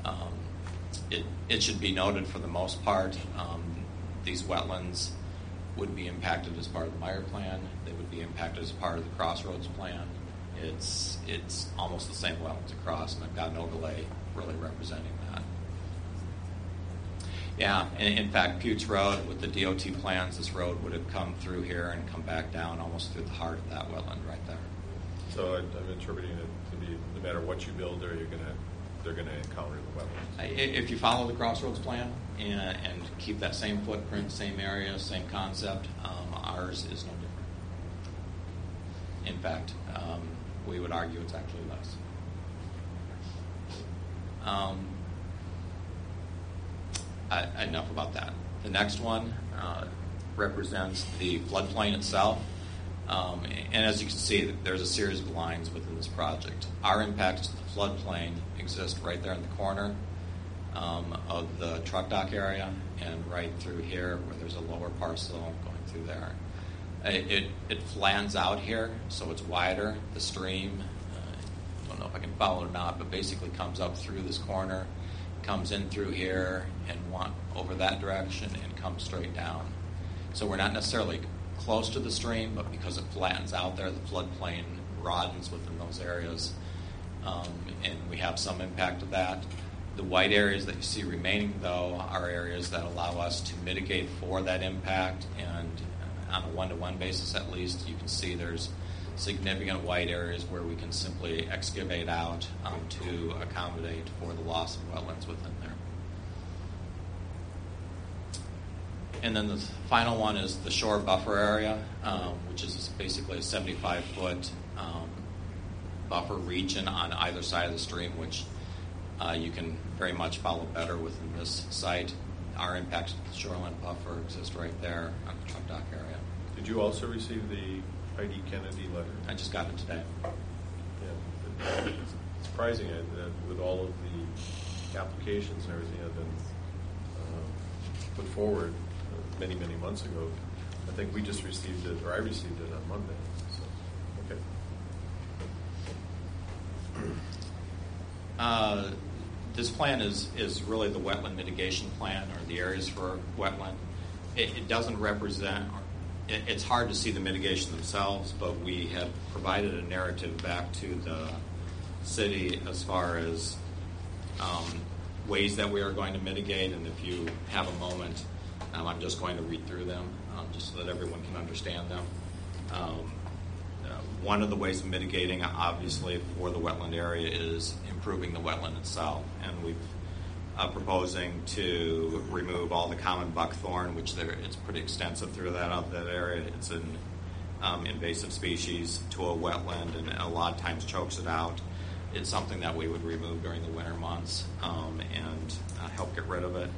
It should be noted for the most part, these wetlands would be impacted as part of the Meyer plan. They would be impacted as part of the Crossroads plan. It's almost the same wetlands across, and I've got an overlay really representing that. Yeah, and in fact, Putes Road, with the DOT plans, this road would have come through here and come back down almost through the heart of that wetland right there. So I'm interpreting it to be no matter what you build there, they're going to encounter the wetlands. If you follow the Crossroads plan and keep that same footprint, same area, same concept, ours is no different. In fact, we would argue it's actually less. Enough about that. The next one represents the floodplain itself. And as you can see, there's a series of lines within this project. Our impacts to the floodplain exist right there in the corner of the truck dock area and right through here where there's a lower parcel going through there. It flattens out here, so it's wider. The stream, I don't know if I can follow it or not, but basically comes up through this corner, comes in through here and over that direction and comes straight down. So we're not necessarily close to the stream, but because it flattens out there, the floodplain broadens within those areas, and we have some impact of that. The white areas that you see remaining, though, are areas that allow us to mitigate for that impact, and on a one-to-one basis at least, you can see there's significant white areas where we can simply excavate out to accommodate for the loss of wetlands within there. And then the final one is the shore buffer area, which is basically a 75-foot buffer region on either side of the stream, which you can very much follow better within this site. Our impacts to the shoreline buffer exist right there on the truck dock area. Did you also receive the Heidi Kennedy letter? I just got it today. Yeah, it's surprising that with all of the applications and everything that have been put forward many months ago, I think we just received it, or I received it on Monday. So, okay. This plan is really the wetland mitigation plan, or the areas for wetland. It doesn't represent, it's hard to see the mitigation themselves, but we have provided a narrative back to the city as far as ways that we are going to mitigate, and if you have a moment, I'm just going to read through them just so that everyone can understand them. One of the ways of mitigating, obviously, for the wetland area is improving the wetland itself. And we've proposing to remove all the common buckthorn, which it's pretty extensive through that area. It's an invasive species to a wetland, and a lot of times chokes it out. It's something that we would remove during the winter months and help get rid of it.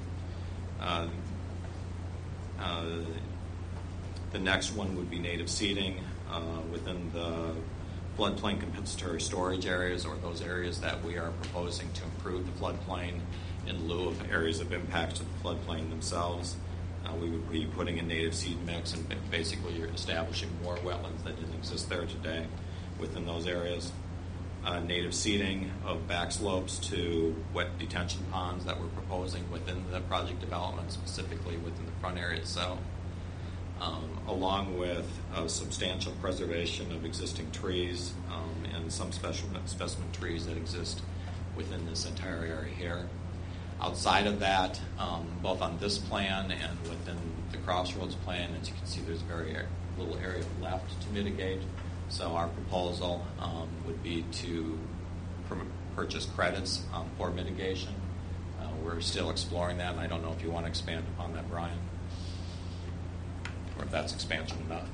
The next one would be native seeding within the floodplain compensatory storage areas, or those areas that we are proposing to improve the floodplain in lieu of areas of impact to the floodplain themselves. We would be putting a native seed mix, and basically you're establishing more wetlands that didn't exist there today within those areas. Native seeding of back slopes to wet detention ponds that we're proposing within the project development, specifically within the front area itself, along with substantial preservation of existing trees and some specimen trees that exist within this entire area here. Outside of that, both on this plan and within the Crossroads plan, as you can see, there's very little area left to mitigate. So our proposal would be to purchase credits for mitigation. We're still exploring that, and I don't know if you want to expand upon that, Brian, or if that's expansion enough.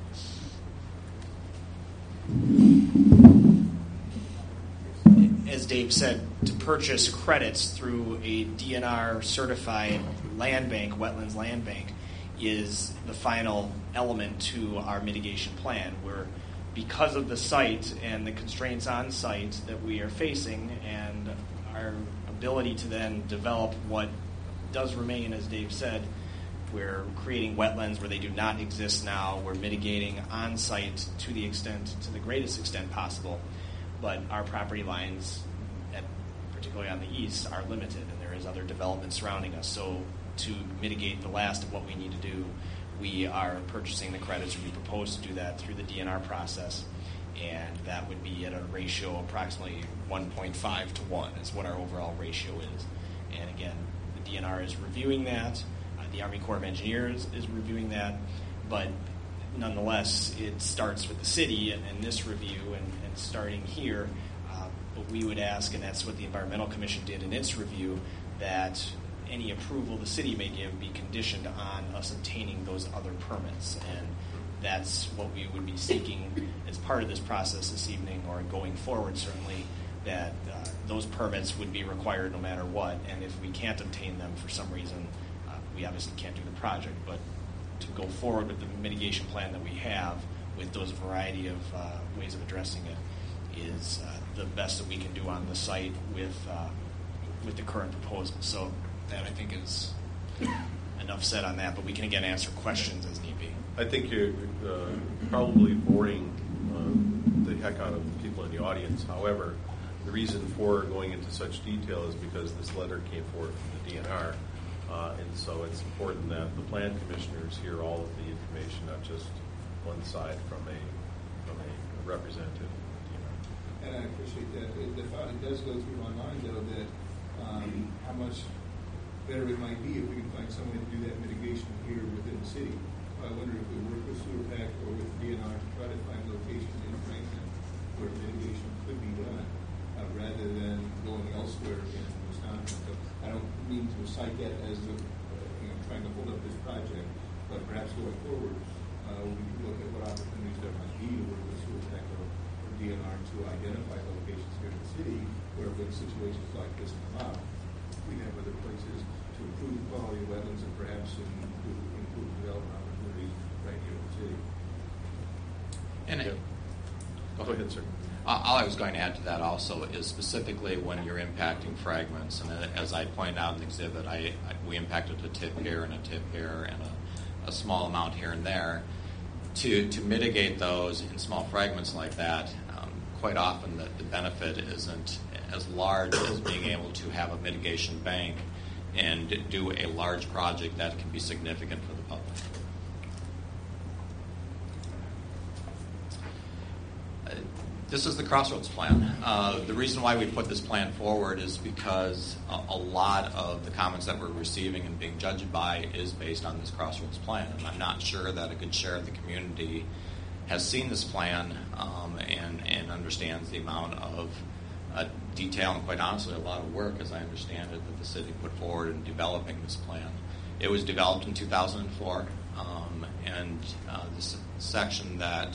As Dave said, to purchase credits through a DNR certified land bank, wetlands land bank, is the final element to our mitigation plan, where because of the site and the constraints on site that we are facing and our ability to then develop what does remain, as Dave said, we're creating wetlands where they do not exist now. We're mitigating on site to the greatest extent possible. But our property lines, particularly on the east, are limited, and there is other development surrounding us. So to mitigate the last of what we need to do, we are purchasing the credits, or we propose to do that through the DNR process, and that would be at a ratio approximately 1.5 to 1 is what our overall ratio is. And again, the DNR is reviewing that, the Army Corps of Engineers is reviewing that, but nonetheless, it starts with the city and this review, and starting here, but we would ask, and that's what the Environmental Commission did in its review, that any approval the city may give be conditioned on us obtaining those other permits. And that's what we would be seeking as part of this process this evening, or going forward, certainly, that those permits would be required no matter what. And if we can't obtain them for some reason, we obviously can't do the project. But to go forward with the mitigation plan that we have, with those variety of ways of addressing it, is the best that we can do on the site with the current proposal. So that, I think, is enough said on that, but we can again answer questions as need be. I think you're probably boring the heck out of the people in the audience. However, the reason for going into such detail is because this letter came forward from the DNR, and so it's important that the plan commissioners hear all of the information, not just one side from a representative of the DNR. And I appreciate that. The thought, it does go through my mind, though, that how much better it might be if we can find someone to do that mitigation here within the city. I wonder if we work with Sewer Pack or with DNR to try to find locations in Franklin where mitigation could be done, rather than going elsewhere in Wisconsin. So I don't mean to cite that as trying to hold up this project, but perhaps going forward, we can look at what opportunities there might be to work with Sewer Pack or DNR to identify locations here in the city where, when situations like this come up, we have other places to improve the quality of wetlands and perhaps improve development opportunities right here in the city. And go ahead, sir. All I was going to add to that also is specifically when you're impacting fragments, and as I pointed out in the exhibit, we impacted a tip here and a tip here and a small amount here and there. To mitigate those in small fragments like that, quite often the benefit isn't as large as being able to have a mitigation bank and do a large project that can be significant for the public. This is the Crossroads plan. The reason why we put this plan forward is because a lot of the comments that we're receiving and being judged by is based on this Crossroads plan. And I'm not sure that a good share of the community has seen this plan and understands the amount of detail and, quite honestly, a lot of work, as I understand it, that the city put forward in developing this plan. It was developed in 2004, and this section that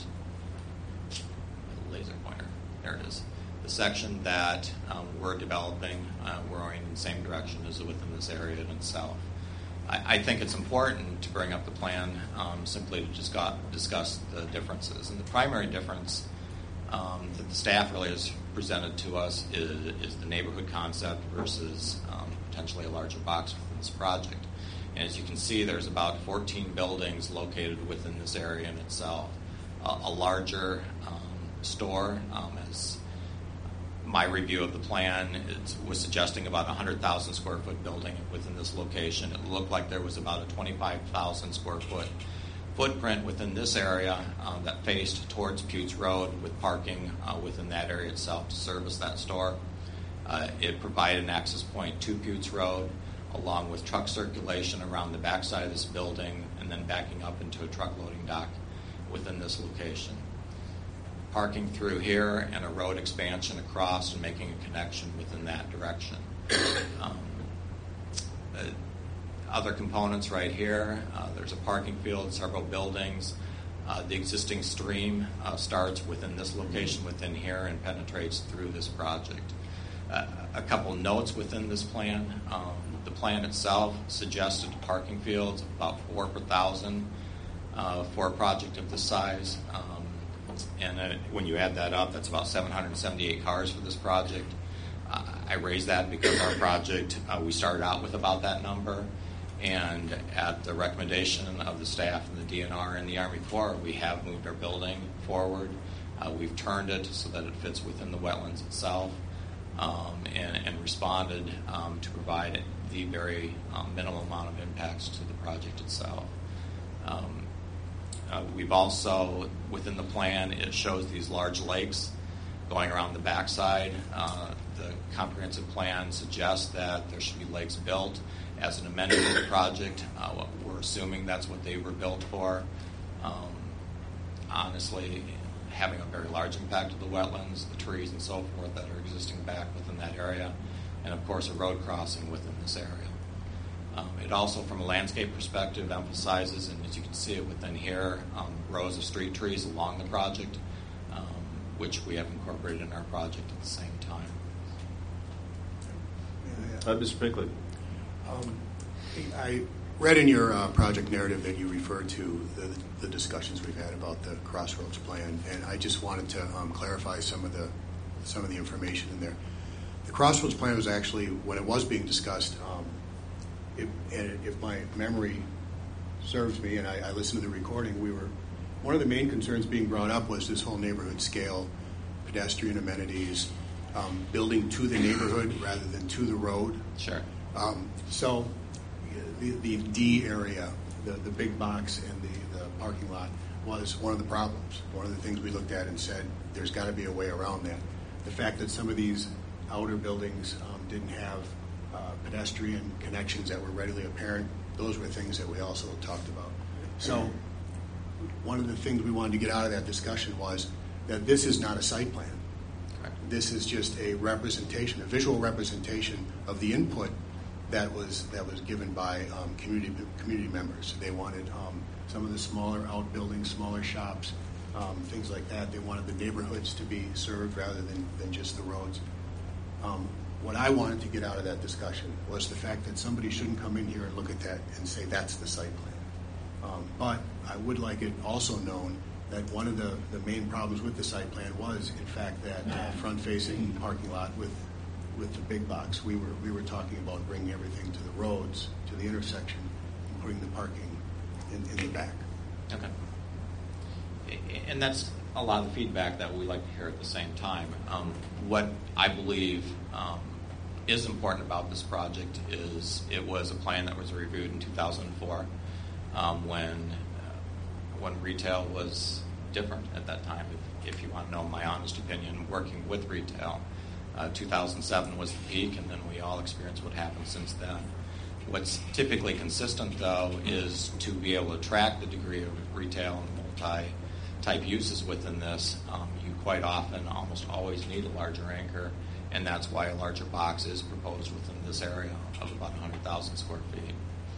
laser pointer. There it is. The section that we're developing, we're going in the same direction as within this area in itself. I think it's important to bring up the plan simply to just discuss the differences. And the primary difference that the staff really has presented to us is the neighborhood concept versus potentially a larger box within this project. And as you can see, there's about 14 buildings located within this area in itself. A larger store, as my review of the plan was suggesting about a 100,000 square foot building within this location. It looked like there was about a 25,000 square foot footprint within this area that faced towards Putes Road, with parking within that area itself to service that store. It provided an access point to Putes Road, along with truck circulation around the backside of this building, and then backing up into a truck loading dock within this location. Parking through here and a road expansion across and making a connection within that direction. Other components right here, there's a parking field, several buildings. The existing stream starts within this location within here and penetrates through this project. A couple notes within this plan. The plan itself suggested parking fields of about 4 per thousand for a project of this size. And when you add that up, that's about 778 cars for this project. I raised that because our project, we started out with about that number, and at the recommendation of the staff and the DNR and the Army Corps, we have moved our building forward. We've turned it so that it fits within the wetlands itself, and responded to provide the very minimal amount of impacts to the project itself. We've also, within the plan, it shows these large lakes going around the backside. The comprehensive plan suggests that there should be lakes built as an amenity to the project. We're assuming that's what they were built for. Honestly, having a very large impact to the wetlands, the trees and so forth that are existing back within that area, and of course a road crossing within this area. It also, from a landscape perspective, emphasizes, and as you can see it within here, rows of street trees along the project, which we have incorporated in our project at the same time. Mr. Pinkley. I read in your project narrative that you referred to the discussions we've had about the Crossroads plan, and I just wanted to clarify some of the information in there. The Crossroads plan was actually, when it was being discussed, if my memory serves me, and I listened to the recording, one of the main concerns being brought up was this whole neighborhood scale, pedestrian amenities, building to the neighborhood rather than to the road. Sure. So the D area, the big box and the parking lot was one of the problems. One of the things we looked at and said there's got to be a way around that. The fact that some of these outer buildings didn't have pedestrian connections that were readily apparent, those were things that we also talked about. So one of the things we wanted to get out of that discussion was that this is not a site plan. This is just a representation, a visual representation of the input that was given by community members. They wanted some of the smaller outbuildings, smaller shops, things like that. They wanted the neighborhoods to be served rather than just the roads. What I wanted to get out of that discussion was the fact that somebody shouldn't come in here and look at that and say that's the site plan. But I would like it also known that one of the main problems with the site plan was, in fact, that front-facing parking lot with the big box. We were talking about bringing everything to the roads, to the intersection, and putting the parking in the back. Okay. And that's a lot of the feedback that we like to hear at the same time. What I believe is important about this project is it was a plan that was reviewed in 2004 when retail was different at that time. If you want to know my honest opinion, working with retail, 2007 was the peak, and then we all experienced what happened since then. What's typically consistent, though, is to be able to track the degree of retail and multi-type uses within this. You quite often, almost always need a larger anchor, and that's why a larger box is proposed within this area of about 100,000 square feet.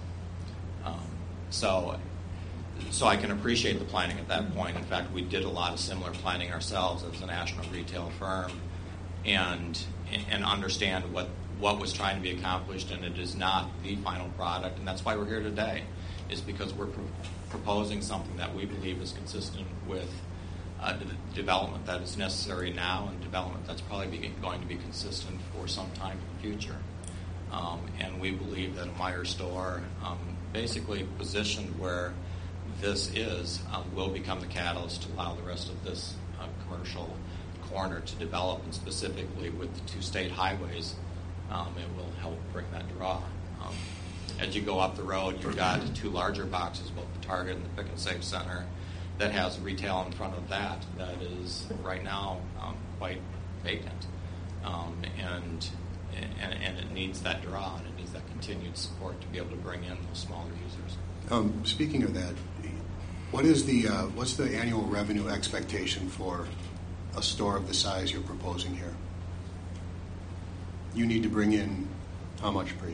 So I can appreciate the planning at that point. In fact, we did a lot of similar planning ourselves as a national retail firm, and understand what was trying to be accomplished, and it is not the final product, and that's why we're here today, is because we're proposing something that we believe is consistent with development that is necessary now and development that's probably going to be consistent for some time in the future. And we believe that a Meijer store, basically positioned where this is, will become the catalyst to allow the rest of this commercial corner to develop, and specifically with the two state highways, it will help bring that draw. As you go up the road, you've got two larger boxes, both the Target and the Pick and Save Center, that has retail in front of that is right now quite vacant, and it needs that draw, and it needs that continued support to be able to bring in those smaller users. Speaking of that, what's the annual revenue expectation for a store of the size you're proposing here? You need to bring in how much per year?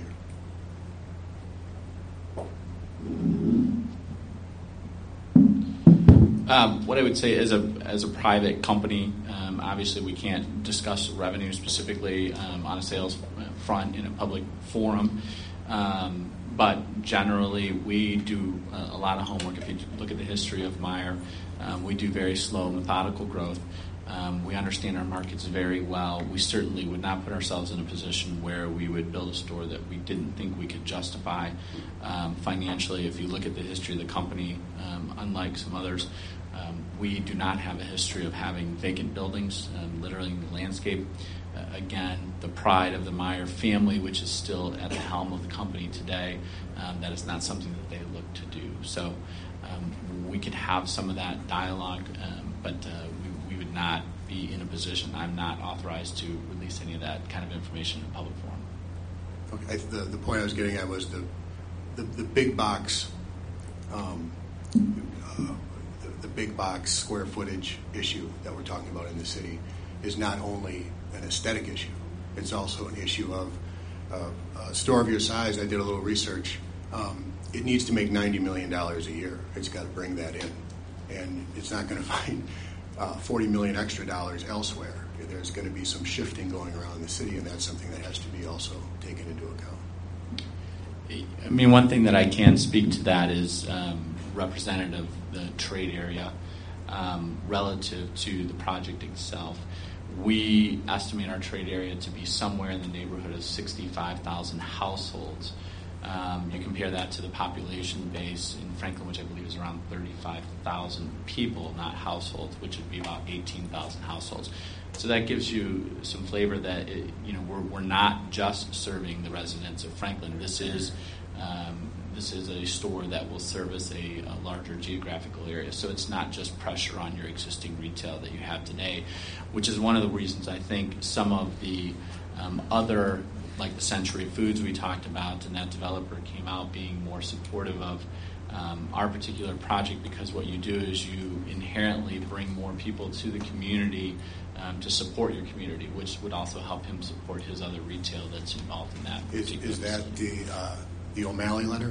What I would say as a private company, obviously we can't discuss revenue specifically on a sales front in a public forum. But generally, we do a lot of homework. If you look at the history of Meijer, we do very slow, methodical growth. We understand our markets very well. We certainly would not put ourselves in a position where we would build a store that we didn't think we could justify financially. If you look at the history of the company, unlike some others, we do not have a history of having vacant buildings, literally in the landscape. Again, the pride of the Meijer family, which is still at the helm of the company today, that is not something that they look to do. So we could have some of that dialogue, but we would not be in a position. I'm not authorized to release any of that kind of information in public forum. Okay, the point I was getting at was the big box, the big box square footage issue that we're talking about in the city is not only an aesthetic issue. It's also an issue of a store of your size. I did a little research. It needs to make $90 million a year. It's got to bring that in, and it's not going to find $40 million extra dollars elsewhere. There's going to be some shifting going around the city, and that's something that has to be also taken into account. I mean, one thing that I can speak to that is representative of the trade area relative to the project itself. We estimate our trade area to be somewhere in the neighborhood of 65,000 households. You compare that to the population base in Franklin, which I believe is around 35,000 people, not households, which would be about 18,000 households. So that gives you some flavor that we're not just serving the residents of Franklin. This is a store that will service a larger geographical area. So it's not just pressure on your existing retail that you have today, which is one of the reasons I think some of the other, like the Century Foods we talked about, and that developer came out being more supportive of our particular project, because what you do is you inherently bring more people to the community to support your community, which would also help him support his other retail that's involved in that. Is that the O'Malley letter?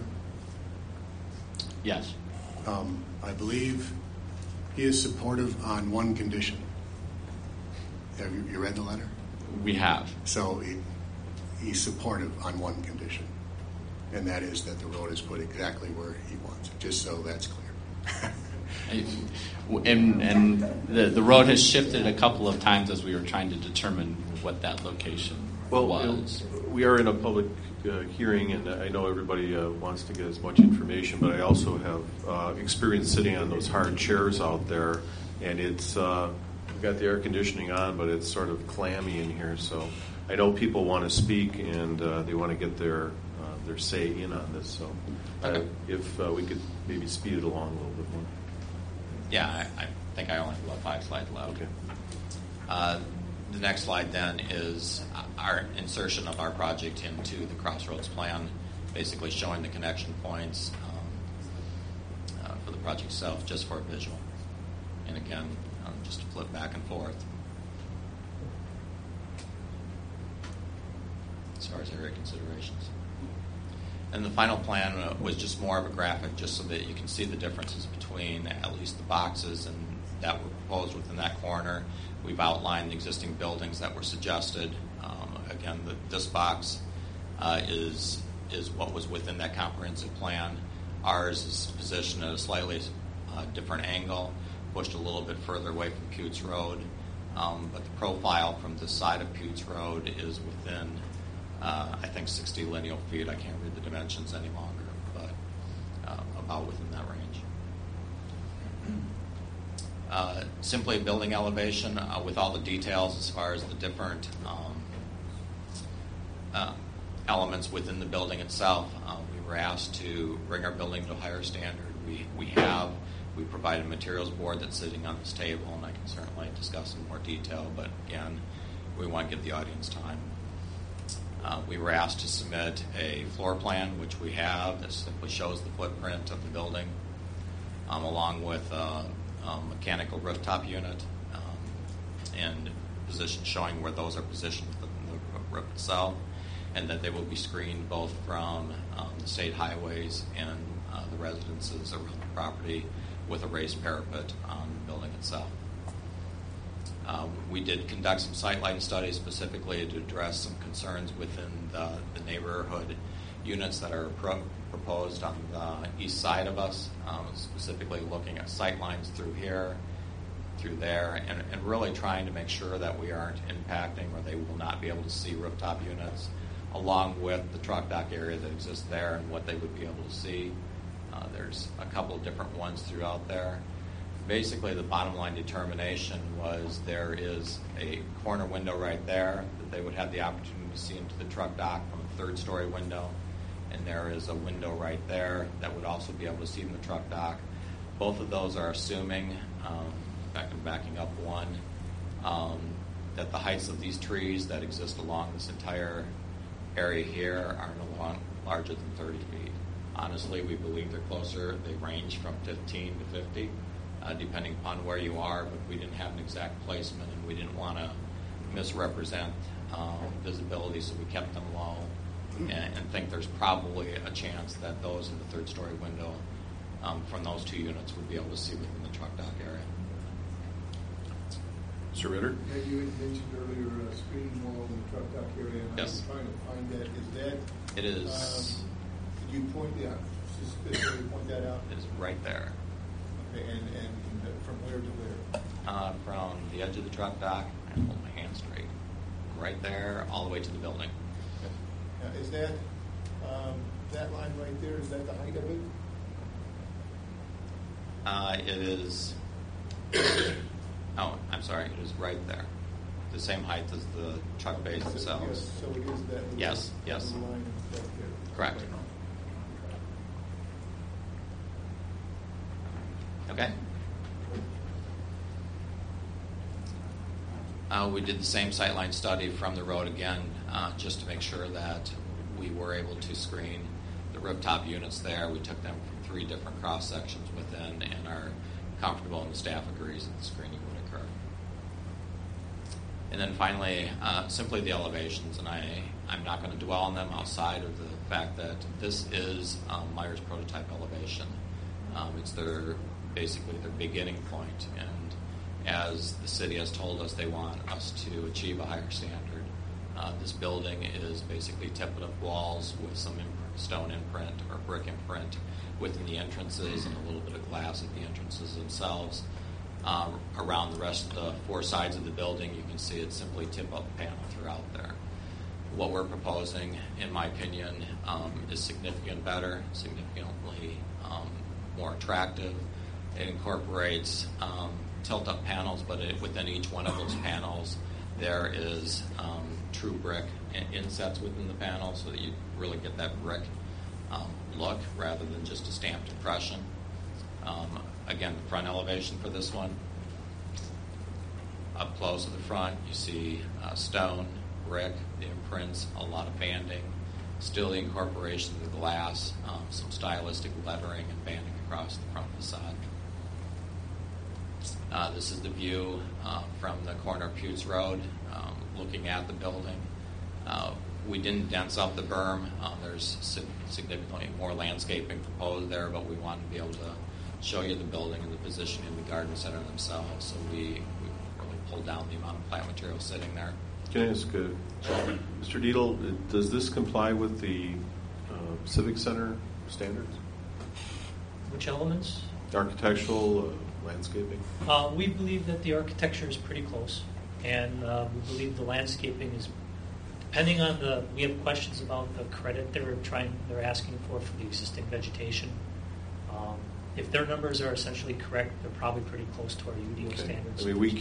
Yes. I believe he is supportive on one condition. Have you read the letter? We have. So he's supportive on one condition, and that is that the road is put exactly where he wants it, just so that's clear. And the road has shifted a couple of times as we were trying to determine what that location was. We are in a public hearing, and I know everybody wants to get as much information, but I also have experience sitting on those hard chairs out there, and it's we've got the air conditioning on, but it's sort of clammy in here. So I know people want to speak, and they want to get their say in on this. So if we could maybe speed it along a little bit more. Yeah, I think I only have about 5 slides left. Okay. The next slide then is our insertion of our project into the Crossroads plan, basically showing the connection points for the project itself, just for a visual. And again, just to flip back and forth. As far as area considerations. And the final plan was just more of a graphic, just so that you can see the differences between at least the boxes and that were proposed within that corner. We've outlined the existing buildings that were suggested. Again, this box is what was within that comprehensive plan. Ours is positioned at a slightly different angle, pushed a little bit further away from Coots Road. But the profile from this side of Coots Road is within, I think, 60 lineal feet. I can't read the dimensions any longer, but about within that range. Simply a building elevation with all the details as far as the different elements within the building itself. We were asked to bring our building to a higher standard. We provided a materials board that's sitting on this table, and I can certainly discuss in more detail, but again, we want to give the audience time. We were asked to submit a floor plan, which we have, that simply shows the footprint of the building, along with a mechanical rooftop unit and position showing where those are positioned within the roof itself, and that they will be screened both from the state highways and the residences around the property with a raised parapet on the building itself. We did conduct some sightline studies specifically to address some concerns within the neighborhood units that are proposed on the east side of us, specifically looking at sightlines through here, through there, and really trying to make sure that we aren't impacting or they will not be able to see rooftop units, along with the truck dock area that exists there and what they would be able to see. There's a couple of different ones throughout there. Basically, the bottom line determination was there is a corner window right there that they would have the opportunity to see into the truck dock from a third-story window, and there is a window right there that would also be able to see in the truck dock. Both of those are assuming, in fact, I'm backing up one, that the heights of these trees that exist along this entire area here are no larger than 30 feet. Honestly, we believe they're closer. They range from 15 to 50, depending upon where you are, but we didn't have an exact placement, and we didn't want to misrepresent visibility, so we kept them low and think there's probably a chance that those in the third-story window from those two units would be able to see within the truck dock area. Mr. Ritter? Yeah, you had mentioned earlier a screening wall in the truck dock area, and Yes. I was trying to find that. Is that? It is. Could you point that out? It is right there. Okay, and from where to where? From the edge of the truck dock, and hold my hand straight, right there, all the way to the building. Now, is that line right there? Is that the height of it? It is. Oh, I'm sorry. It is right there, the same height as the truck bays themselves. Yes, so it is that. Yes. Line right there. Correct. Okay. We did the same sightline study from the road again, just to make sure that we were able to screen the rooftop units there. We took them from 3 different cross sections within, and are comfortable, and the staff agrees that the screening would occur. And then finally, simply the elevations, and I'm not going to dwell on them outside of the fact that this is Myers prototype elevation. It's basically their beginning point, and as the city has told us, they want us to achieve a higher standard. This building is basically tip-up walls with some stone imprint or brick imprint within the entrances, and a little bit of glass at the entrances themselves. Around the rest of the 4 sides of the building, you can see it's simply tip-up panel throughout there. What we're proposing, in my opinion, is significantly better, significantly more attractive. It incorporates tilt-up panels, but within each one of those panels, there is true brick insets within the panel, so that you really get that brick look rather than just a stamped impression. Again, the front elevation for this one. Up close at the front, you see stone, brick, the imprints, a lot of banding, still the incorporation of the glass, some stylistic lettering and banding across the front facade. This is the view from the corner of Putes Road, looking at the building. We didn't dense up the berm. There's significantly more landscaping proposed there, but we wanted to be able to show you the building and the position in the garden center themselves. So we really pulled down the amount of plant material sitting there. Can I ask, Mr. Dietl, does this comply with the Civic Center standards? Which elements? Architectural, landscaping? We believe that the architecture is pretty close, and we believe the landscaping is, depending on we have questions about the credit they're asking for the existing vegetation. If their numbers are essentially correct, they're probably pretty close to our UDO standards. I mean, we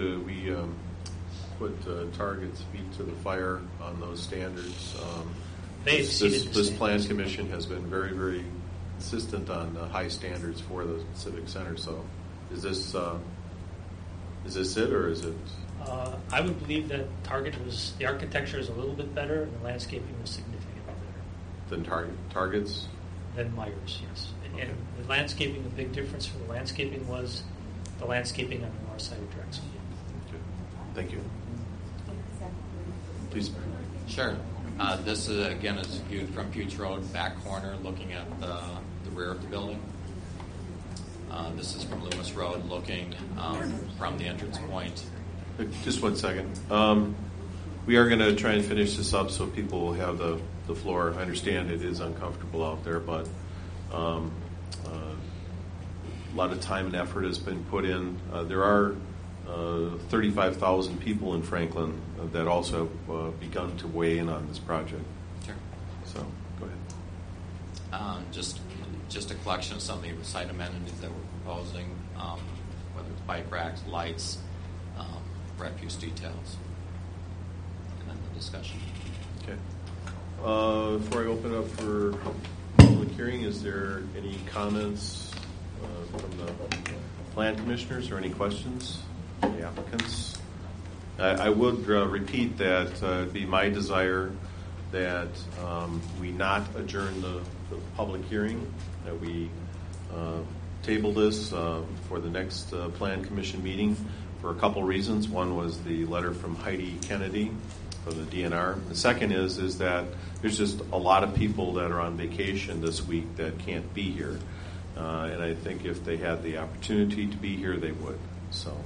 put targets feet to the fire on those standards. This plan commission has been very, very insistent on high standards for the Civic Center. So, is this it, or is it? I would believe that the architecture is a little bit better, and the landscaping was significantly better. Than targets? Than Myers, yes. And the landscaping, the big difference for the landscaping was the landscaping on the north side of Drexel. Okay. Thank you. Please. Sure. This again is viewed from Putes Road, back corner, looking at the rear of the building. This is from Loomis Road, looking from the entrance point. Just 1 second. We are going to try and finish this up so people will have the floor. I understand it is uncomfortable out there, but a lot of time and effort has been put in. There are 35,000 people in Franklin that also have begun to weigh in on this project. Sure. So, go ahead. Just a collection of some of the site amenities that we're proposing, whether it's bike racks, lights, refuse details, and then the discussion. Okay. Before I open up for public hearing, is there any comments from the plan commissioners, or any questions from the applicants? I would repeat that it'd be my desire that we not adjourn the public hearing, that we table this for the next plan commission meeting for a couple reasons. One was the letter from Heidi Kennedy from the DNR. The second is that there's just a lot of people that are on vacation this week that can't be here. And I think if they had the opportunity to be here, they would. So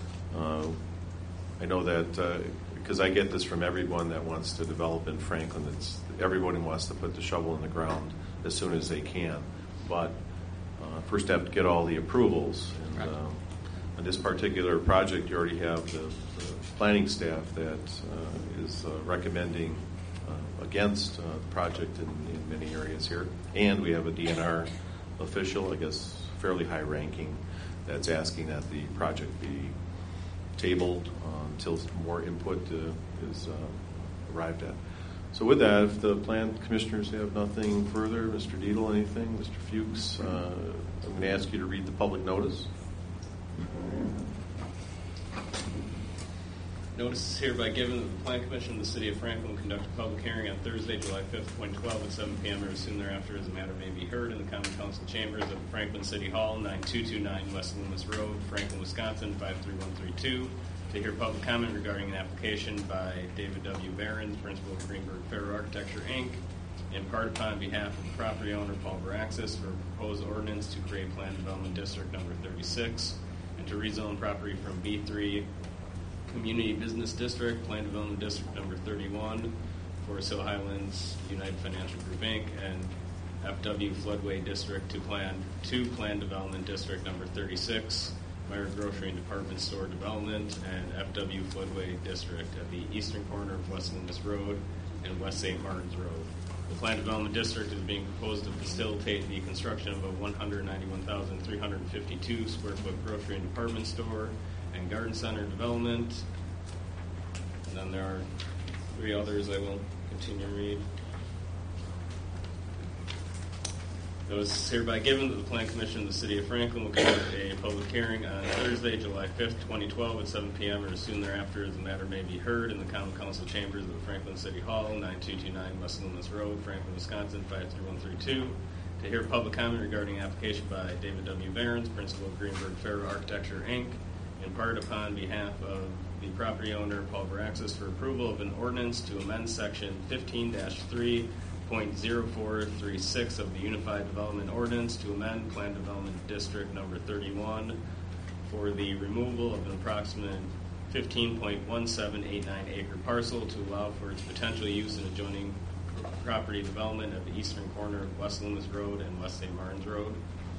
I know that because I get this from everyone that wants to develop in Franklin. Everybody wants to put the shovel in the ground as soon as they can. But first have to get all the approvals. And on this particular project, you already have the planning staff that is recommending against the project in many areas here. And we have a DNR official, I guess fairly high ranking, that's asking that the project be tabled until more input is arrived at. So with that, if the plan commissioners have nothing further, Mr. Dietl, anything? Mr. Fuchs, I'm going to ask you to read the public notice. Notice is hereby given that the Plan Commission of the City of Franklin will conduct a public hearing on Thursday, July 5th, 2012 at 7 p.m. or as soon thereafter as the matter may be heard in the Common Council Chambers of Franklin City Hall, 9229 West Loomis Road, Franklin, Wisconsin, 53132, to hear public comment regarding an application by David W. Behrens, Principal of Greenberg Fair Architecture, Inc., in part upon behalf of the property owner, Paul Veraxis, for a proposed ordinance to create Plan Development District number 36 and to rezone property from B3 Community Business District, Plan Development District number 31, Forest Hill Highlands United Financial Group, Inc., and FW Floodway District to Plan Development District number 36, Meyer Grocery and Department Store Development, and FW Floodway District at the eastern corner of West Loomis Road and West St. Martin's Road. The Plan Development District is being proposed to facilitate the construction of a 191,352 square foot grocery and department store and garden center development. And then there are three others I will continue to read. Notice is hereby given that the Plan Commission of the City of Franklin will conduct a public hearing on Thursday, July 5th, 2012 at 7 p.m. or as soon thereafter as the matter may be heard in the Common Council Chambers of the Franklin City Hall, 9229 West Loomis Road, Franklin, Wisconsin, 53132, to hear public comment regarding an application by David W. Behrens, Principal of Greenberg Fair Architecture, Inc., in part upon behalf of the property owner, Paul Veraxis, for approval of an ordinance to amend Section 15-3.0436 of the Unified Development Ordinance to amend Plan Development District number 31 for the removal of an approximate 15.1789 acre parcel to allow for its potential use in adjoining property development at the eastern corner of West Loomis Road and West St. Martin's Road.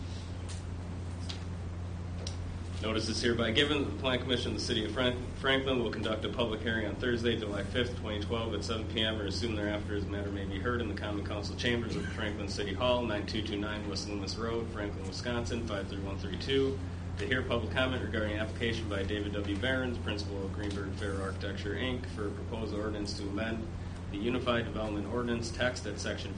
Notice is hereby given that the Plan Commission of the City of Franklin will conduct a public hearing on Thursday, July 5th, 2012 at 7 p.m. or as soon thereafter as the matter may be heard in the Common Council Chambers of the Franklin City Hall, 9229 West Loomis Road, Franklin, Wisconsin, 53132, to hear public comment regarding an application by David W. Behrens, Principal of Greenberg Fair Architecture, Inc., for a proposed ordinance to amend the Unified Development Ordinance text at Section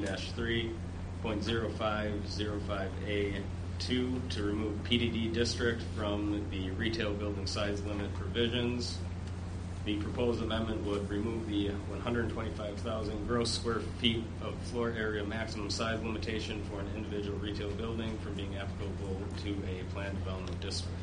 15-3.0505A2 to remove PDD district from the retail building size limit provisions. The proposed amendment would remove the 125,000 gross square feet of floor area maximum size limitation for an individual retail building from being applicable to a planned development district.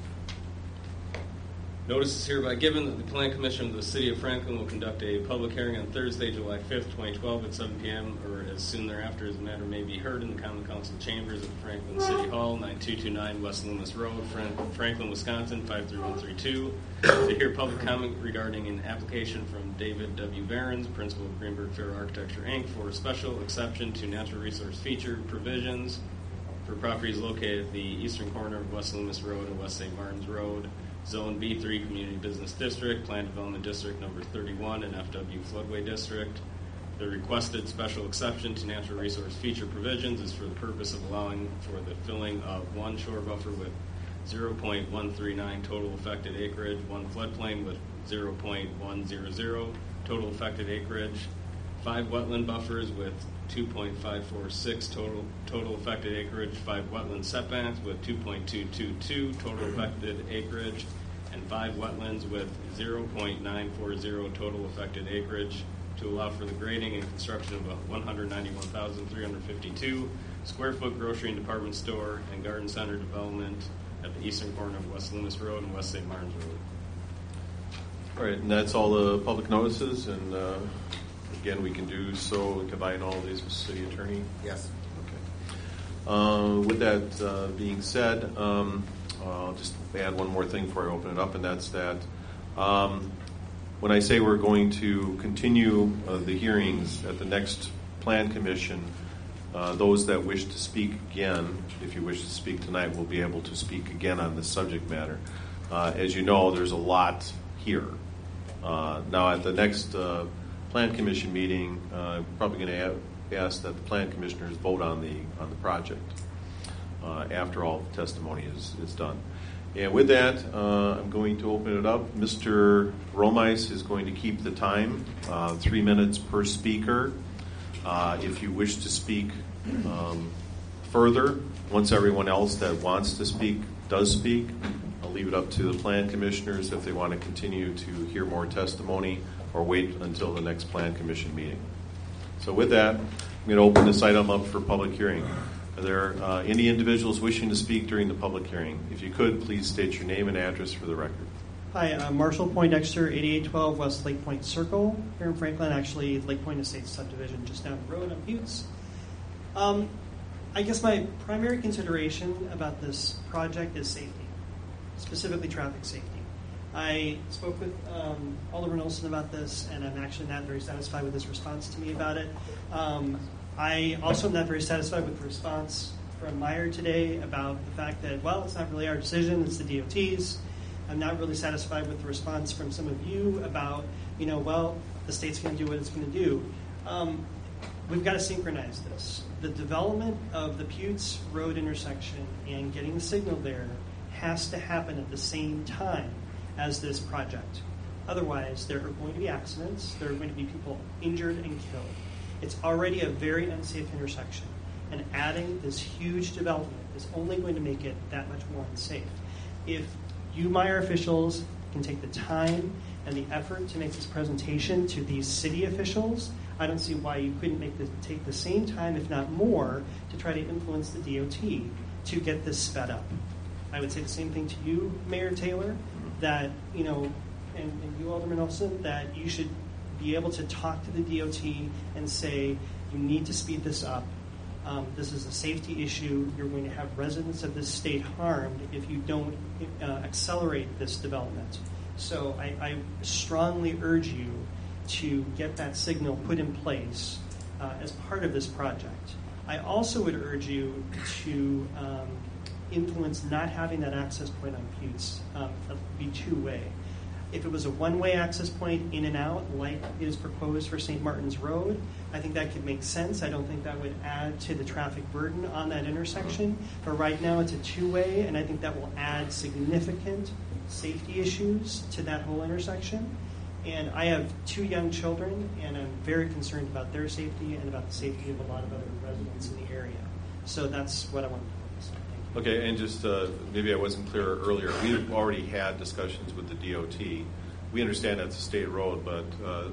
Notice is hereby given that the Plan Commission of the City of Franklin will conduct a public hearing on Thursday, July 5th, 2012 at 7 p.m. or as soon thereafter as the matter may be heard in the Common Council Chambers of Franklin City Hall, 9229 West Loomis Road, Franklin, Wisconsin, 53132, to hear public comment regarding an application from David W. Behrens, Principal of Greenberg Fair Architecture, Inc., for a special exception to natural resource feature provisions for properties located at the eastern corner of West Loomis Road and West St. Martin's Road, Zone B3 Community Business District, Plan Development District number 31, and FW Floodway District. The requested special exception to natural resource feature provisions is for the purpose of allowing for the filling of one shore buffer with 0.139 total affected acreage, one floodplain with 0.100 total affected acreage, 5 wetland buffers with 2.546 total affected acreage, 5 wetland setbacks with 2.222 total affected acreage, and 5 wetlands with 0.940 total affected acreage, to allow for the grading and construction of a 191,352 square foot grocery and department store and garden center development at the eastern corner of West Loomis Road and West St. Martin's Road. All right, and that's all the public notices, and again, we can do so and combine all of these with city attorney? Yes. Okay. With that being said, I'll just add one more thing before I open it up, and that's that when I say we're going to continue the hearings at the next Plan Commission, those that wish to speak again, if you wish to speak tonight, will be able to speak again on this subject matter. As you know, there's a lot here. Now, at the next Plan Commission meeting, I'm probably going to ask that the Plan Commissioners vote on the project after all the testimony is done. And with that, I'm going to open it up. Mr. Romeis is going to keep the time, 3 minutes per speaker. If you wish to speak further, once everyone else that wants to speak does speak, I'll leave it up to the Plan Commissioners if they want to continue to hear more testimony or wait until the next Plan Commission meeting. So with that, I'm going to open this item up for public hearing. Are there any individuals wishing to speak during the public hearing? If you could, please state your name and address for the record. Hi, I'm Marshall Poindexter, 8812 West Lake Point Circle here in Franklin, actually Lake Point Estates subdivision just down the road on Buttes. I guess my primary consideration about this project is safety, specifically traffic safety. I spoke with Alderman Olson about this, and I'm actually not very satisfied with his response to me about it. I also am not very satisfied with the response from Meyer today about the fact that, well, it's not really our decision, it's the DOT's. I'm not really satisfied with the response from some of you about, well, the state's going to do what it's going to do. We've got to synchronize this. The development of the Buttes Road intersection and getting the signal there has to happen at the same time as this project. Otherwise, there are going to be accidents, there are going to be people injured and killed. It's already a very unsafe intersection, and adding this huge development is only going to make it that much more unsafe. If you, Meyer officials, can take the time and the effort to make this presentation to these city officials, I don't see why you couldn't take the same time, if not more, to try to influence the DOT to get this sped up. I would say the same thing to you, Mayor Taylor, that, and you, Alderman Olson, that you should be able to talk to the DOT and say, you need to speed this up. This is a safety issue. You're going to have residents of this state harmed if you don't accelerate this development. So I strongly urge you to get that signal put in place as part of this project. I also would urge you to influence not having that access point on Buttes be two-way. If it was a one-way access point in and out, like is proposed for St. Martin's Road, I think that could make sense. I don't think that would add to the traffic burden on that intersection. But right now it's a two-way, and I think that will add significant safety issues to that whole intersection. And I have 2 young children, and I'm very concerned about their safety and about the safety of a lot of other residents in the area. So that's what I want to focus on. Okay, and just maybe I wasn't clear earlier. We've already had discussions with the DOT. We understand that's a state road, but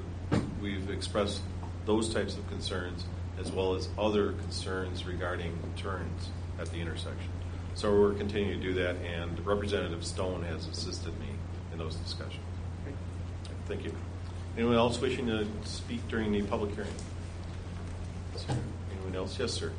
we've expressed those types of concerns as well as other concerns regarding turns at the intersection. So we're continuing to do that, and Representative Stone has assisted me in those discussions. Okay. Thank you. Anyone else wishing to speak during the public hearing? Sir. Anyone else? Yes, sir.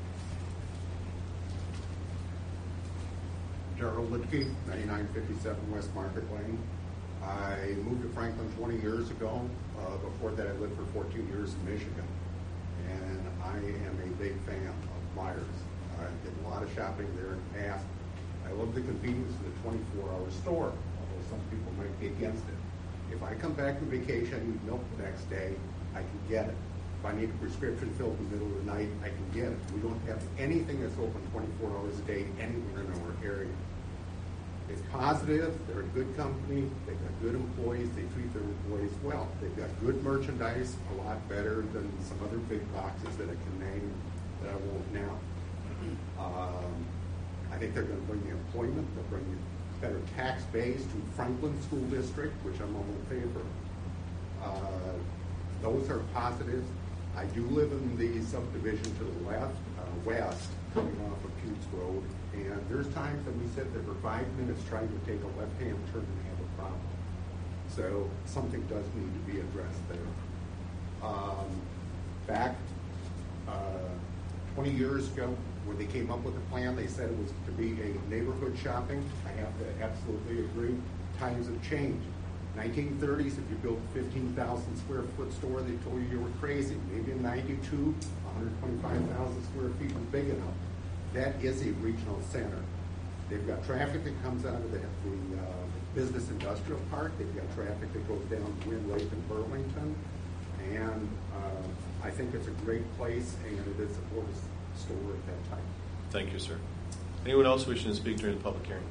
Gerald Litke, 9957 West Market Lane. I moved to Franklin 20 years ago. Before that, I lived for 14 years in Michigan. And I am a big fan of Myers. I did a lot of shopping there in the past. I love the convenience of the 24-hour store, although some people might be against it. If I come back from vacation, I need milk the next day, I can get it. If I need a prescription filled in the middle of the night, I can get it. We don't have anything that's open 24 hours a day anywhere in our area. It's positive, they're a good company, they've got good employees, they treat their employees well. They've got good merchandise, a lot better than some other big boxes that I can name that I won't now. I think they're going to bring you employment, they'll bring you better tax base to Franklin School District, which I'm all in favor of. Those are positives. I do live in the subdivision to the left, west, coming off of Pewts Road, and there's times that we sit there for 5 minutes trying to take a left-hand turn and have a problem. So something does need to be addressed there. Back 20 years ago, when they came up with the plan, they said it was to be a neighborhood shopping. I have to absolutely agree. Times have changed. 1930s, if you built a 15,000 square foot store, they told you were crazy. Maybe in 92, 125,000 square feet was big enough. That is a regional center. They've got traffic that comes out of the business industrial park. They've got traffic that goes down Wind Lake and Burlington. And I think it's a great place, and it is a Border store at that time. Thank you, sir. Anyone else wishing to speak during the public hearing?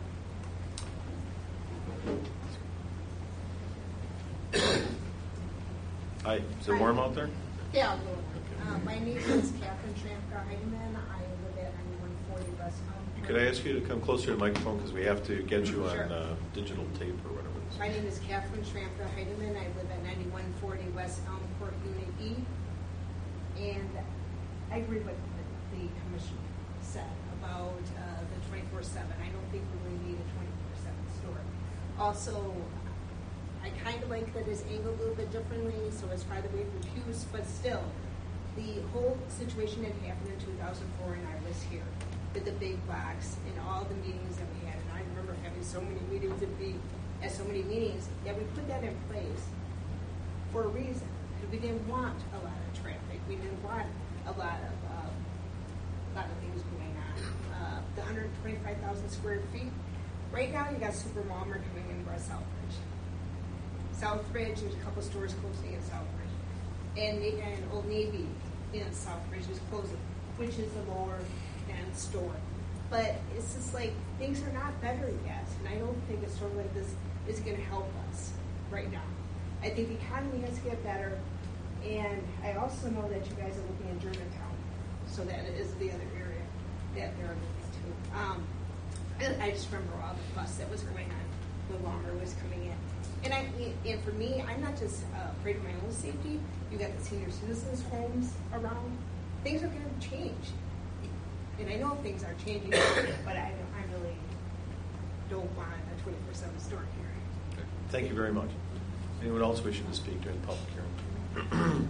Hi, is it warm out there? Yeah, a little. My name is Catherine Trampka-Heidemann. I live at 9140 West Elm. Could I ask you to come closer to the microphone because we have to get you Sure. on digital tape or whatever it is. My name is Catherine Trampka-Heidemann. I live at 9140 West Elm Court, Unit E. And I agree with what the commission said about the 24/7. I don't think we really need a 24/7 store. Also, I kind of like that it's angled a little bit differently, so it's farther away from Pew's, but still, the whole situation that happened in 2004, and I was here with the big box and all the meetings that we had, and I remember having so many meetings and being at so many meetings, that we put that in place for a reason, because we didn't want a lot of traffic. We didn't want a lot of things going on. The 125,000 square feet. Right now, you got Super Walmart coming in West Southbridge. Southbridge, there's a couple stores closing in Southbridge, and Old Navy in Southbridge is closing, which is a lower end store. But it's just like things are not better yet, and I don't think a store like this is going to help us right now. I think the economy has to get better, and I also know that you guys are looking at Germantown, so that is the other area that they're looking to. I just remember all the fuss that was going on when Walmart was coming in. And for me, I'm not just afraid of my own safety. You got the senior citizens' homes around. Things are going to change. And I know things are changing, but I really don't want a 24/7 store here. Okay. Thank you very much. Anyone else wishing to speak during the public hearing?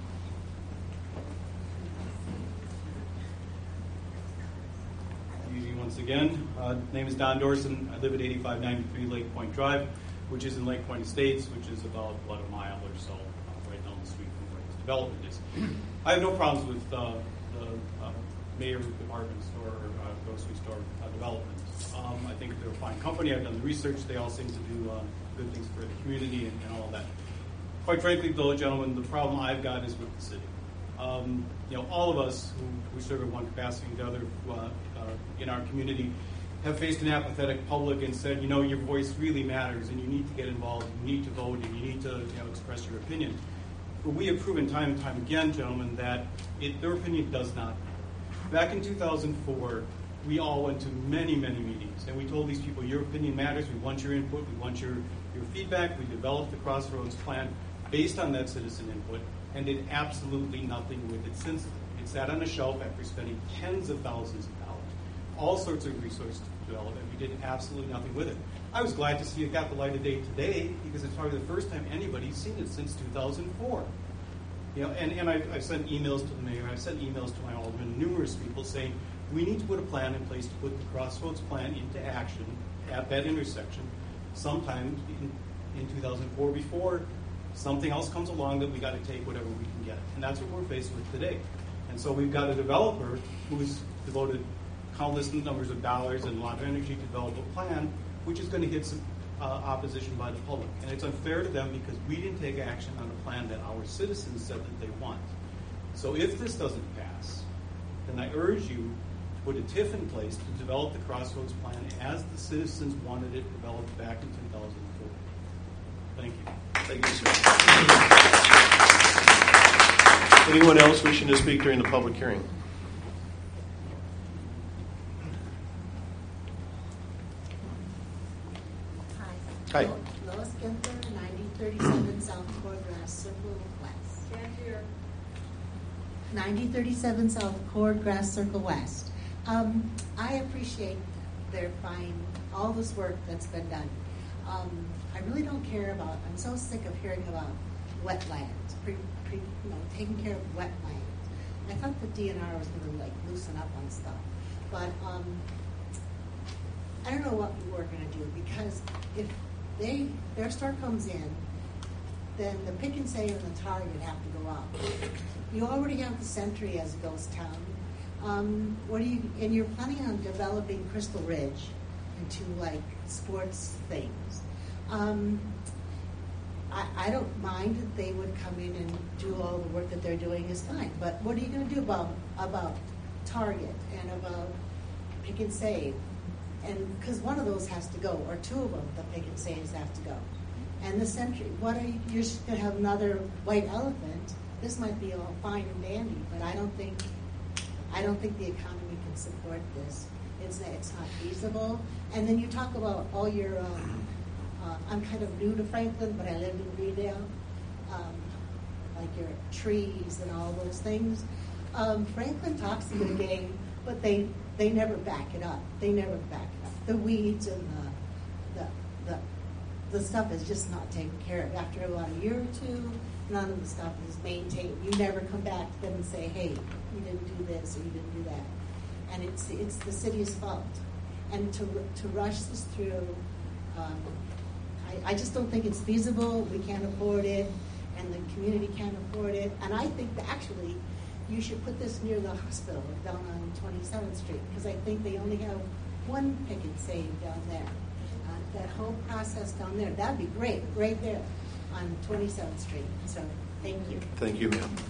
Easy once again. Name is Don Dorson. I live at 8593 Lake Point Drive, which is in Lake Point Estates, which is about a mile or so right down the street from where this development is. I have no problems with the mayor's department store or grocery store development. I think they're a fine company. I've done the research. They all seem to do good things for the community and all that. Quite frankly, though, gentlemen, the problem I've got is with the city. All of us who serve in one capacity or the other in our community have faced an apathetic public and said, your voice really matters and you need to get involved, you need to vote, and you need to express your opinion. But we have proven time and time again, gentlemen, that their opinion does not matter. Back in 2004, we all went to many, many meetings, and we told these people, your opinion matters, we want your input, we want your feedback. We developed the Crossroads plan based on that citizen input and did absolutely nothing with it since then. It sat on a shelf after spending tens of thousands of dollars, all sorts of resources to develop it. We did absolutely nothing with it. I was glad to see it got the light of day today because it's probably the first time anybody's seen it since 2004. And I've sent emails to the mayor, I've sent emails to my alderman, numerous people saying we need to put a plan in place to put the Crossroads plan into action at that intersection sometime in 2004 before something else comes along that we got to take whatever we can get. And that's what we're faced with today. And so we've got a developer who's devoted countless numbers of dollars and a lot of energy to develop a plan, which is going to hit some opposition by the public. And it's unfair to them because we didn't take action on a plan that our citizens said that they want. So if this doesn't pass, then I urge you to put a TIF in place to develop the Crossroads plan as the citizens wanted it developed back in 2004. Thank you. Thank you, sir. Anyone else wishing to speak during the public hearing? Hi. Lois Ginther, 9037 South Cordgrass Circle West. Stand here. 9037 South Cordgrass Circle West. I appreciate their fine, all this work that's been done. I really don't care about, I'm so sick of hearing about wetlands, taking care of wetlands. I thought the DNR was going to loosen up on stuff. But I don't know what we're going to do, because if their store comes in, then the Pick and Save and the Target have to go out. You already have the Century as a ghost town. And you're planning on developing Crystal Ridge into sports things. I don't mind that they would come in and do all the work that they're doing is fine. But what are you going to do about Target and about Pick and Save? And because one of those has to go, or two of them, the Pick and Saves have to go. And the Century, you're just going to have another white elephant. This might be all fine and dandy, but I don't think the economy can support this. It's not feasible. And then you talk about all your, I'm kind of new to Franklin, but I lived in Greendale, like your trees and all those things. Franklin talks a good game, but they never back it up. They never back it up. The weeds and the stuff is just not taken care of. After about a year or two, none of the stuff is maintained. You never come back to them and say, hey, you didn't do this or you didn't do that. And it's the city's fault. And to rush this through, I just don't think it's feasible. We can't afford it, and the community can't afford it. And I think that actually you should put this near the hospital down on 27th Street, because I think they only have one Pick and Save down there. That whole process down there, that'd be great, right there on 27th Street. So thank you. Thank you, ma'am.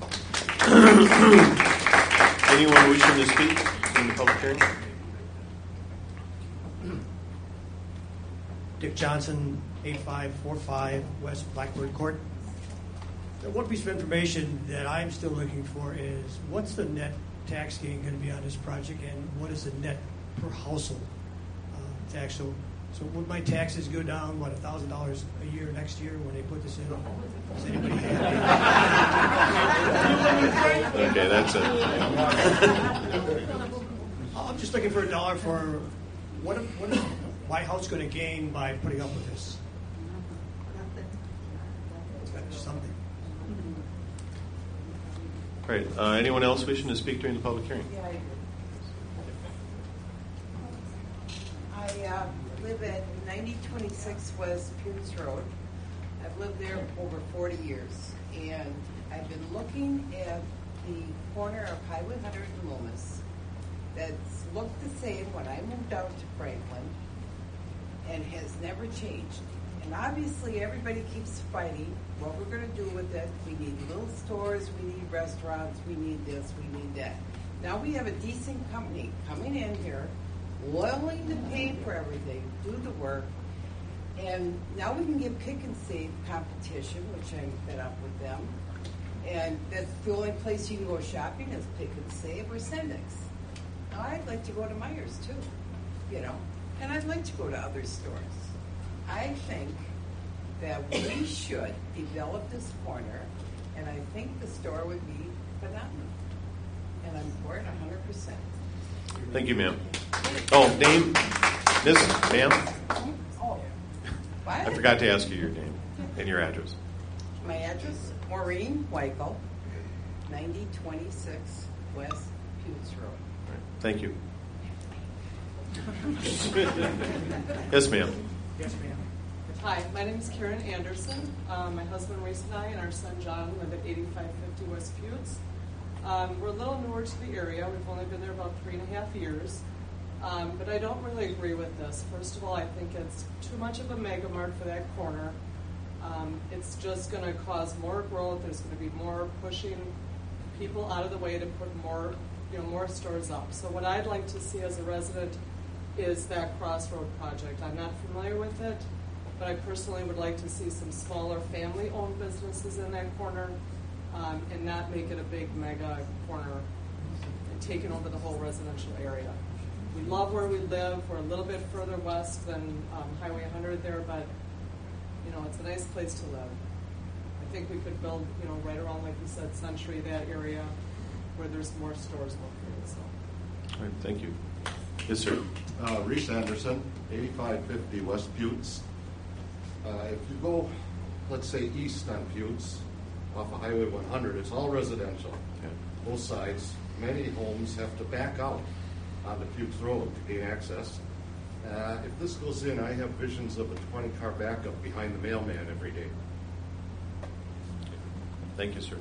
Anyone wishing to speak in the public hearing? Dick Johnson, 8545 West Blackbird Court. The one piece of information that I'm still looking for is what's the net tax gain going to be on this project, and what is the net per household tax? So would my taxes go down, $1,000 a year next year when they put this in? Is anybody happy? Okay, that's it. I'm just looking for $1 for what is my house going to gain by putting up with this? It's got to be something. All right. Anyone else wishing to speak during the public hearing? Yeah, I live at 9026 West Pierce Road. I've lived there over 40 years, and I've been looking at the corner of Highway 100 and Loomis that's looked the same when I moved out to Franklin and has never changed. And obviously everybody keeps fighting what we're going to do with it. We need little stores, we need restaurants, we need this, we need that. Now we have a decent company coming in here, willing to pay for everything, do the work, and now we can get Pick and Save competition, which I'm fed up with them. And that's the only place you can go shopping is Pick and Save or Sendix. Now I'd like to go to Myers too, and I'd like to go to other stores. I think that we should develop this corner, and I think the store would be phenomenal. And I'm for it 100%. Thank you, ma'am. Oh, name? Ma'am? Oh, what? I forgot to ask you your name and your address. My address, Maureen Weichel, 9026 West Pewts Road. All right. Thank you. Yes, ma'am. Yes, ma'am. Hi, my name is Karen Anderson. My husband Reese and I and our son John live at 8550 West Pewts. We're a little newer to the area. We've only been there about 3.5 years. But I don't really agree with this. First of all, I think it's too much of a mega mart for that corner. It's just going to cause more growth. There's going to be more pushing people out of the way to put more more stores up. So what I'd like to see as a resident is that Crossroad project. I'm not familiar with it, but I personally would like to see some smaller family-owned businesses in that corner, and not make it a big mega corner and taking over the whole residential area. We love where we live. We're a little bit further west than Highway 100 there, but it's a nice place to live. I think we could build, right around, like you said, Century, that area where there's more stores located. So. All right, thank you. Yes, sir. Reese Anderson, 8550 West Buttes. If you go, let's say, east on Buttes, off of Highway 100, it's all residential. Okay. Both sides. Many homes have to back out onto Buttes Road to gain access. If this goes in, I have visions of a 20-car backup behind the mailman every day. Thank you, sir.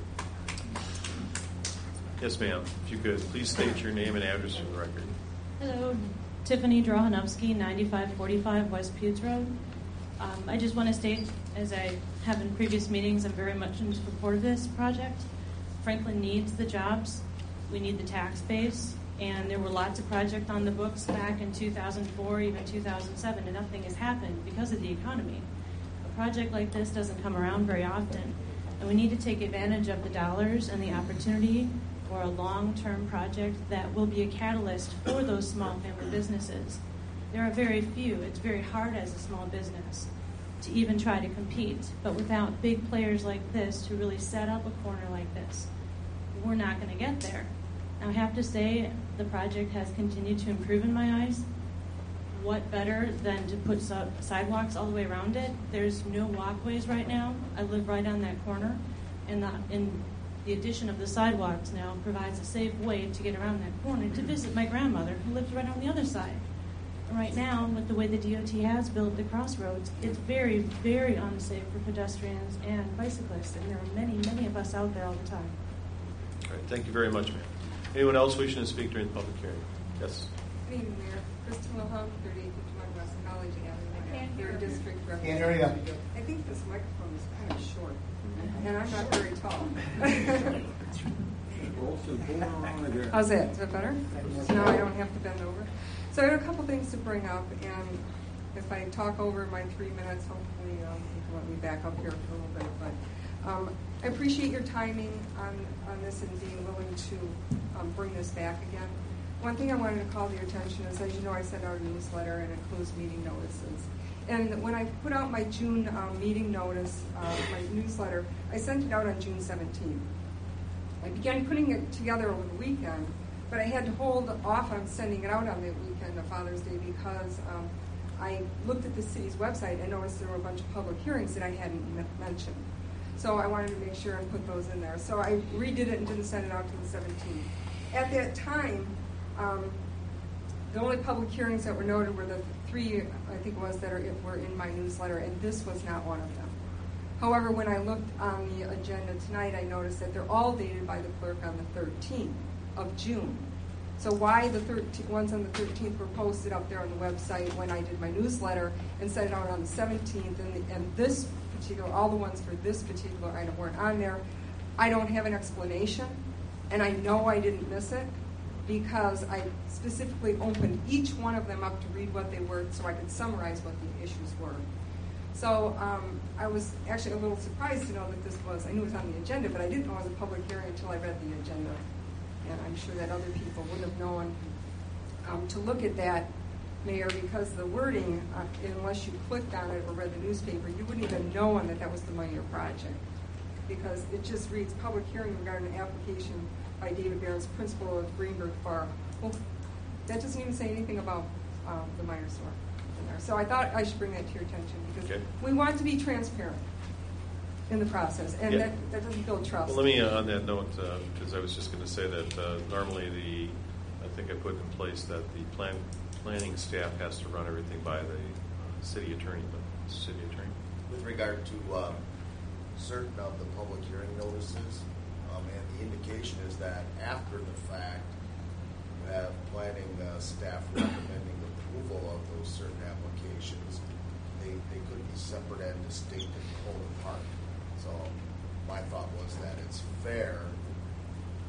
Yes, ma'am. If you could, please state your name and address for the record. Hello, Tiffany Drohanowski, 9545 West Buttes Road. I just want to state, as I have in previous meetings, I'm very much in support of this project. Franklin needs the jobs. We need the tax base. And there were lots of projects on the books back in 2004, even 2007, and nothing has happened because of the economy. A project like this doesn't come around very often, and we need to take advantage of the dollars and the opportunity for a long-term project that will be a catalyst for those small family businesses. There are very few. It's very hard as a small business to even try to compete, but without big players like this to really set up a corner like this, we're not going to get there. I have to say, the project has continued to improve in my eyes. What better than to put sidewalks all the way around it? There's no walkways right now. I live right on that corner, and the addition of the sidewalks now provides a safe way to get around that corner to visit my grandmother, who lives right on the other side. And right now, with the way the DOT has built the crossroads, it's very, very unsafe for pedestrians and bicyclists, and there are many, many of us out there all the time. All right, thank you very much, ma'am. Anyone else wishing to speak during the public hearing? Yes. Good evening, Mayor. Kristen Wilhelm, 3851 West College Avenue, here in District Can't hear you. I think this microphone is kind of short, and I'm not very tall. How's that? Is that better? No, I don't have to bend over. So I have a couple things to bring up, and if I talk over my 3 minutes, hopefully you can let me back up here for a little bit. But I appreciate your timing on this and being willing to bring this back again. One thing I wanted to call to your attention is, as you know, I send out a newsletter and it includes meeting notices. And when I put out my June meeting notice, my newsletter, I sent it out on June 17th. I began putting it together over the weekend, but I had to hold off on sending it out on the weekend of Father's Day because I looked at the city's website and noticed there were a bunch of public hearings that I hadn't mentioned. So I wanted to make sure and put those in there. So I redid it and didn't send it out to the 17th. At that time, the only public hearings that were noted were the 3, I think it was, that were in my newsletter, and this was not one of them. However, when I looked on the agenda tonight, I noticed that they're all dated by the clerk on the 13th of June. So why the ones on the 13th were posted up there on the website when I did my newsletter and sent it out on the 17th, and this particular, all the ones for this particular item weren't on there, I don't have an explanation, and I know I didn't miss it because I specifically opened each one of them up to read what they were so I could summarize what the issues were. So I was actually a little surprised to know that this was, I knew it was on the agenda, but I didn't know it was a public hearing until I read the agenda. And I'm sure that other people would have known to look at that, Mayor, because the wording, unless you clicked on it or read the newspaper, you wouldn't even know that that was the Meyer project. Because it just reads public hearing regarding an application by David Barron's principal of Greenberg Farm. Well, that doesn't even say anything about the Meyer store in there. So I thought I should bring that to your attention because we want to be transparent in the process, and that doesn't build trust. Well, let me, on that note, because I was just going to say that normally I think I put in place that the planning staff has to run everything by the city attorney, but city attorney. With regard to certain of the public hearing notices, and the indication is that after the fact, you have planning staff recommending approval of those certain applications. They could be separate and distinct and pulled apart. So my thought was that it's fair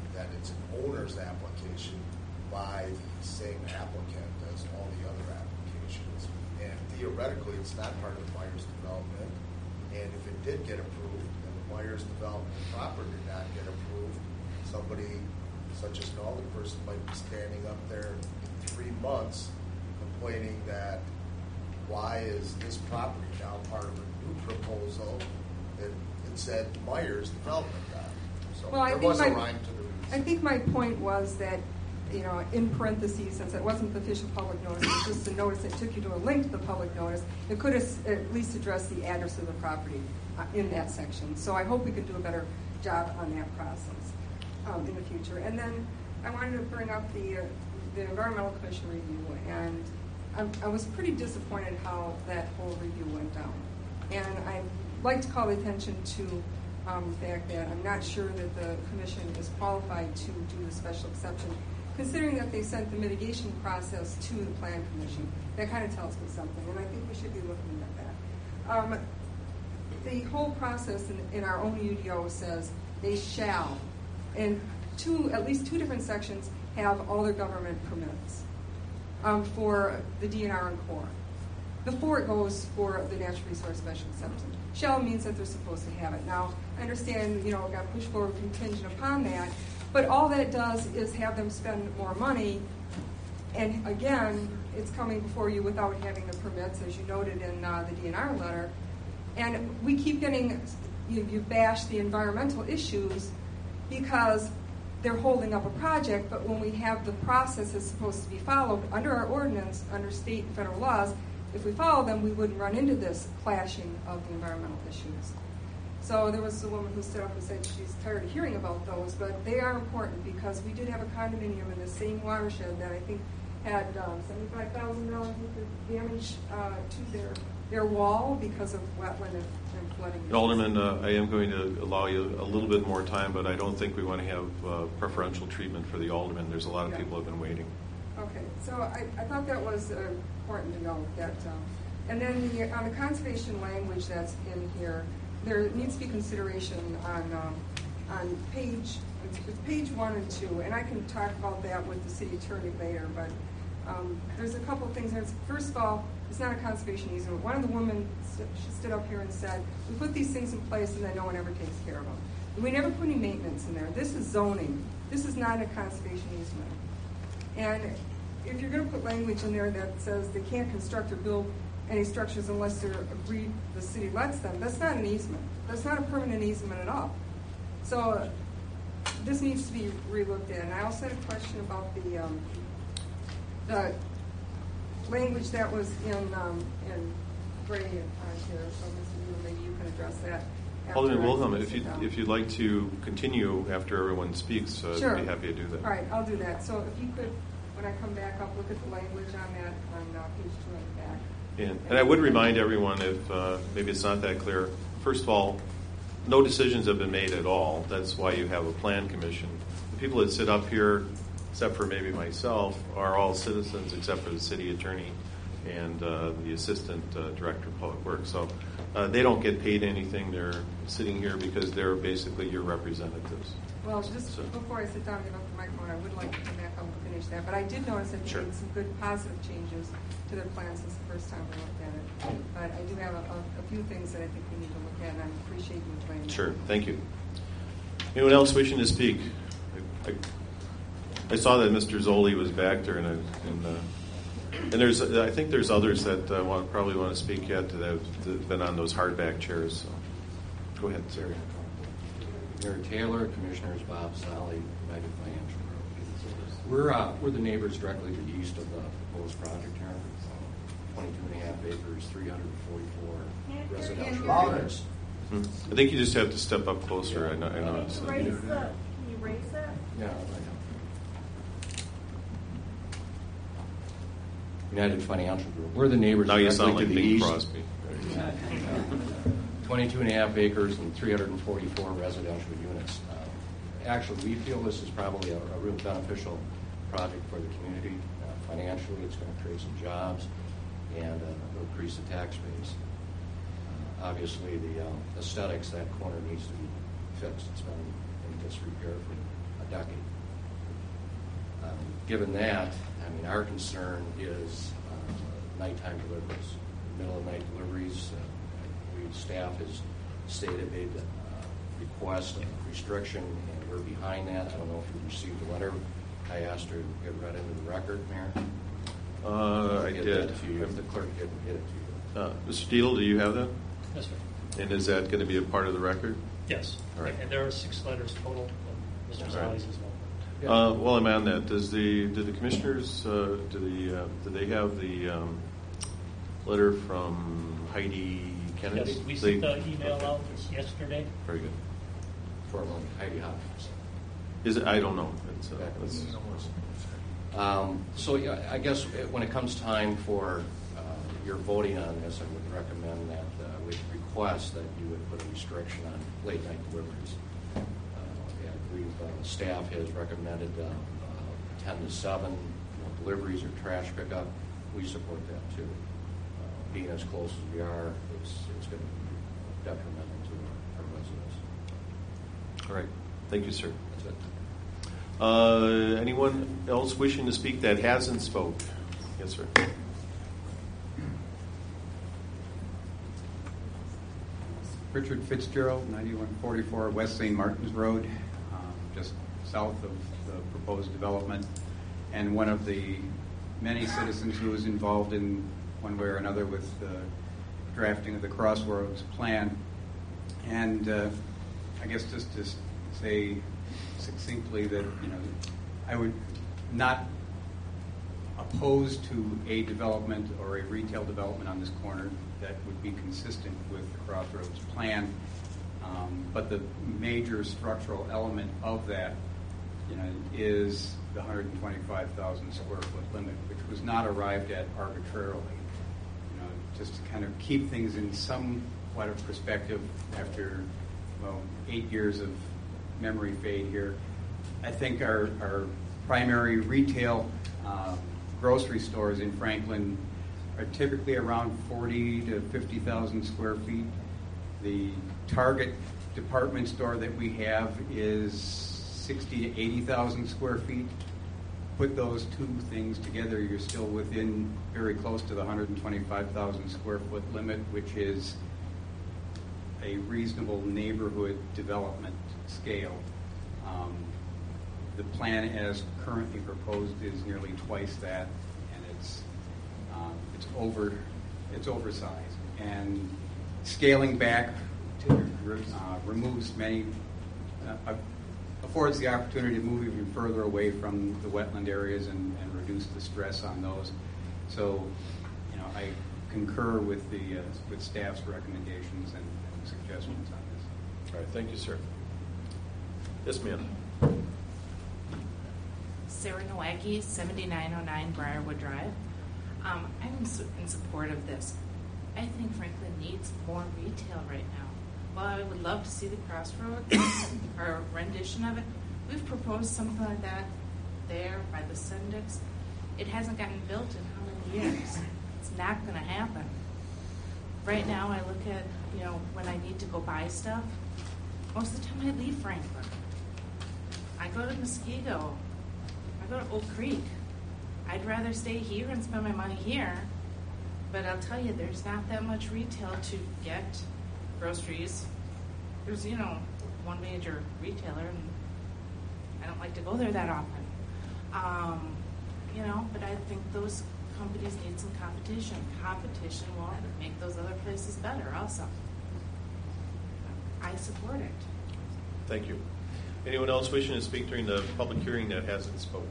that it's an owner's application by the same applicant as all the other applications. And theoretically, it's not part of Myers Development. And if it did get approved, and the Myers Development proper did not get approved, somebody such as an older person might be standing up there in 3 months complaining that why is this property now part of a new proposal that it said Myers Development got. So Well, there was a rhyme to the reason. I think my point was that, in parentheses, since it wasn't the official public notice, it was just a notice that took you to a link to the public notice, it could have at least addressed the address of the property in that section. So I hope we can do a better job on that process in the future. And then I wanted to bring up the Environmental Commission review, and I was pretty disappointed how that whole review went down. And I'd like to call attention to the fact that I'm not sure that the commission is qualified to do the special exception, considering that they sent the mitigation process to the Plan Commission. That kind of tells me something, and I think we should be looking at that. The whole process in our own UDO says they shall, in at least two different sections, have all their government permits for the DNR and Corps before it goes for the natural resource special exception. Shall means that they're supposed to have it. Now, I understand, it got pushed forward contingent upon that, but all that does is have them spend more money, and again, it's coming before you without having the permits, as you noted in the DNR letter, and we keep getting, you bash the environmental issues because they're holding up a project, but when we have the process that's supposed to be followed under our ordinance, under state and federal laws, if we follow them, we wouldn't run into this clashing of the environmental issues. So there was a woman who stood up and said she's tired of hearing about those, but they are important because we did have a condominium in the same watershed that I think had $75,000 worth of damage to their wall because of wetland and flooding. Alderman, I am going to allow you a little bit more time, but I don't think we want to have preferential treatment for the alderman. There's a lot of people who have been waiting. Okay, so I thought that was important to note that. And then on the conservation language that's in here, there needs to be consideration on page 1 and 2, and I can talk about that with the city attorney later, but there's a couple of things there. First of all, it's not a conservation easement. One of the women stood up here and said, we put these things in place and then no one ever takes care of them. We never put any maintenance in there. This is zoning. This is not a conservation easement. And if you're going to put language in there that says they can't construct or build any structures unless they're agreed the city lets them, that's not an easement. That's not a permanent easement at all. So this needs to be relooked at. And I also had a question about the language that was in gray here. So maybe you can address that. Alderman Wilhelm, if you'd like to continue after everyone speaks, sure. I'd be happy to do that. All right, I'll do that. So if you could, when I come back up, look at the language on that on page 2 on the back. And I would remind everyone, if maybe it's not that clear, first of all, no decisions have been made at all. That's why you have a plan commission. The people that sit up here, except for maybe myself, are all citizens except for the city attorney and the assistant director of public works. So they don't get paid anything. They're sitting here because they're basically your representatives. Well, just before I sit down and give up the microphone, I would like to come back up and finish that. But I did notice that they made some good positive changes to their plan since the first time we looked at it. But I do have a few things that I think we need to look at, and I appreciate you explaining that. Sure, thank you. Anyone else wishing to speak? I saw that Mr. Zoli was back there, and I think there's others that probably want to speak yet that have been on those hardback chairs. So. Go ahead, Sarah. Mayor Taylor, Commissioners Bob Solly, United Financial Group. We're the neighbors directly to the east of the proposed project here. 22.5 acres, 344 residential units. I think you just have to step up closer. I know. Can you raise that? Yeah, I know. United Financial Group. We're the neighbors now you sound directly like to the Bing east. Crosby. 22.5 acres and 344 residential units. Actually, we feel this is probably a real beneficial project for the community. Financially, it's going to create some jobs and it'll increase the tax base. Obviously, the aesthetics, that corner needs to be fixed. It's been in disrepair for a decade. Given that, I mean, our concern is nighttime deliveries, middle of night deliveries. Staff has stated they'd request a restriction, and we're behind that. I don't know if you received the letter. I asked her to get read into the record, Mayor. I did. If the clerk didn't get it to you. Mr. Steele, do you have that? Yes, sir. And is that going to be a part of the record? Yes. All right. And there are 6 letters total. Mr. All Zales right. as well. While I'm on that, did the commissioners do they have the letter from Heidi Kennedy? Yes, we sent the email out yesterday. Very good. For Heidi Hoff. Is it? I don't know. So yeah, I guess when it comes time for your voting on this, I would recommend that we request that you would put a restriction on late night deliveries. I believe staff has recommended 10 to 7 deliveries or trash pickup. We support that too. Being as close as we are, it's going to be detrimental to our residents. All right. Thank you, sir. That's it. Anyone else wishing to speak that hasn't spoke? Yes, sir. Richard Fitzgerald, 9144 West St. Martin's Road, just south of the proposed development, and one of the many citizens who was involved in one way or another with the drafting of the Crossroads plan. And I guess just to say succinctly that, I would not oppose to a development or a retail development on this corner that would be consistent with the Crossroads plan. But the major structural element of that, is the 125,000 square foot limit, which was not arrived at arbitrarily. Just to kind of keep things in somewhat of perspective after, 8 years of memory fade here. I think our primary retail grocery stores in Franklin are typically around 40 to 50,000 square feet. The Target department store that we have is 60 to 80,000 square feet. Put those two things together, you're still within very close to the 125,000 square foot limit, which is a reasonable neighborhood development scale. The plan as currently proposed is nearly twice that, and it's oversized. And scaling back removes many, affords the opportunity to move even further away from the wetland areas and reduce the stress on those. So, I concur with with staff's recommendations and suggestions on this. All right, thank you, sir. Yes, ma'am. Sarah Nowacki, 7909 Briarwood Drive. I'm in support of this. I think Franklin needs more retail right now. While I would love to see the Crossroads or a rendition of it, we've proposed something like that there by the Syndics. It hasn't gotten built in how many years? It's not going to happen. Right now, I look at, when I need to go buy stuff, most of the time I leave Franklin. I go to Muskego. I go to Oak Creek. I'd rather stay here and spend my money here, but I'll tell you, there's not that much retail to get groceries. There's, one major retailer, and I don't like to go there that often. But I think those companies need some competition. Competition will make those other places better also. I support it. Thank you. Anyone else wishing to speak during the public hearing that hasn't spoken?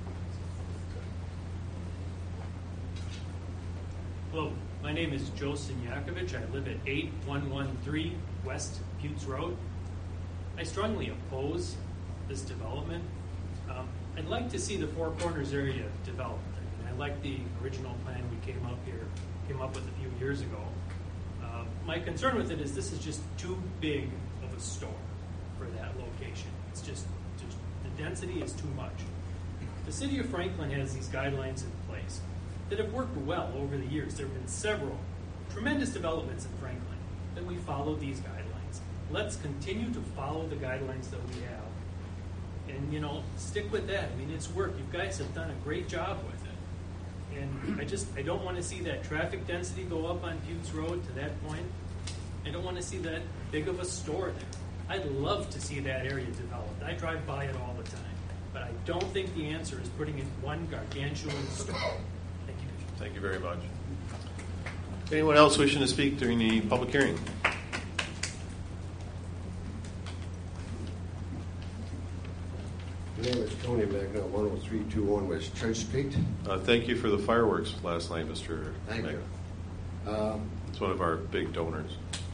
Hello, my name is Joe Sinyakovich. I live at 8113 West Buttes Road. I strongly oppose this development. I'd like to see the Four Corners area developed. I like the original plan we came up with a few years ago. My concern with it is this is just too big of a store for that location. It's just the density is too much. The city of Franklin has these guidelines in place that have worked well over the years. There have been several tremendous developments in Franklin that we follow these guidelines. Let's continue to follow the guidelines that we have And, you know, stick with that. I mean, it's work. You guys have done a great job with it. And I don't want to see that traffic density go up on Buttes Road to that point. I don't want to see that big of a store there. I'd love to see that area developed. I drive by it all the time. But I don't think the answer is putting in one gargantuan store. Thank you. Thank you very much. Anyone else wishing to speak during the public hearing? My name is Tony Magna, 10321 West Church Street. Thank you for the fireworks last night, Mr. Thank Magna. you. It's one of our big donors.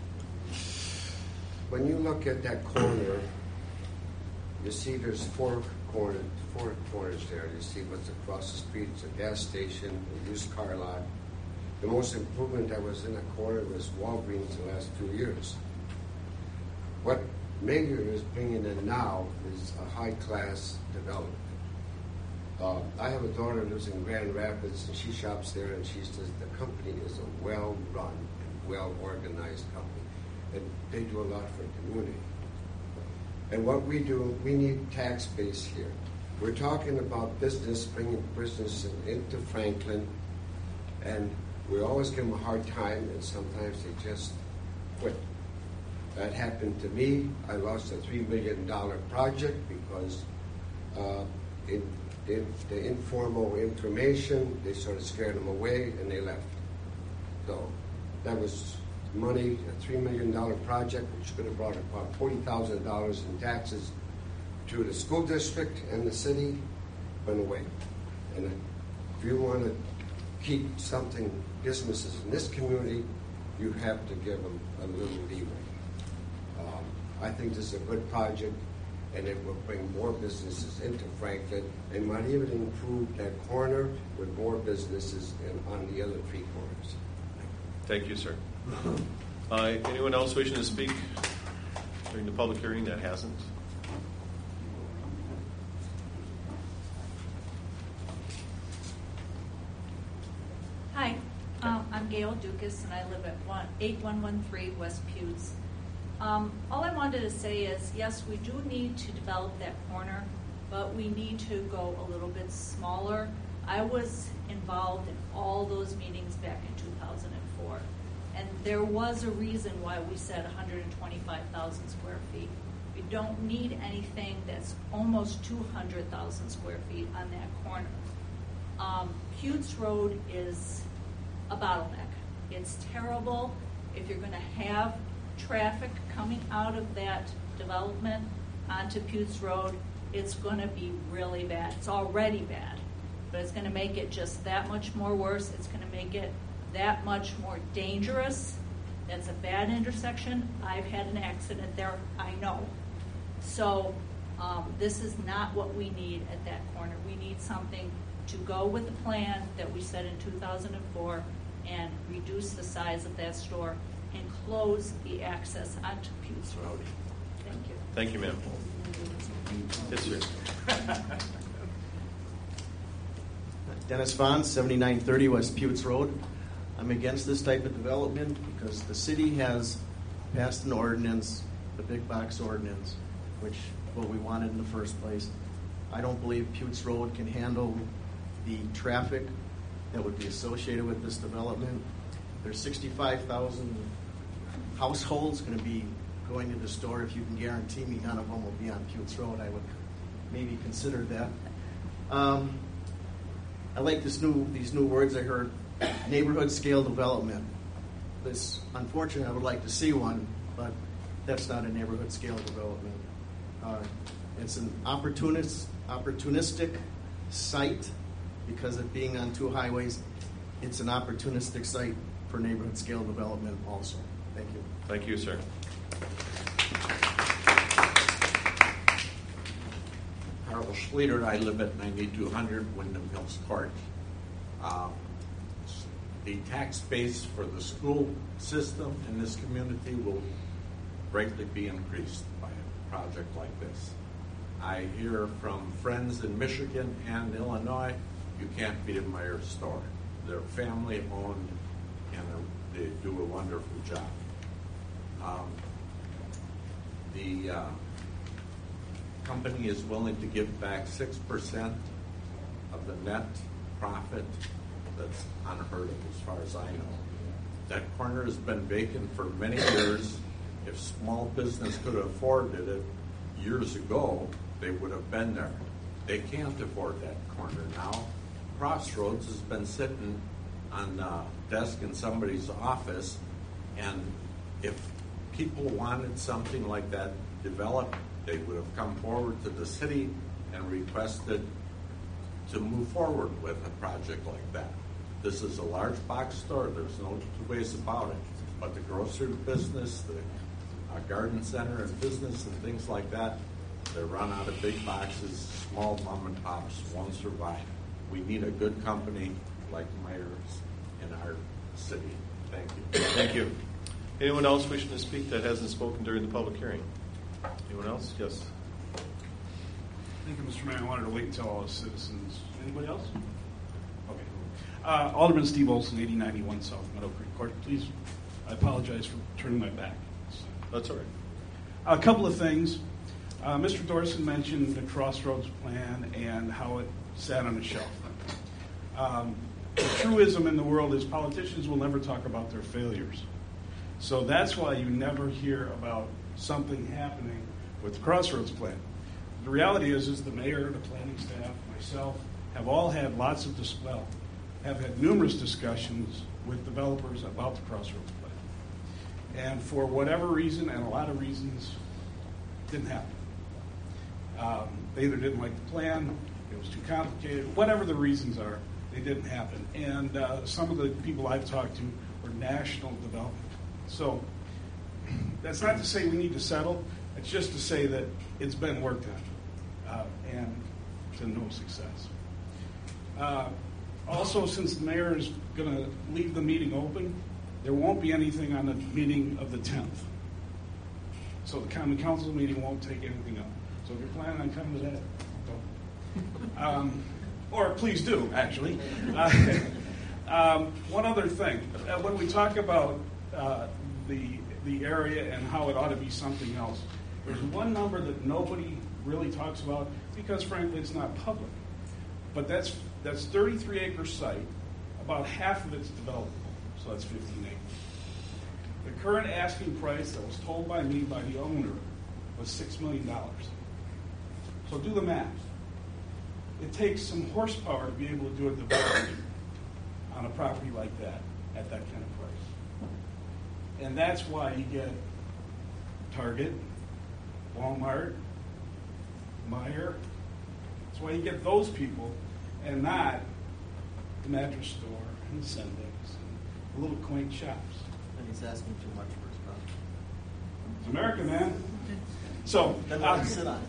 When you look at that corner, you see there's four corners there. You see what's across the street. It's a gas station, a used car lot. The most improvement that was in that corner was Walgreens the last 2 years. What Mayor is bringing in now is a high-class development. I have a daughter who lives in Grand Rapids, and she shops there, and she says the company is a well-run and well-organized company, and they do a lot for the community. And what we do, we need tax base here. We're talking about business, bringing business into Franklin, and we always give them a hard time, and sometimes they just quit. That happened to me. I lost a $3 million project because in the informal information, they sort of scared them away, and they left. So that was money, a $3 million project, which could have brought about $40,000 in taxes to the school district and the city, went away. And if you want to keep something, businesses in this community, you have to give them a little leeway. I think this is a good project, and it will bring more businesses into Franklin, and might even improve that corner with more businesses on the other three corners. Thank you, sir. Anyone else wishing to speak during the public hearing that hasn't? Hi, I'm Gail Dukas, and I live at 8113 West Buttes. All I wanted to say is, yes, we do need to develop that corner, but we need to go a little bit smaller. I was involved in all those meetings back in 2004, and there was a reason why we said 125,000 square feet. We don't need anything that's almost 200,000 square feet on that corner. Buttes Road is a bottleneck. It's terrible. If you're going to have traffic coming out of that development onto Buttes Road, it's going to be really bad. It's already bad, but it's going to make it just that much more worse. It's going to make it that much more dangerous. That's a bad intersection. I've had an accident there, I know. So this is not what we need at that corner. We need something to go with the plan that we set in 2004 and reduce the size of that store and close the access onto Buttes Road. Thank you. Thank you, ma'am. Yes, sir. Dennis Vaughn, 7930 West Buttes Road. I'm against this type of development because the city has passed an ordinance, the big box ordinance, which what we wanted in the first place. I don't believe Buttes Road can handle the traffic that would be associated with this development. There's 65,000 households going to be going to the store. If you can guarantee me none of them will be on Buttes Road, I would maybe consider that. I like these new words I heard, neighborhood scale development. This, unfortunately, I would like to see one, but that's not a neighborhood scale development. It's an opportunistic site because of being on two highways. It's an opportunistic site for neighborhood scale development also. Thank you. Thank you, sir. Carl Schleter, I live at 9200 Wyndham Hills Court. The tax base for the school system in this community will greatly be increased by a project like this. I hear from friends in Michigan and Illinois, you can't beat a Meijer store. They're family owned and they do a wonderful job. The company is willing to give back 6% of the net profit. That's unheard of as far as I know. That corner has been vacant for many years. If small business could have afforded it years ago, they would have been there. They can't afford that corner now. Crossroads has been sitting on a desk in somebody's office, and if people wanted something like that developed, they would have come forward to the city and requested to move forward with a project like that. This is a large box store. There's no two ways about it. But the grocery business, the garden center and business and things like that, they run out of big boxes. Small mom and pops won't survive. We need a good company like Myers in our city. Thank you. Thank you. Anyone else wishing to speak that hasn't spoken during the public hearing? Anyone else? Yes. Thank you, Mr. Mayor. I wanted to wait until all the citizens. Anybody else? Okay. Alderman Steve Olson, 8091 South Meadow Creek Court. Please, I apologize for turning my back. That's all right. A couple of things. Mr. Dorson mentioned the Crossroads plan and how it sat on a shelf. The truism in the world is politicians will never talk about their failures. So that's why you never hear about something happening with the Crossroads plan. The reality is the mayor, the planning staff, myself, have all had have had numerous discussions with developers about the Crossroads plan. And for whatever reason, and a lot of reasons, it didn't happen. They either didn't like the plan, it was too complicated, whatever the reasons are, they didn't happen. And some of the people I've talked to were national development. So that's not to say we need to settle. It's just to say that it's been worked on and to no success. Also, since the mayor is going to leave the meeting open, there won't be anything on the meeting of the 10th. So the common council meeting won't take anything up. So if you're planning on coming to that, don't. Or please do, actually. One other thing. When we talk about the area and how it ought to be something else, there's one number that nobody really talks about because, frankly, it's not public. But that's 33-acre site. About half of it's developable, so that's 15 acres. The current asking price that was told by me by the owner was $6 million. So do the math. It takes some horsepower to be able to do a development on a property like that at that kind of price. And that's why you get Target, Walmart, Meijer. That's why you get those people and not the mattress store and the Sendix and the little quaint shops. And he's asking too much for his property. It's America, man. So, then let him sit on it.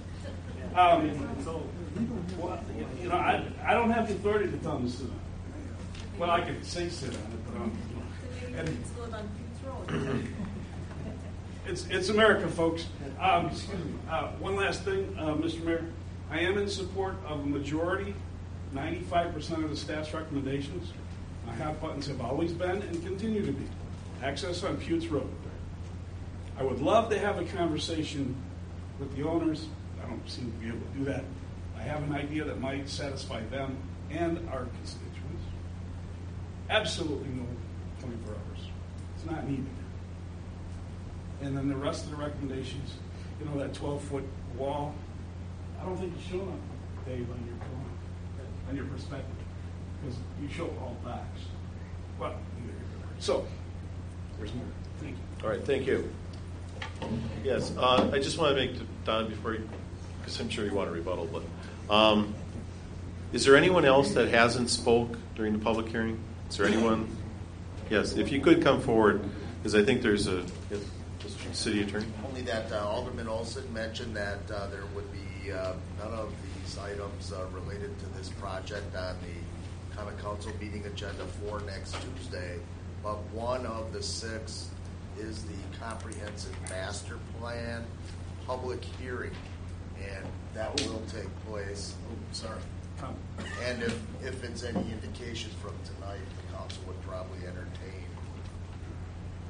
You know, I don't have the authority to tell him to sit on it. Well, I could say sit on it, but and it's America, folks. Excuse me. One last thing, Mr. Mayor. I am in support of a majority, 95% of the staff's recommendations. My hot buttons have always been and continue to be access on Putes Road. I would love to have a conversation with the owners. I don't seem to be able to do that. I have an idea that might satisfy them and our constituents. Absolutely no 24 hours. It's not needed. And then the rest of the recommendations, you know, that 12-foot wall, I don't think you show them, Dave, on your drawing, on your perspective, because you show all facts. Well, so there's more. Thank you. All right, thank you. Yes, I just want to make to Don before you, because I'm sure you want to rebuttal, but is there anyone else that hasn't spoke during the public hearing? Is there anyone? Yes, if you could come forward, because I think there's a city attorney. Only that Alderman Olson mentioned that there would be none of these items related to this project on the common council meeting agenda for next Tuesday, but one of the 6 is the comprehensive master plan public hearing, and that will take place. And if it's any indications from tonight, the council would probably entertain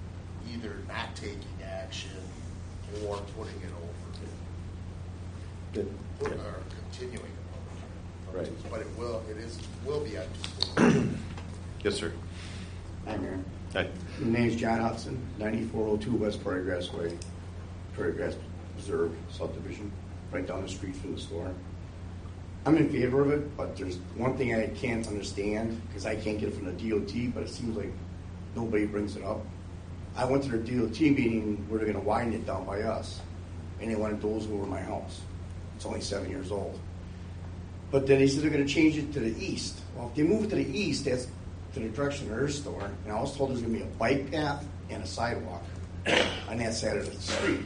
either not taking action or putting it over. Good. Are continuing a public hearing, Right. but will be on Tuesday. Yes, sir. Hi, Mayor. Hi. My name is John Hudson, 9402 West Prairie Grass Way, Prairie Grass Preserve subdivision, right down the street from the store. I'm in favor of it, but there's one thing I can't understand, because I can't get it from the DOT, but it seems like nobody brings it up. I went to their DOT meeting where they're going to widen it down by us, and they wanted those over my house. It's only 7 years old. But then they said they're going to change it to the east. Well, if they move it to the east, that's to the direction of their store, and I was told there's going to be a bike path and a sidewalk on that side of the street.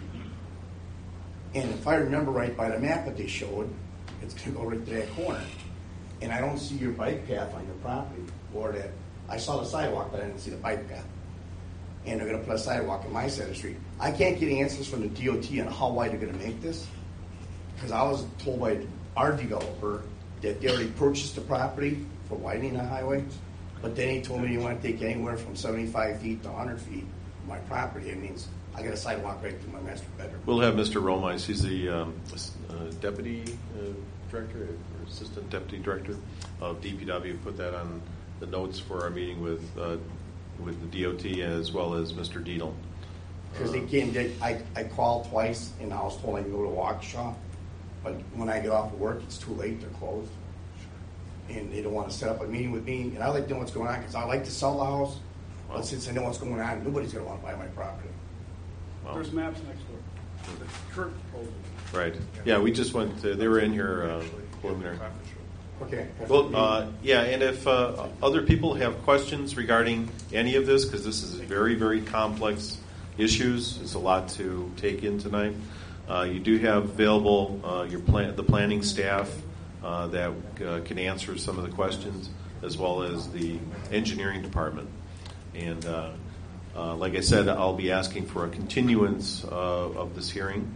And if I remember right by the map that they showed, it's going to go right to that corner. And I don't see your bike path on your property, or that, I saw the sidewalk, but I didn't see the bike path. And they're going to put a sidewalk on my side of the street. I can't get answers from the DOT on how wide they're going to make this, because I was told by our developer that they already purchased the property for widening the highway, but then he told me he want to take anywhere from 75 feet to 100 feet of my property. It means I got a sidewalk right through my master bedroom. We'll have Mr. Romais. He's the deputy director or assistant deputy director of DPW. Put that on the notes for our meeting with the DOT as well as Mr. Deedle. Because they came, I called twice, and I was told I can go to Waukesha, but when I get off of work, it's too late. They're closed, and they don't want to set up a meeting with me. And I like to know what's going on because I like to sell the house, but since I know what's going on, nobody's going to want to buy my property. There's maps next door. Kurt proposal. Right. Yeah, we just went. They were in here preliminary. Okay. Well, yeah, and if other people have questions regarding any of this, because this is very, very complex issues, it's a lot to take in tonight. You do have available the planning staff that can answer some of the questions, as well as the engineering department. And like I said, I'll be asking for a continuance of this hearing.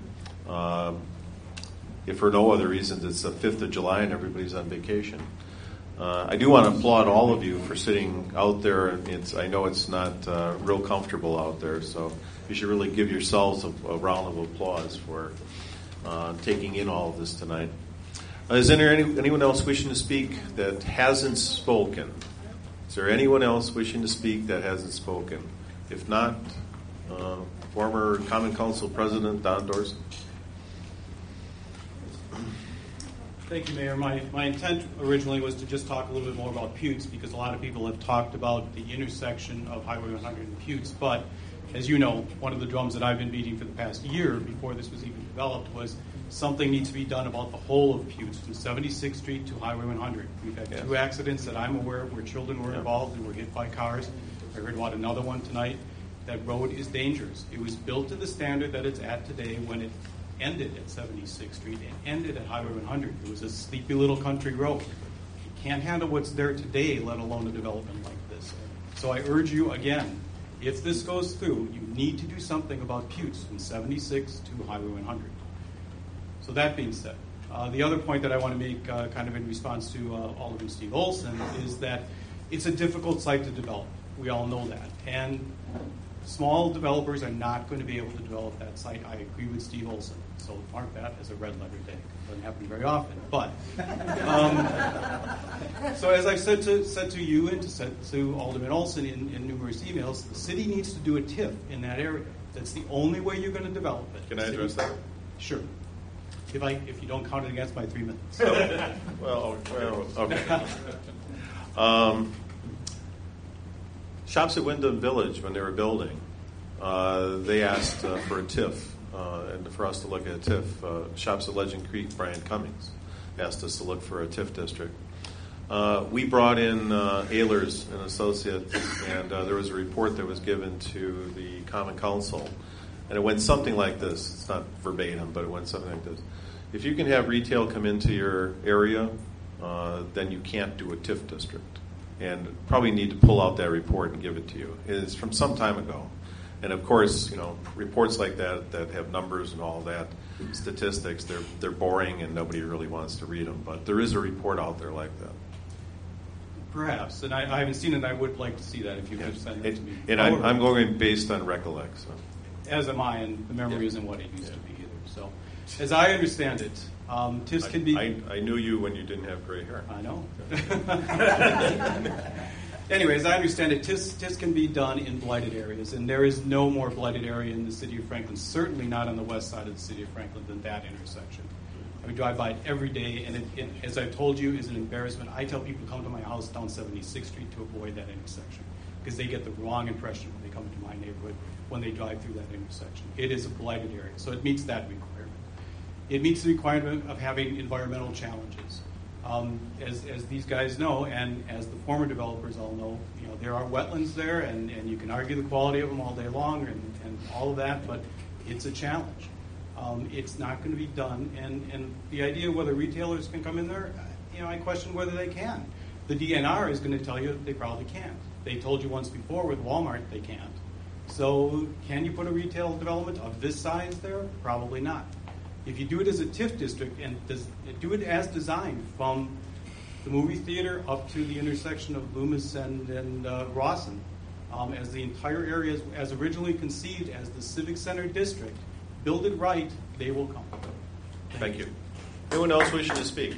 If for no other reasons, it's the 5th of July and everybody's on vacation. I do want to applaud all of you for sitting out there. I know it's not real comfortable out there, so you should really give yourselves a round of applause for taking in all of this tonight. Is there anyone else wishing to speak that hasn't spoken? Is there anyone else wishing to speak that hasn't spoken? If not, former Common Council President Don Dorson. Thank you, Mayor. My intent originally was to just talk a little bit more about Putes, because a lot of people have talked about the intersection of Highway 100 and Putes. But as you know, one of the drums that I've been beating for the past year before this was even developed was something needs to be done about the whole of Putes, from 76th Street to Highway 100. We've had 2 accidents that I'm aware of where children were involved and were hit by cars. I heard about another one tonight. That road is dangerous. It was built to the standard that it's at today when it ended at 76th Street and ended at Highway 100. It was a sleepy little country road. You can't handle what's there today, let alone a development like this. So I urge you again, if this goes through, you need to do something about Putes from 76 to Highway 100. So that being said, the other point that I want to make kind of in response to Alderman Steve Olson is that it's a difficult site to develop. We all know that. And small developers are not going to be able to develop that site. I agree with Steve Olson. So mark that as a red letter day. Doesn't happen very often. But so as I've said to you and to Alderman Olson in numerous emails, the city needs to do a TIF in that area. That's the only way you're going to develop it. Can I address that? Sure. If you don't count it against my 3 minutes. Well, okay. Shops at Wyndham Village, when they were building, they asked for a TIF, and for us to look at a TIF. Shops at Legend Creek, Brian Cummings asked us to look for a TIF district. We brought in Ehlers and Associates, and there was a report that was given to the Common Council, and it went something like this. It's not verbatim, but it went something like this. If you can have retail come into your area, then you can't do a TIF district. And probably need to pull out that report and give it to you. It's from some time ago. And of course, reports like that have numbers and all that, statistics, they're boring and nobody really wants to read them. But there is a report out there like that. Perhaps, and I haven't seen it. I would like to see that if you could send it to me. And I'm going based on recollect. So. As am I, and the memory isn't what it used to be either. So, as I understand it, TIFs can be... I knew you when you didn't have gray hair. I know. Anyways, I understand it. TIFs can be done in blighted areas, and there is no more blighted area in the city of Franklin, certainly not on the west side of the city of Franklin, than that intersection. I drive by it every day, and it, as I've told you, is an embarrassment. I tell people to come to my house down 76th Street to avoid that intersection, because they get the wrong impression when they come into my neighborhood when they drive through that intersection. It is a blighted area, so it meets that requirement. It meets the requirement of having environmental challenges. As these guys know, and as the former developers all know, there are wetlands there, and you can argue the quality of them all day long and all of that, but it's a challenge. It's not going to be done, and the idea of whether retailers can come in there, I question whether they can. The DNR is going to tell you that they probably can't. They told you once before with Walmart they can't. So can you put a retail development of this size there? Probably not. If you do it as a TIF district and do it as designed from the movie theater up to the intersection of Loomis and Rawson, as the entire area as originally conceived as the Civic Center district, build it right, they will come. Thank you. Anyone else wishing to speak?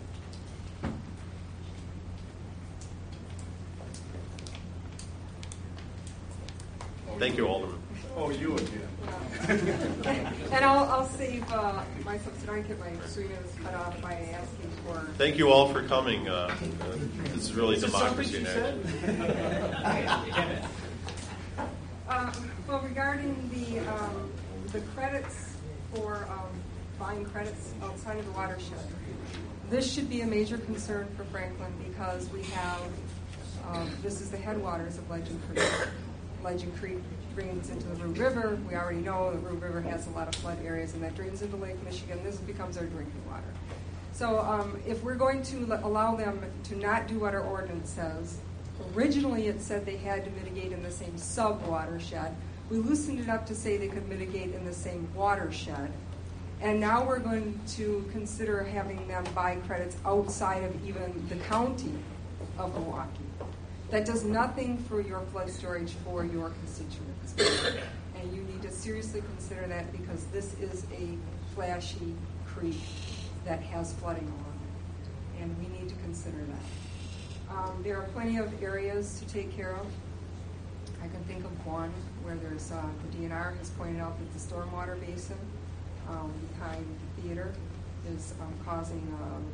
Thank you, Alderman. Oh, you again. And I'll save myself so I don't get my 3 minutes cut off by asking for... Thank you all for coming. This is really democracy in action. Well, regarding the credits for buying credits outside of the watershed, this should be a major concern for Franklin because we have, this is the headwaters of Legend Creek. Legend Creek drains into the Rue River. We already know the Rue River has a lot of flood areas, and that drains into Lake Michigan. This becomes our drinking water. So if we're going to allow them to not do what our ordinance says, originally it said they had to mitigate in the same sub-watershed. We loosened it up to say they could mitigate in the same watershed. And now we're going to consider having them buy credits outside of even the county of Milwaukee. That does nothing for your flood storage for your constituents. And you need to seriously consider that because this is a flashy creek that has flooding along it. And we need to consider that. There are plenty of areas to take care of. I can think of one where there's the DNR has pointed out that the stormwater basin behind the theater is causing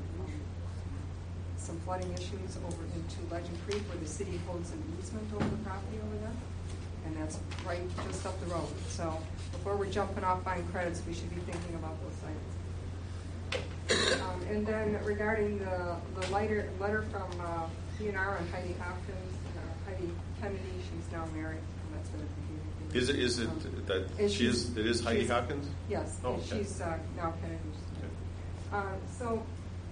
some flooding issues over into Legend Creek where the city holds an easement over the property over there. And that's right just up the road. So before we're jumping off buying credits, we should be thinking about those sites. And then regarding the letter from DNR and Heidi Hopkins, Heidi Kennedy, she's now married. And that's what it Is it that she is? It is Heidi Hopkins? Yes, oh, okay. She's now Kennedy. So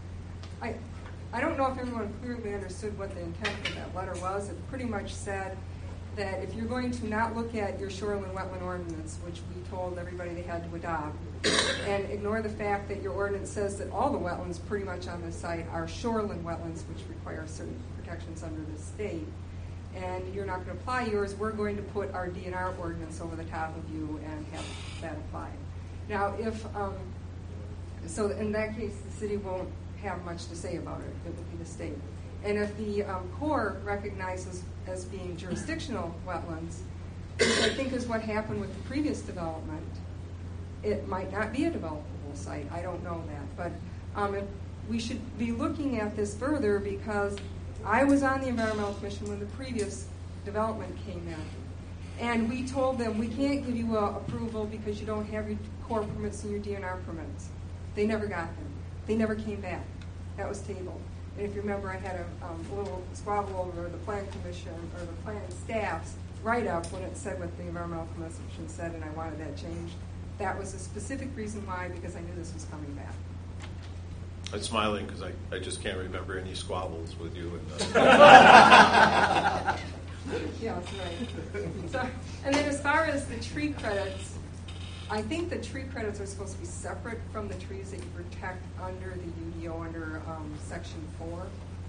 I don't know if everyone clearly understood what the intent of that letter was. It pretty much said that if you're going to not look at your shoreline wetland ordinance, which we told everybody they had to adopt, and ignore the fact that your ordinance says that all the wetlands pretty much on the site are shoreline wetlands, which require certain protections under the state, and you're not going to apply yours, we're going to put our DNR ordinance over the top of you and have that applied. Now, so in that case, the city won't have much to say about it. It would be the state. And if the Corps recognizes as being jurisdictional wetlands, which I think is what happened with the previous development, it might not be a developable site. I don't know that. But we should be looking at this further because I was on the Environmental Commission when the previous development came in. And we told them, we can't give you approval because you don't have your Corps permits and your DNR permits. They never got them. They never came back. That was tabled. And if you remember, I had a little squabble over the Plan Commission or the Plan staff's write-up when it said what the Environmental Commission said, and I wanted that changed. That was a specific reason why, because I knew this was coming back. I'm smiling because I just can't remember any squabbles with you. Yeah, that's right. So, and then as far as the tree credits, I think the tree credits are supposed to be separate from the trees that you protect under the UDO under Section 4.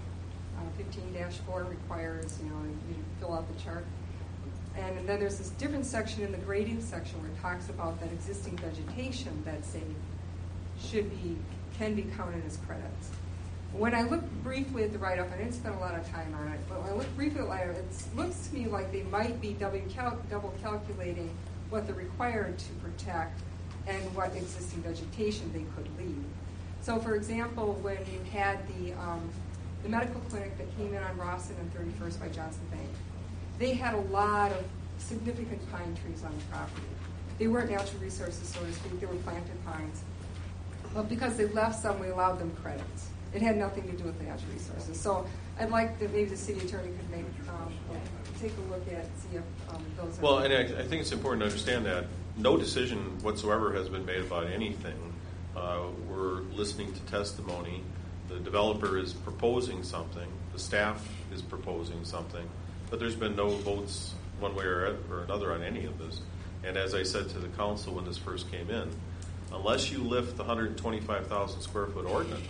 15-4 requires, you fill out the chart. And then there's this different section in the grading section where it talks about that existing vegetation that's should be can be counted as credits. When I looked briefly at the write-up, I didn't spend a lot of time on it, but when I looked briefly at the write-up, it looks to me like they might be double calculating what they're required to protect and what existing vegetation they could leave. So, for example, when you had the medical clinic that came in on Rawson and 31st by Johnson Bank, they had a lot of significant pine trees on the property. They weren't natural resources, so to speak. They were planted pines. But because they left some, we allowed them credits. It had nothing to do with the natural resources. So I'd like that maybe the city attorney could make take a look at, see if those are... Well, and I think it's important to understand that no decision whatsoever has been made about anything. We're listening to testimony. The developer is proposing something. The staff is proposing something. But there's been no votes one way or another on any of this. And as I said to the council when this first came in, unless you lift the 125,000 square foot ordinance,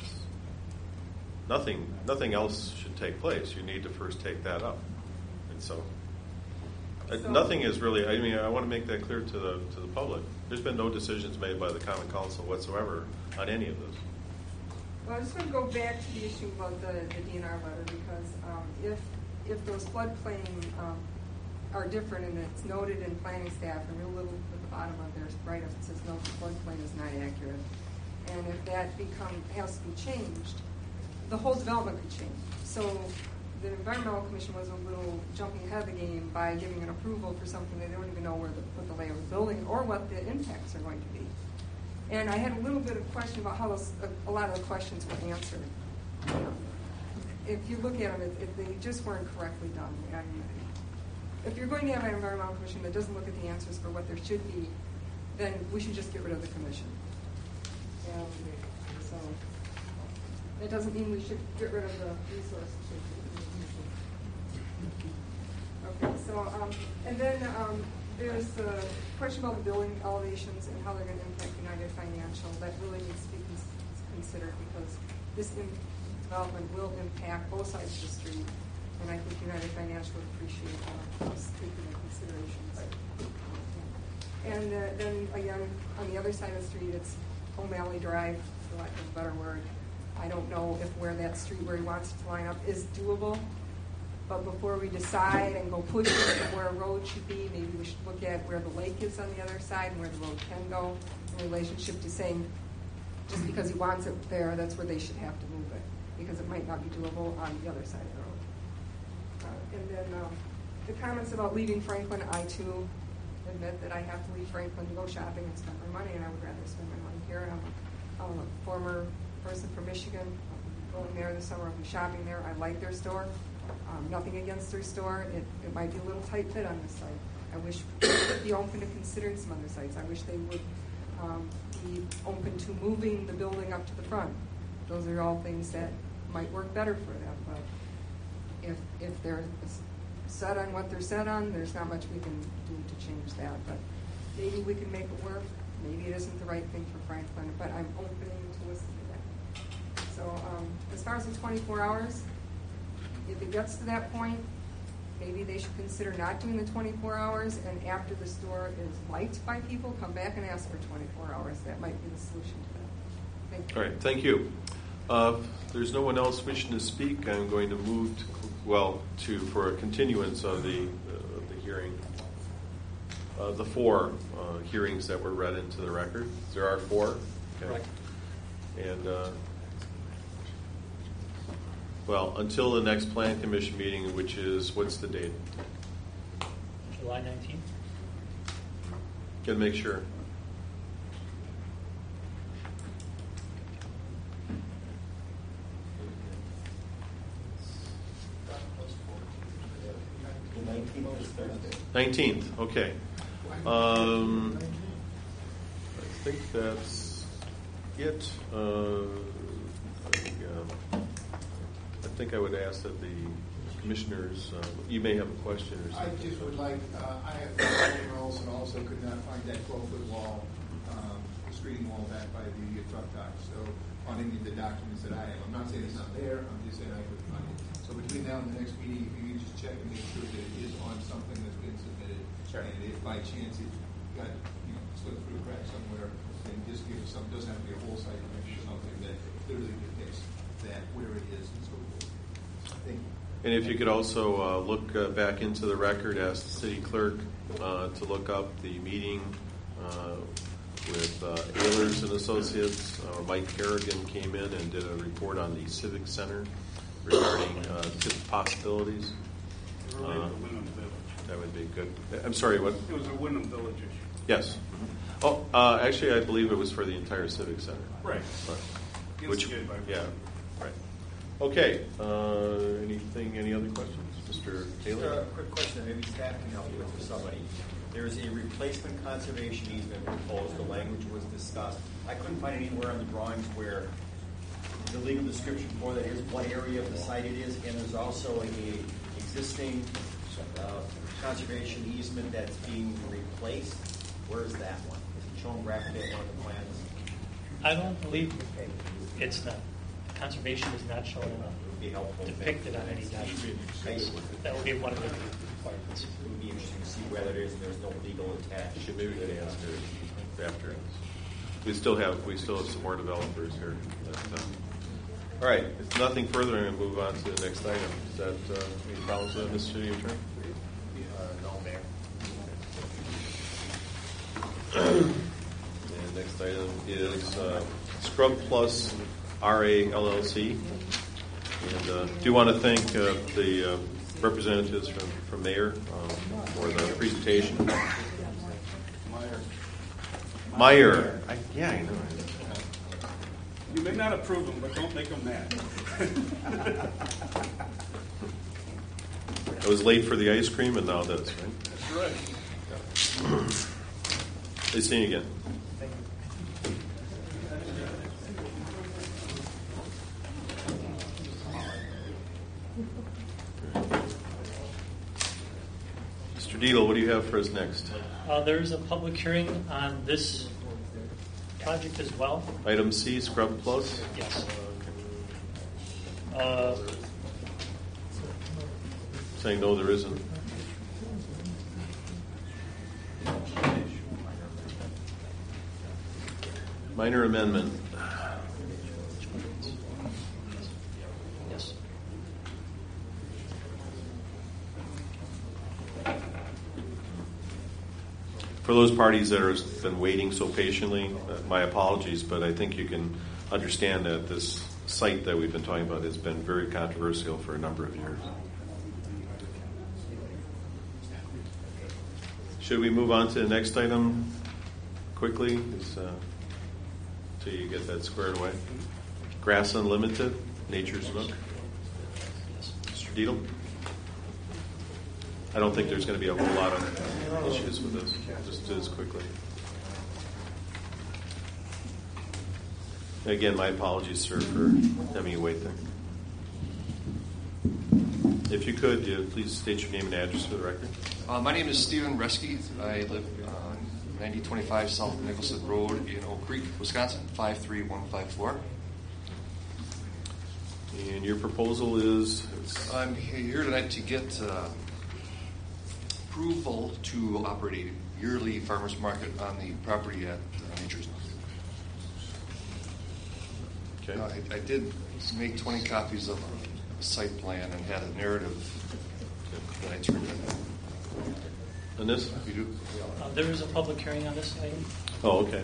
nothing else should take place. You need to first take that up. And so nothing is really, I mean, I want to make that clear to the public. There's been no decisions made by the Common Council whatsoever on any of this. Well, I just want to go back to the issue about the DNR letter, because if those floodplain are different, and it's noted in planning staff, and real little at the bottom of their write-up, it says no, the floodplain is not accurate. And if that has to be changed, the whole development could change. So the Environmental Commission was a little jumping ahead of the game by giving an approval for something they don't even know what the layout of the building or what the impacts are going to be. And I had a little bit of question about how a lot of the questions were answered. If you look at them, they just weren't correctly done. If you're going to have an Environmental Commission that doesn't look at the answers for what there should be, then we should just get rid of the commission. And so that doesn't mean we should get rid of the resources. Okay, so and then there's the question about the building elevations and how they're going to impact United Financial. That really needs to be considered, because this development will impact both sides of the street, and I think United Financial would appreciate us taking into consideration. And then again, on the other side of the street, it's O'Malley Drive, for lack of a better word. I don't know if where that street where he wants it to line up is doable. But before we decide and go push it where a road should be, maybe we should look at where the lake is on the other side and where the road can go in relationship to saying just because he wants it there, that's where they should have to move it, because it might not be doable on the other side of the road. And then the comments about leaving Franklin, I too admit that I have to leave Franklin to go shopping and spend my money, and I would rather spend my money here. I'm a former person from Michigan. I'm going there this summer. I'll be shopping there. I like their store. Nothing against their store. It might be a little tight fit on this site. I wish they'd be open to considering some other sites. I wish they would be open to moving the building up to the front. Those are all things that might work better for them. But if they're set on what they're set on, there's not much we can do to change that. But maybe we can make it work. Maybe it isn't the right thing for Franklin, but I'm open to listen to that. So as far as the 24 hours, if it gets to that point, maybe they should consider not doing the 24 hours, and after the store is liked by people, come back and ask for 24 hours. That might be the solution to that. Thank you. All right, thank you. If there's no one else wishing to speak, I'm going to move for a continuance of the hearing. The four hearings that were read into the record. There are four. Okay. Correct. And until the next Plan Commission meeting, which is, what's the date? July 19th. Got to make sure. The 19th is Thursday. 19th, okay. I think that's it. I think I would ask that the commissioners, you may have a question or something. I just would like, I have 5 rolls and also could not find that 12-foot wall, the screening wall back by the truck dock. So on any of the documents that I have, I'm not saying it's not there, I'm just saying I couldn't find it. So between now and the next meeting, if you could just check and make sure that it is on something that's been submitted. Sure. And if by chance it got, slipped through a crack somewhere, and just give us some, doesn't have to be a whole site, maybe something that clearly depicts that where it is and so forth. Thank you. And if you could also look back into the record, ask the city clerk to look up the meeting with Ehlers and Associates. Mike Kerrigan came in and did a report on the Civic Center regarding tip possibilities. That would be good. I'm sorry, what? It was a Wyndham Village issue. Yes. Oh, actually, I believe it was for the entire Civic Center. Right. Yeah, right. Okay. Any other questions? Mr. Taylor? Just a quick question, maybe staff can help you with, or somebody. There is a replacement conservation easement proposed. The language was discussed. I couldn't find anywhere on the drawings where the legal description for that is, what area of the site it is, and there's also a existing conservation easement that's being replaced. Where is that one? Is it shown graphically on the plans? I don't believe it's not. Conservation is not shown depicted on any document. That would be one of the requirements. It would be interesting to see whether it is and there's no legal attached. Maybe we could answer after. We still have some more developers here. But, all right. If nothing further, I'm going to move on to the next item. Is that any problems with Mr. City Attorney? No, Mayor. And next item is Scrub Plus RA LLC. And do want to thank the representatives from Mayor for the presentation. Meyer. I know. You may not approve them, but don't make them mad. I was late for the ice cream, and now this, right? That's right. Yeah. Nice seeing you again. Mr. Deedle, what do you have for us next? There's a public hearing on this project as well. Item C, Scrub Plus? Yes. Saying no, there isn't. Minor amendment. Yes. For those parties that have been waiting so patiently, my apologies, but I think you can understand that this site that we've been talking about has been very controversial for a number of years. Should we move on to the next item quickly, till you get that squared away? Grass Unlimited, Nature's Nook. Mr. Deedle? I don't think there's going to be a whole lot of issues with this. Just do this quickly. Again, my apologies, sir, for having you wait there. If you could, please state your name and address for the record. My name is Stephen Reske. I live on 9025 South Nicholson Road in Oak Creek, Wisconsin, 53154. And your proposal is? I'm here tonight to get approval to operate a yearly farmers market on the property at Nature's Nook. Okay. I did make 20 copies of a site plan and had a narrative that I turned in. And this? You do? There is a public hearing on this item. Oh, okay.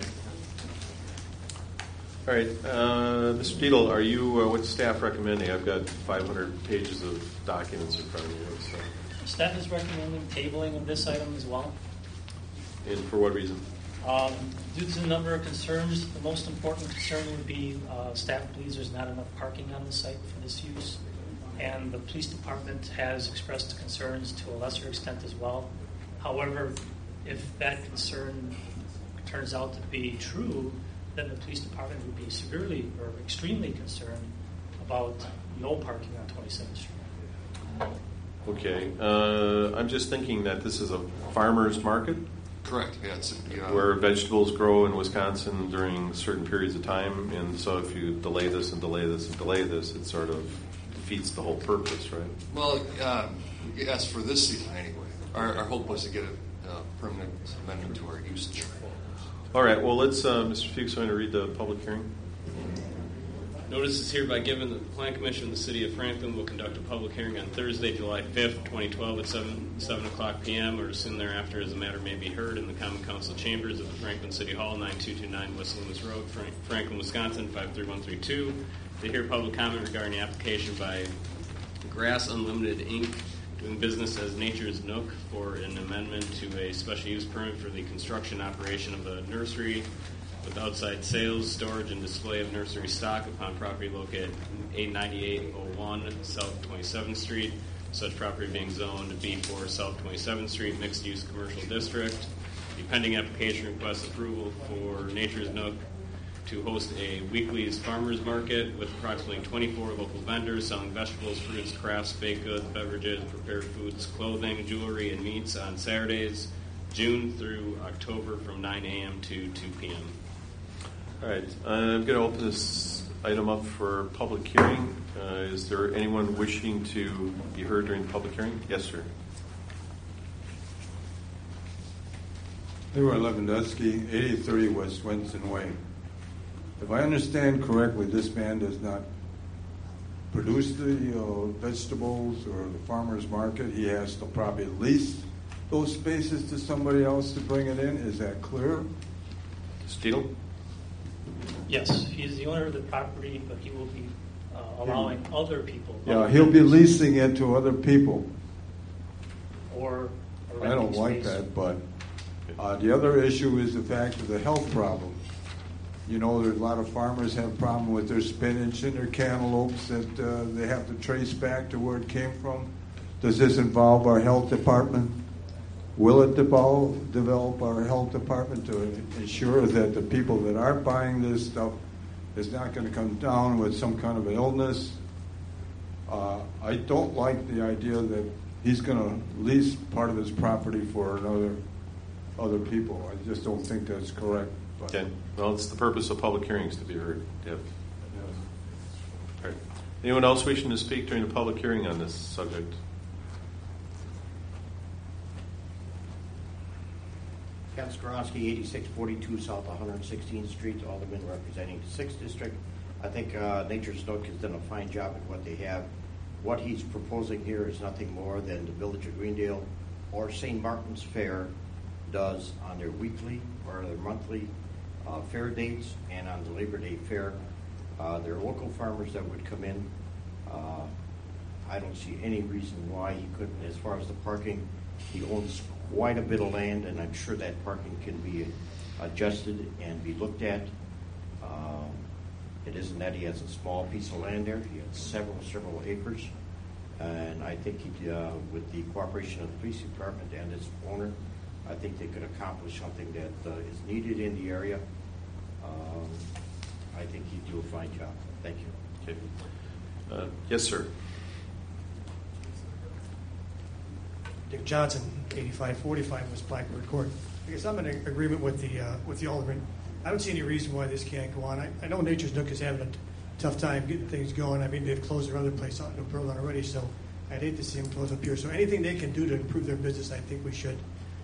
All right. Mr. Deedle, are you, what's staff recommending? I've got 500 pages of documents in front of me. So. Staff is recommending tabling of this item as well. And for what reason? Due to the number of concerns, the most important concern would be staff believes there's not enough parking on the site for this use. And the police department has expressed concerns to a lesser extent as well. However, if that concern turns out to be true, then the police department would be severely or extremely concerned about no parking on 27th Street. Okay. I'm just thinking that this is a farmer's market. Correct. Yeah, where vegetables grow in Wisconsin during certain periods of time, and so if you delay this and delay this and delay this, it sort of defeats the whole purpose, right? Well, yes, for this season anyway. Our hope was to get permanent amendment to our usage. All right, well, let's, Mr. Fuchs, going to read the public hearing. Notice is hereby given that the Plan Commission of the City of Franklin will conduct a public hearing on Thursday, July 5th, 2012 at 7 o'clock p.m. or as soon thereafter as the matter may be heard in the Common Council Chambers of the Franklin City Hall, 9229 West Loomis Road, Franklin, Wisconsin, 53132, to hear public comment regarding the application by Grass Unlimited, Inc., doing business as Nature's Nook, for an amendment to a special use permit for the construction operation of a nursery with outside sales, storage, and display of nursery stock upon property located 89801 South 27th Street, such property being zoned B4 South 27th Street, mixed-use commercial district. The pending application requests approval for Nature's Nook to host a weekly farmers market with approximately 24 local vendors selling vegetables, fruits, crafts, baked goods, beverages, prepared foods, clothing, jewelry, and meats on Saturdays, June through October from 9 a.m. to 2 p.m. All right, I'm going to open this item up for public hearing. Is there anyone wishing to be heard during the public hearing? Yes, sir. Leroy Lewandowski, 8030 West Swenson Way. If I understand correctly, this man does not produce the vegetables or the farmer's market. He has to probably lease those spaces to somebody else to bring it in. Is that clear? Steele? Yes, he's the owner of the property, but he will be allowing other people. Yeah, he'll be leasing it to other people. Or I don't like that, but the other issue is the fact of the health problem. You know, there's a lot of farmers have problem with their spinach and their cantaloupes that they have to trace back to where it came from. Does this involve our health department? Will it develop our health department to ensure that the people that are buying this stuff is not going to come down with some kind of illness? I don't like the idea that he's going to lease part of his property for other people. I just don't think that's correct. But okay. Well, it's the purpose of public hearings to be heard. Yep. Yes. All right. Anyone else wishing to speak during the public hearing on this subject? Ken Skorowski, 8642 South 116th Street, Alderman representing the 6th District. I think Nature's Nook has done a fine job at what they have. What he's proposing here is nothing more than the Village of Greendale or St. Martin's Fair does on their weekly or their monthly fair dates and on the Labor Day fair. There are local farmers that would come in. I don't see any reason why he couldn't. As far as the parking, he owns quite a bit of land, and I'm sure that parking can be adjusted and be looked at. It isn't that he has a small piece of land there. He has several acres. And I think with the cooperation of the police department and its owner, I think they could accomplish something that is needed in the area. I think he'd do a fine job. Thank you. Okay. Yes, sir. Dick Johnson, 8545 West Blackbird Court. I guess I'm in agreement with the alderman. I don't see any reason why this can't go on. I know Nature's Nook is having a tough time getting things going. I mean, they've closed their other place out in New Berlin already, so I'd hate to see them close up here. So anything they can do to improve their business, I think we should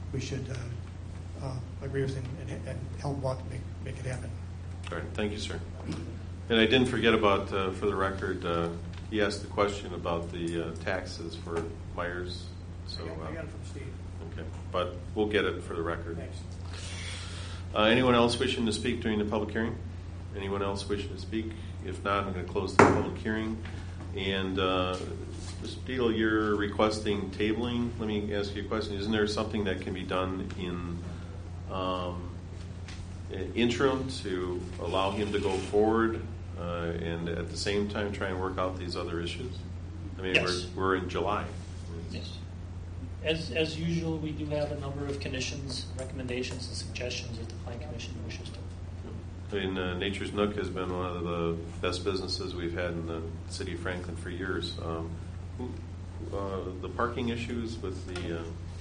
agree with and help want to make it happen. All right. Thank you, sir. And I didn't forget about, for the record, he asked the question about the taxes for Myers. So, I got it from Steve. Okay, but we'll get it for the record. Thanks. Anyone else wishing to speak during the public hearing? Anyone else wishing to speak? If not, I'm going to close the public hearing. And Mr. Deal, you're requesting tabling. Let me ask you a question. Isn't there something that can be done in interim to allow him to go forward and at the same time try and work out these other issues? I mean, yes. we're in July. Yes. As usual, we do have a number of conditions, recommendations, and suggestions that the Plan Commission wishes to. I mean, Nature's Nook has been one of the best businesses we've had in the city of Franklin for years. The parking issues with the...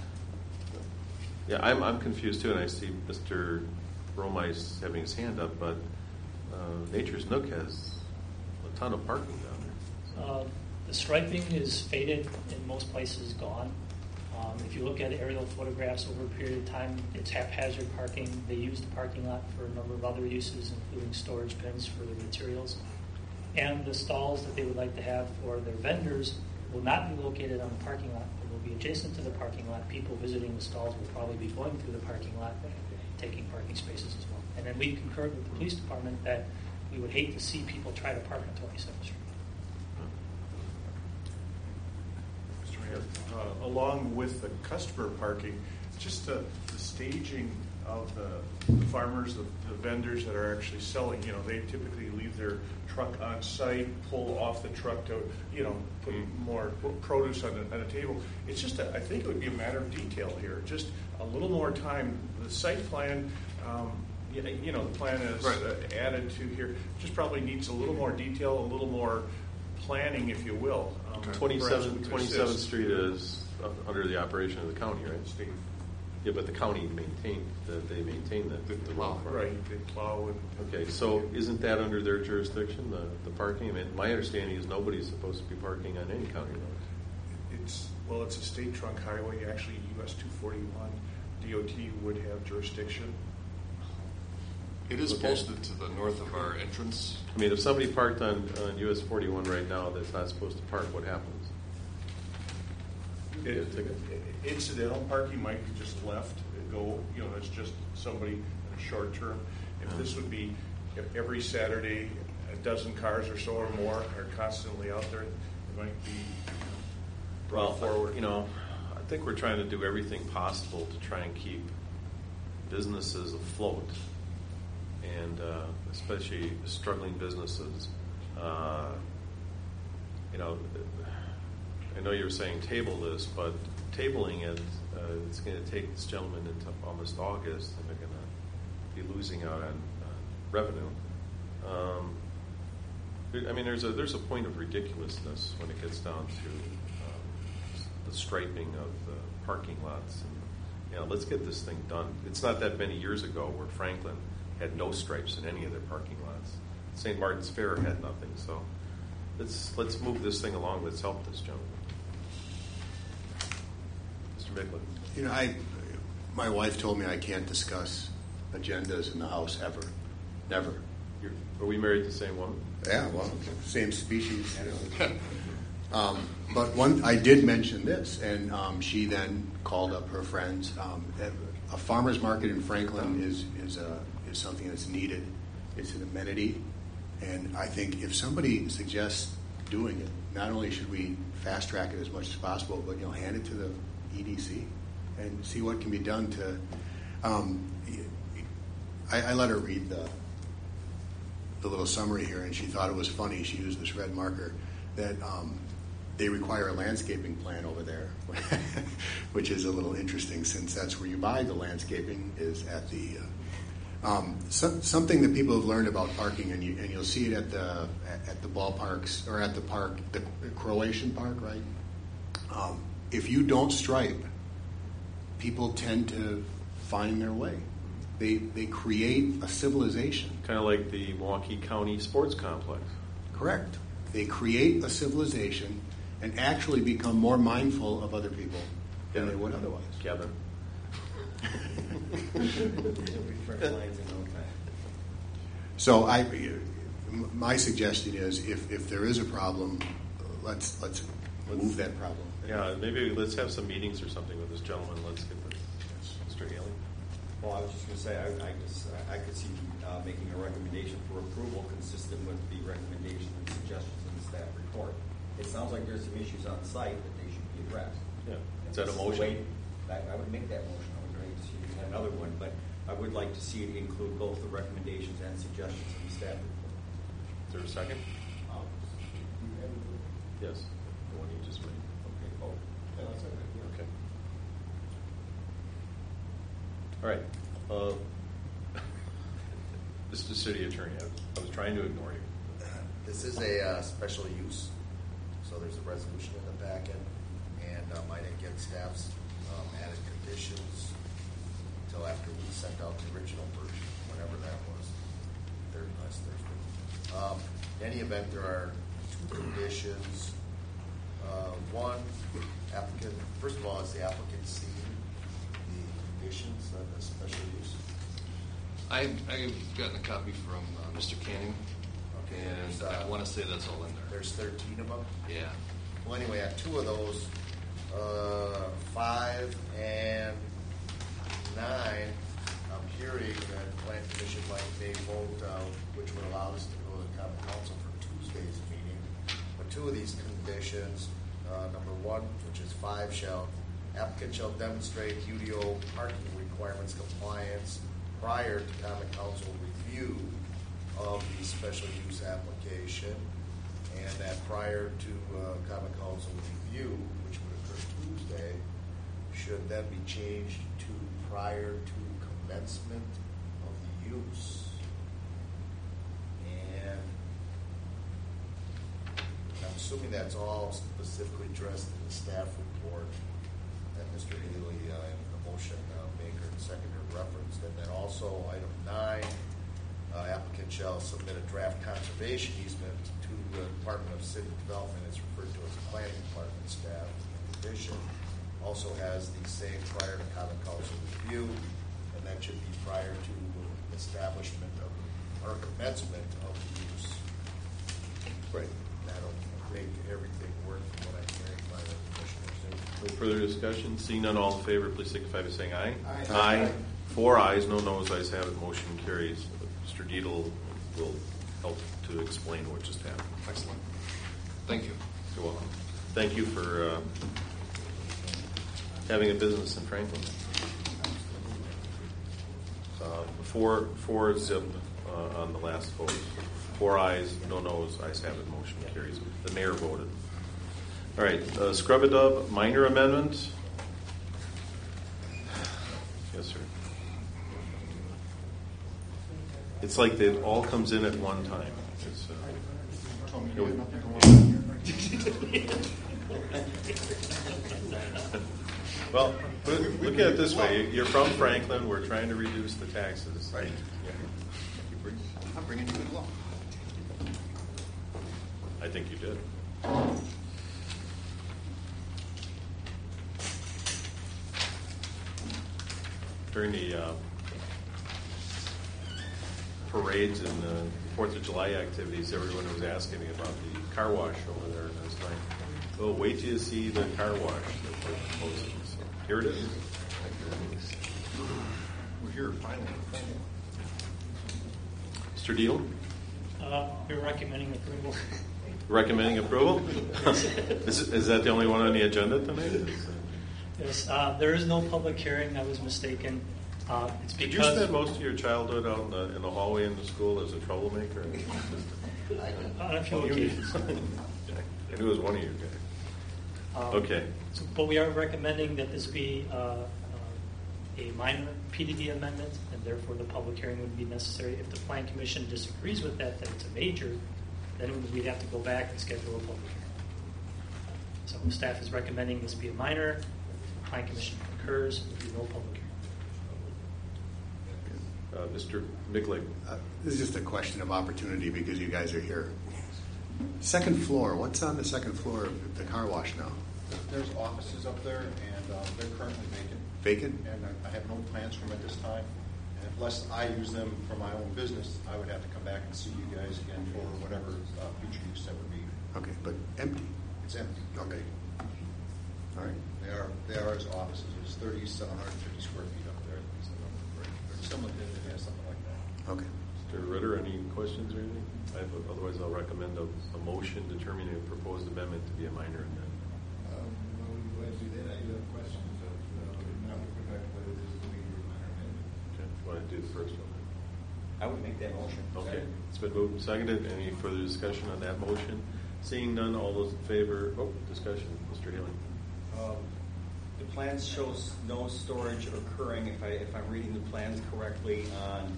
I'm confused too, and I see Mr. Romeis having his hand up, but Nature's Nook has a ton of parking down there. The striping is faded, in most places gone. If you look at aerial photographs over a period of time, it's haphazard parking. They use the parking lot for a number of other uses, including storage bins for their materials. And the stalls that they would like to have for their vendors will not be located on the parking lot. They will be adjacent to the parking lot. People visiting the stalls will probably be going through the parking lot, taking parking spaces as well. And then we concurred with the police department that we would hate to see people try to park on 27th Street. Along with the customer parking, just the staging of the farmers, the vendors that are actually selling, they typically leave their truck on site, pull off the truck to, put more produce on a table. It's just, I think it would be a matter of detail here, just a little more time. The site plan, the plan is added to here, just probably needs a little more detail, a little more planning, if you will. 27th Street is under the operation of the county, right, Steve? Yeah, but the county maintain the road. Right, they plow. Okay, so isn't that under their jurisdiction, the parking? I mean, my understanding is nobody's supposed to be parking on any county road. It's a state trunk highway. Actually, US 241 DOT would have jurisdiction. It is posted to the north of our entrance. I mean, if somebody parked on US 41 right now that's not supposed to park, what happens? Incidental parking might be just left, it's just somebody in a short term. If this would be every Saturday, a dozen cars or so or more are constantly out there, it might be forward. I think we're trying to do everything possible to try and keep businesses afloat, and especially struggling businesses. I know you were saying table this, but tabling it, it's going to take this gentleman into almost August, and they're going to be losing out on revenue. I mean, there's a point of ridiculousness when it gets down to the striping of the parking lots. And, let's get this thing done. It's not that many years ago where Franklin had no stripes in any of their parking lots. St. Martin's Fair had nothing. So let's move this thing along. Let's help this gentleman. Mr. Bicklin. My wife told me I can't discuss agendas in the house ever. Never. Are we married to the same woman? Yeah, well, same species. But I did mention this, and she then called up her friends. A farmer's market in Franklin is something that's needed. It's an amenity, and I think if somebody suggests doing it, not only should we fast track it as much as possible, but hand it to the EDC and see what can be done to. I let her read the little summary here, and she thought it was funny. She used this red marker that they require a landscaping plan over there, which is a little interesting since that's where you buy the landscaping is at the something that people have learned about parking, and you'll see it at the ballparks or at the park, the Croatian Park, right? If you don't stripe, people tend to find their way. They create a civilization. Kind of like the Milwaukee County Sports Complex. Correct. They create a civilization and actually become more mindful of other people than they would otherwise. Kevin. So my suggestion is if there is a problem, let's move that problem. Yeah, maybe let's have some meetings or something with this gentleman. Let's get this. Mr. Haley. Well, I was just going to say, I could see making a recommendation for approval consistent with the recommendations and suggestions in the staff report. It sounds like there's some issues on site that they should be addressed. Yeah. Is that a motion? I would make that motion. I would like to see you have another one, but I would like to see it include both the recommendations and suggestions in the staff report. Is there a second? Yes. The one you just made. Okay. Oh. Okay. All right. Mr. City Attorney, I was trying to ignore you. This is a special use, so there's a resolution in the packet, and I didn't get staff's added conditions until after we sent out the original version, whenever that was, last Thursday. In any event, there are two conditions. One, applicant, first of all, is the applicant seen the conditions of the special use? I've gotten a copy from Mr. Canning, Okay, and I want to say that's all in there. There's 13 of them? Yeah. Well, anyway, on two of those, 5 and 9, I'm hearing that the Plan Commission may vote, which would allow us to go to the Common Council for Tuesday's meeting. But two of these conditions, number 1, which is 5, applicant shall demonstrate UDO parking requirements compliance prior to Common Council review of the special use application, and that prior to Common Council review, which would occur Tuesday, should then be changed to prior to commencement of the use. And I'm assuming that's all specifically addressed in the staff report that Mr. Haley, the motion maker and seconder, referenced. And then also item 9, applicant shall submit a draft conservation easement to the Department of City Development. It's referred to as the Planning Department staff. In addition, also has the same prior to Common Council review, and that should be prior to establishment of or commencement of the use. Right. That'll make everything work from what I'm hearing by the commissioners. No further discussion. Seeing none, all in favor, please signify by saying aye. Aye. Aye. 4 ayes, no noes, ayes have it. Motion carries. Mr. Dietl will help to explain what just happened. Excellent. Thank you. You're welcome. Thank you for having a business in Franklin. 4 zip on the last vote. 4 ayes, no noes, ayes have it. Motion carries. The mayor voted. All right, Scrub-a-Dub minor amendment. Yes, sir. It's like it all comes in at one time. It's, well, look at it this way. You're from Franklin. We're trying to reduce the taxes. Right. Yeah. I'm bringing you good luck. I think you did. During the parades and the 4th of July activities, everyone was asking me about the car wash over there. And I was like, well, wait till you see the car wash that we're proposing. So here it is. We're here finally. Mr. Deal? We're recommending approval. Recommending approval? Is that the only one on the agenda tonight? Yes, there is no public hearing. I was mistaken. It's Did because you spend most of your childhood out in the hallway in the school as a troublemaker? on a few occasions. I knew it was one of you guys. Okay. But we are recommending that this be a minor PDD amendment, and therefore the public hearing would be necessary. If the Plan Commission disagrees with that it's a major, then we'd have to go back and schedule a public hearing. So staff is recommending this be a minor. If the Plan Commission concurs, there would be no public hearing. Mr. Micklig. This is just a question of opportunity because you guys are here. Second floor, what's on the second floor of the car wash now? There's offices up there, and they're currently vacant. Vacant? And I have no plans for them at this time. And unless I use them for my own business, I would have to come back and see you guys again for whatever future use that would be. Okay, but empty? It's empty. Okay. All right. They are as offices. There's 3,750 square feet up there. Someone did it, something like that. Okay. Mr. Ritter, any questions or anything? Otherwise, I'll recommend a motion determining a proposed amendment to be a minor amendment. Well, we go ahead and do that. I do have questions of not with regard to whether this is a major or minor amendment. Okay. You want to do the first one? I would make that motion. Okay. It's been moved and seconded. Any further discussion on that motion? Seeing none, all those in favor? Oh, discussion. Mr. Healy. The plans shows no storage occurring, if I'm reading the plans correctly, on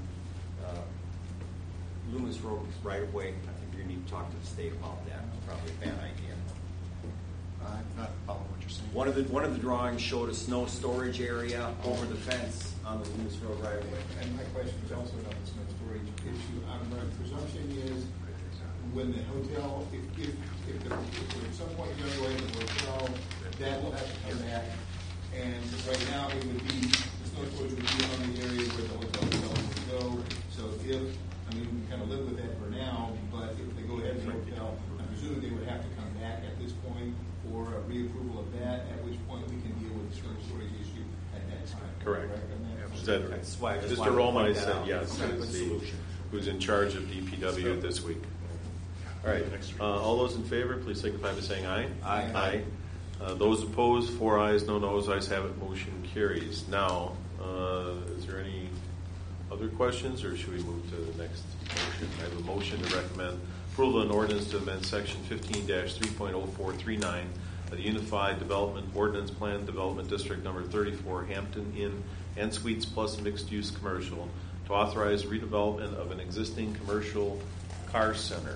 Loomis Road right away. I think you need to talk to the state about that. It's probably a bad idea. I'm not following what you're saying. One of the drawings showed a snow storage area over the fence on the Loomis Road right away. And my question is also about the snow storage issue. My presumption is when the hotel, if at some point you're going to go into the hotel, that will have to come back. And right now, it would be, the snow storage would be on the area where the hotel itself would go. So if, I mean, we can kind of live with that for now, but if they go ahead with the hotel, I presume they would have to come back at this point for a reapproval of that, at which point we can deal with the snow storage issue at that time. Correct. That's why I just Mr. wanted to point Romai that said out. yes, Quick is the, solution. who's in charge of DPW this week. All right. All those in favor, please signify by saying aye. Aye. Those opposed, 4 ayes, no noes. Ayes have it. Motion carries. Now, is there any other questions, or should we move to the next motion? I have a motion to recommend approval of an ordinance to amend Section 15-3.0439 of the Unified Development Ordinance Plan Development District Number 34, Hampton Inn and Suites Plus Mixed Use Commercial, to authorize redevelopment of an existing commercial car center.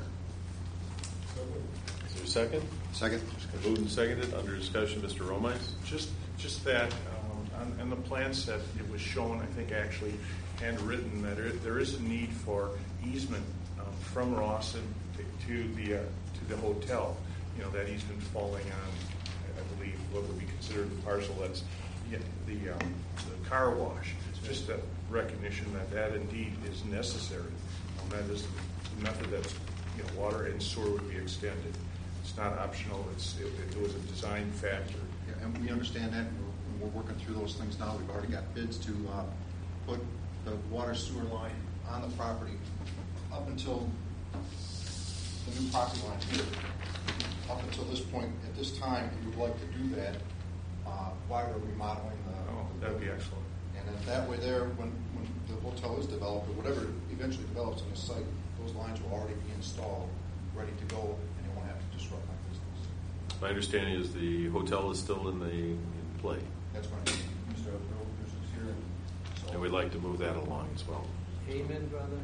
Is there a second? Second. Moved and seconded. Under discussion, Mr. Romais. Just that, on the plan set, it was shown, I think actually handwritten, that there is a need for easement from Rawson to the hotel. You know, that easement falling on, I believe, what would be considered the parcel that's the car wash. It's just a recognition that indeed is necessary. That is the method that's, water and sewer would be extended. It's not optional. It was a design factor. Yeah, and we understand that. We're working through those things now. We've already got bids to put the water sewer line on the property up until the new property line here. Up until this point, at this time, we would like to do that while we're remodeling the. Oh, that'd be excellent. And then that way, there, when the hotel is developed or whatever eventually develops on the site, those lines will already be installed, ready to go, and it won't have to disrupt my business. My understanding is the hotel is still in play. That's going to be Mr. Rogers is here, so. And we'd like to move that along as well. Amen, brother.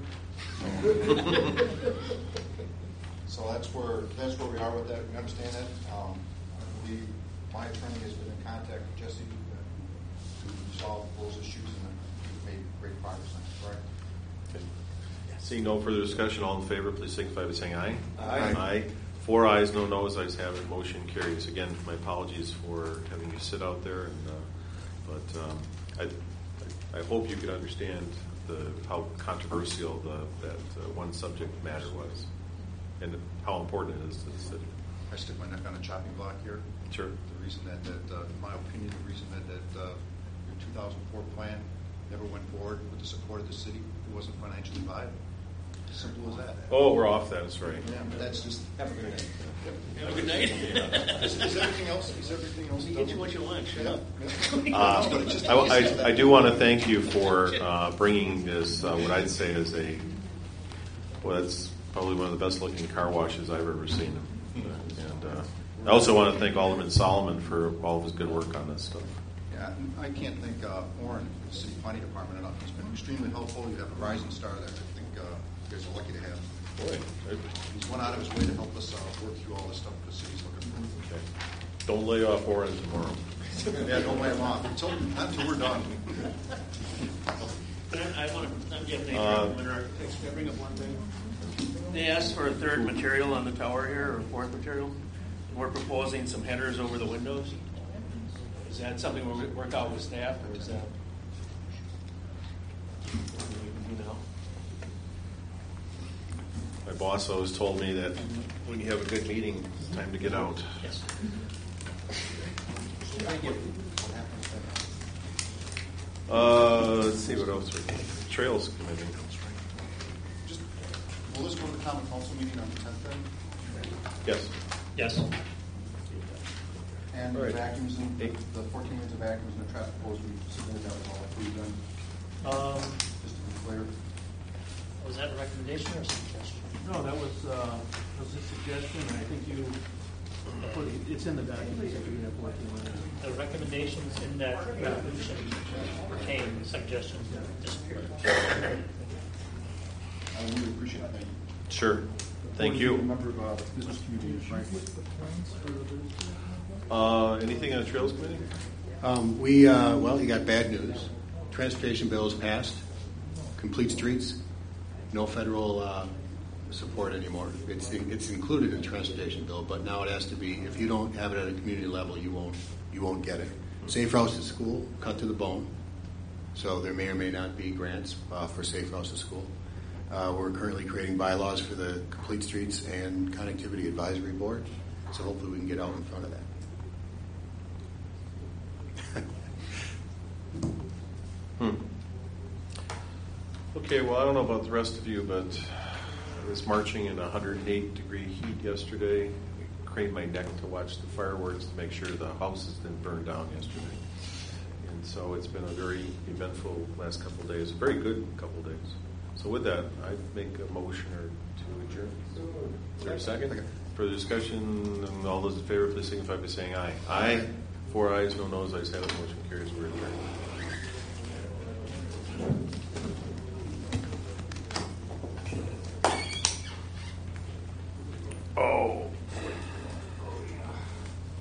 So that's where we are with that. We understand that. I believe my attorney has been in contact with Jesse to resolve those issues, and we've made great progress on it. Correct? Okay. Seeing no further discussion, all in favor, please signify by saying aye. Aye. 4 ayes, no noes. Ayes have it. Motion carries. Again, my apologies for having you sit out there, but I hope you could understand how controversial that one subject matter was, and how important it is to the city. I stick my neck on a chopping block here. Sure. The reason that in my opinion, the reason that your 2004 plan never went forward with the support of the city, it wasn't financially viable. Simple as that. Oh, we're off that. That's right. Yeah, but that's just. Have a good night. Have a good night. Is everything else? Get you what you want. Shut up. I do want to thank you for bringing this. What I'd say is that's probably one of the best looking car washes I've ever seen. And I also want to thank Alderman Solomon for all of his good work on this stuff. Yeah, I can't thank Warren, the city planning department, enough. He's been extremely helpful. You have a rising star there. I think you guys are lucky to have him. Boy, he's went out of his way to help us work through all this stuff the city's looking for. Okay. Don't lay off Warren tomorrow. Yeah, don't lay him off. Not until we're done. I'm Jeff Napier, architects. Can I bring up one thing? They asked for a third material on the tower here, or a fourth material. We're proposing some headers over the windows. Is that something we'll work out with staff, or is that My boss always told me that when you have a good meeting, it's time to get out. Yes. Let's see what else. Trails Committee. Will this go to the common council meeting on the 10th then? Yes. Yes. And right. The vacuums, the 14 minutes of vacuums and the traffic flows, we submitted that was all approved then? Just to be clear. Was that a recommendation or a suggestion? No, that was a suggestion, and I think you put it's in the documents that we have working on it. The recommendations in that resolution pertain to suggestions that disappeared. I really appreciate it. Thank you. Sure. Thank you. Member of the business community, Frank. Anything on the Trails Committee? Well, you got bad news. Transportation bill is passed. Complete streets. No federal support anymore. It's included in the transportation bill, but now it has to be, if you don't have it at a community level, you won't get it. Safe routes to school, cut to the bone. So there may or may not be grants for safe routes to school. We're currently creating bylaws for the Complete Streets and Connectivity Advisory Board. So hopefully we can get out in front of that. Okay, well, I don't know about the rest of you, but I was marching in 108-degree heat yesterday. I craned my neck to watch the fireworks to make sure the houses didn't burn down yesterday. And so it's been a very eventful last couple of days, a very good couple of days. So with that, I'd make a motion or to adjourn. Is there a second? Further discussion, and all those in favor, please signify by saying aye. Aye. 4 ayes, no noes, ayes have it, motion carries. We're adjourned.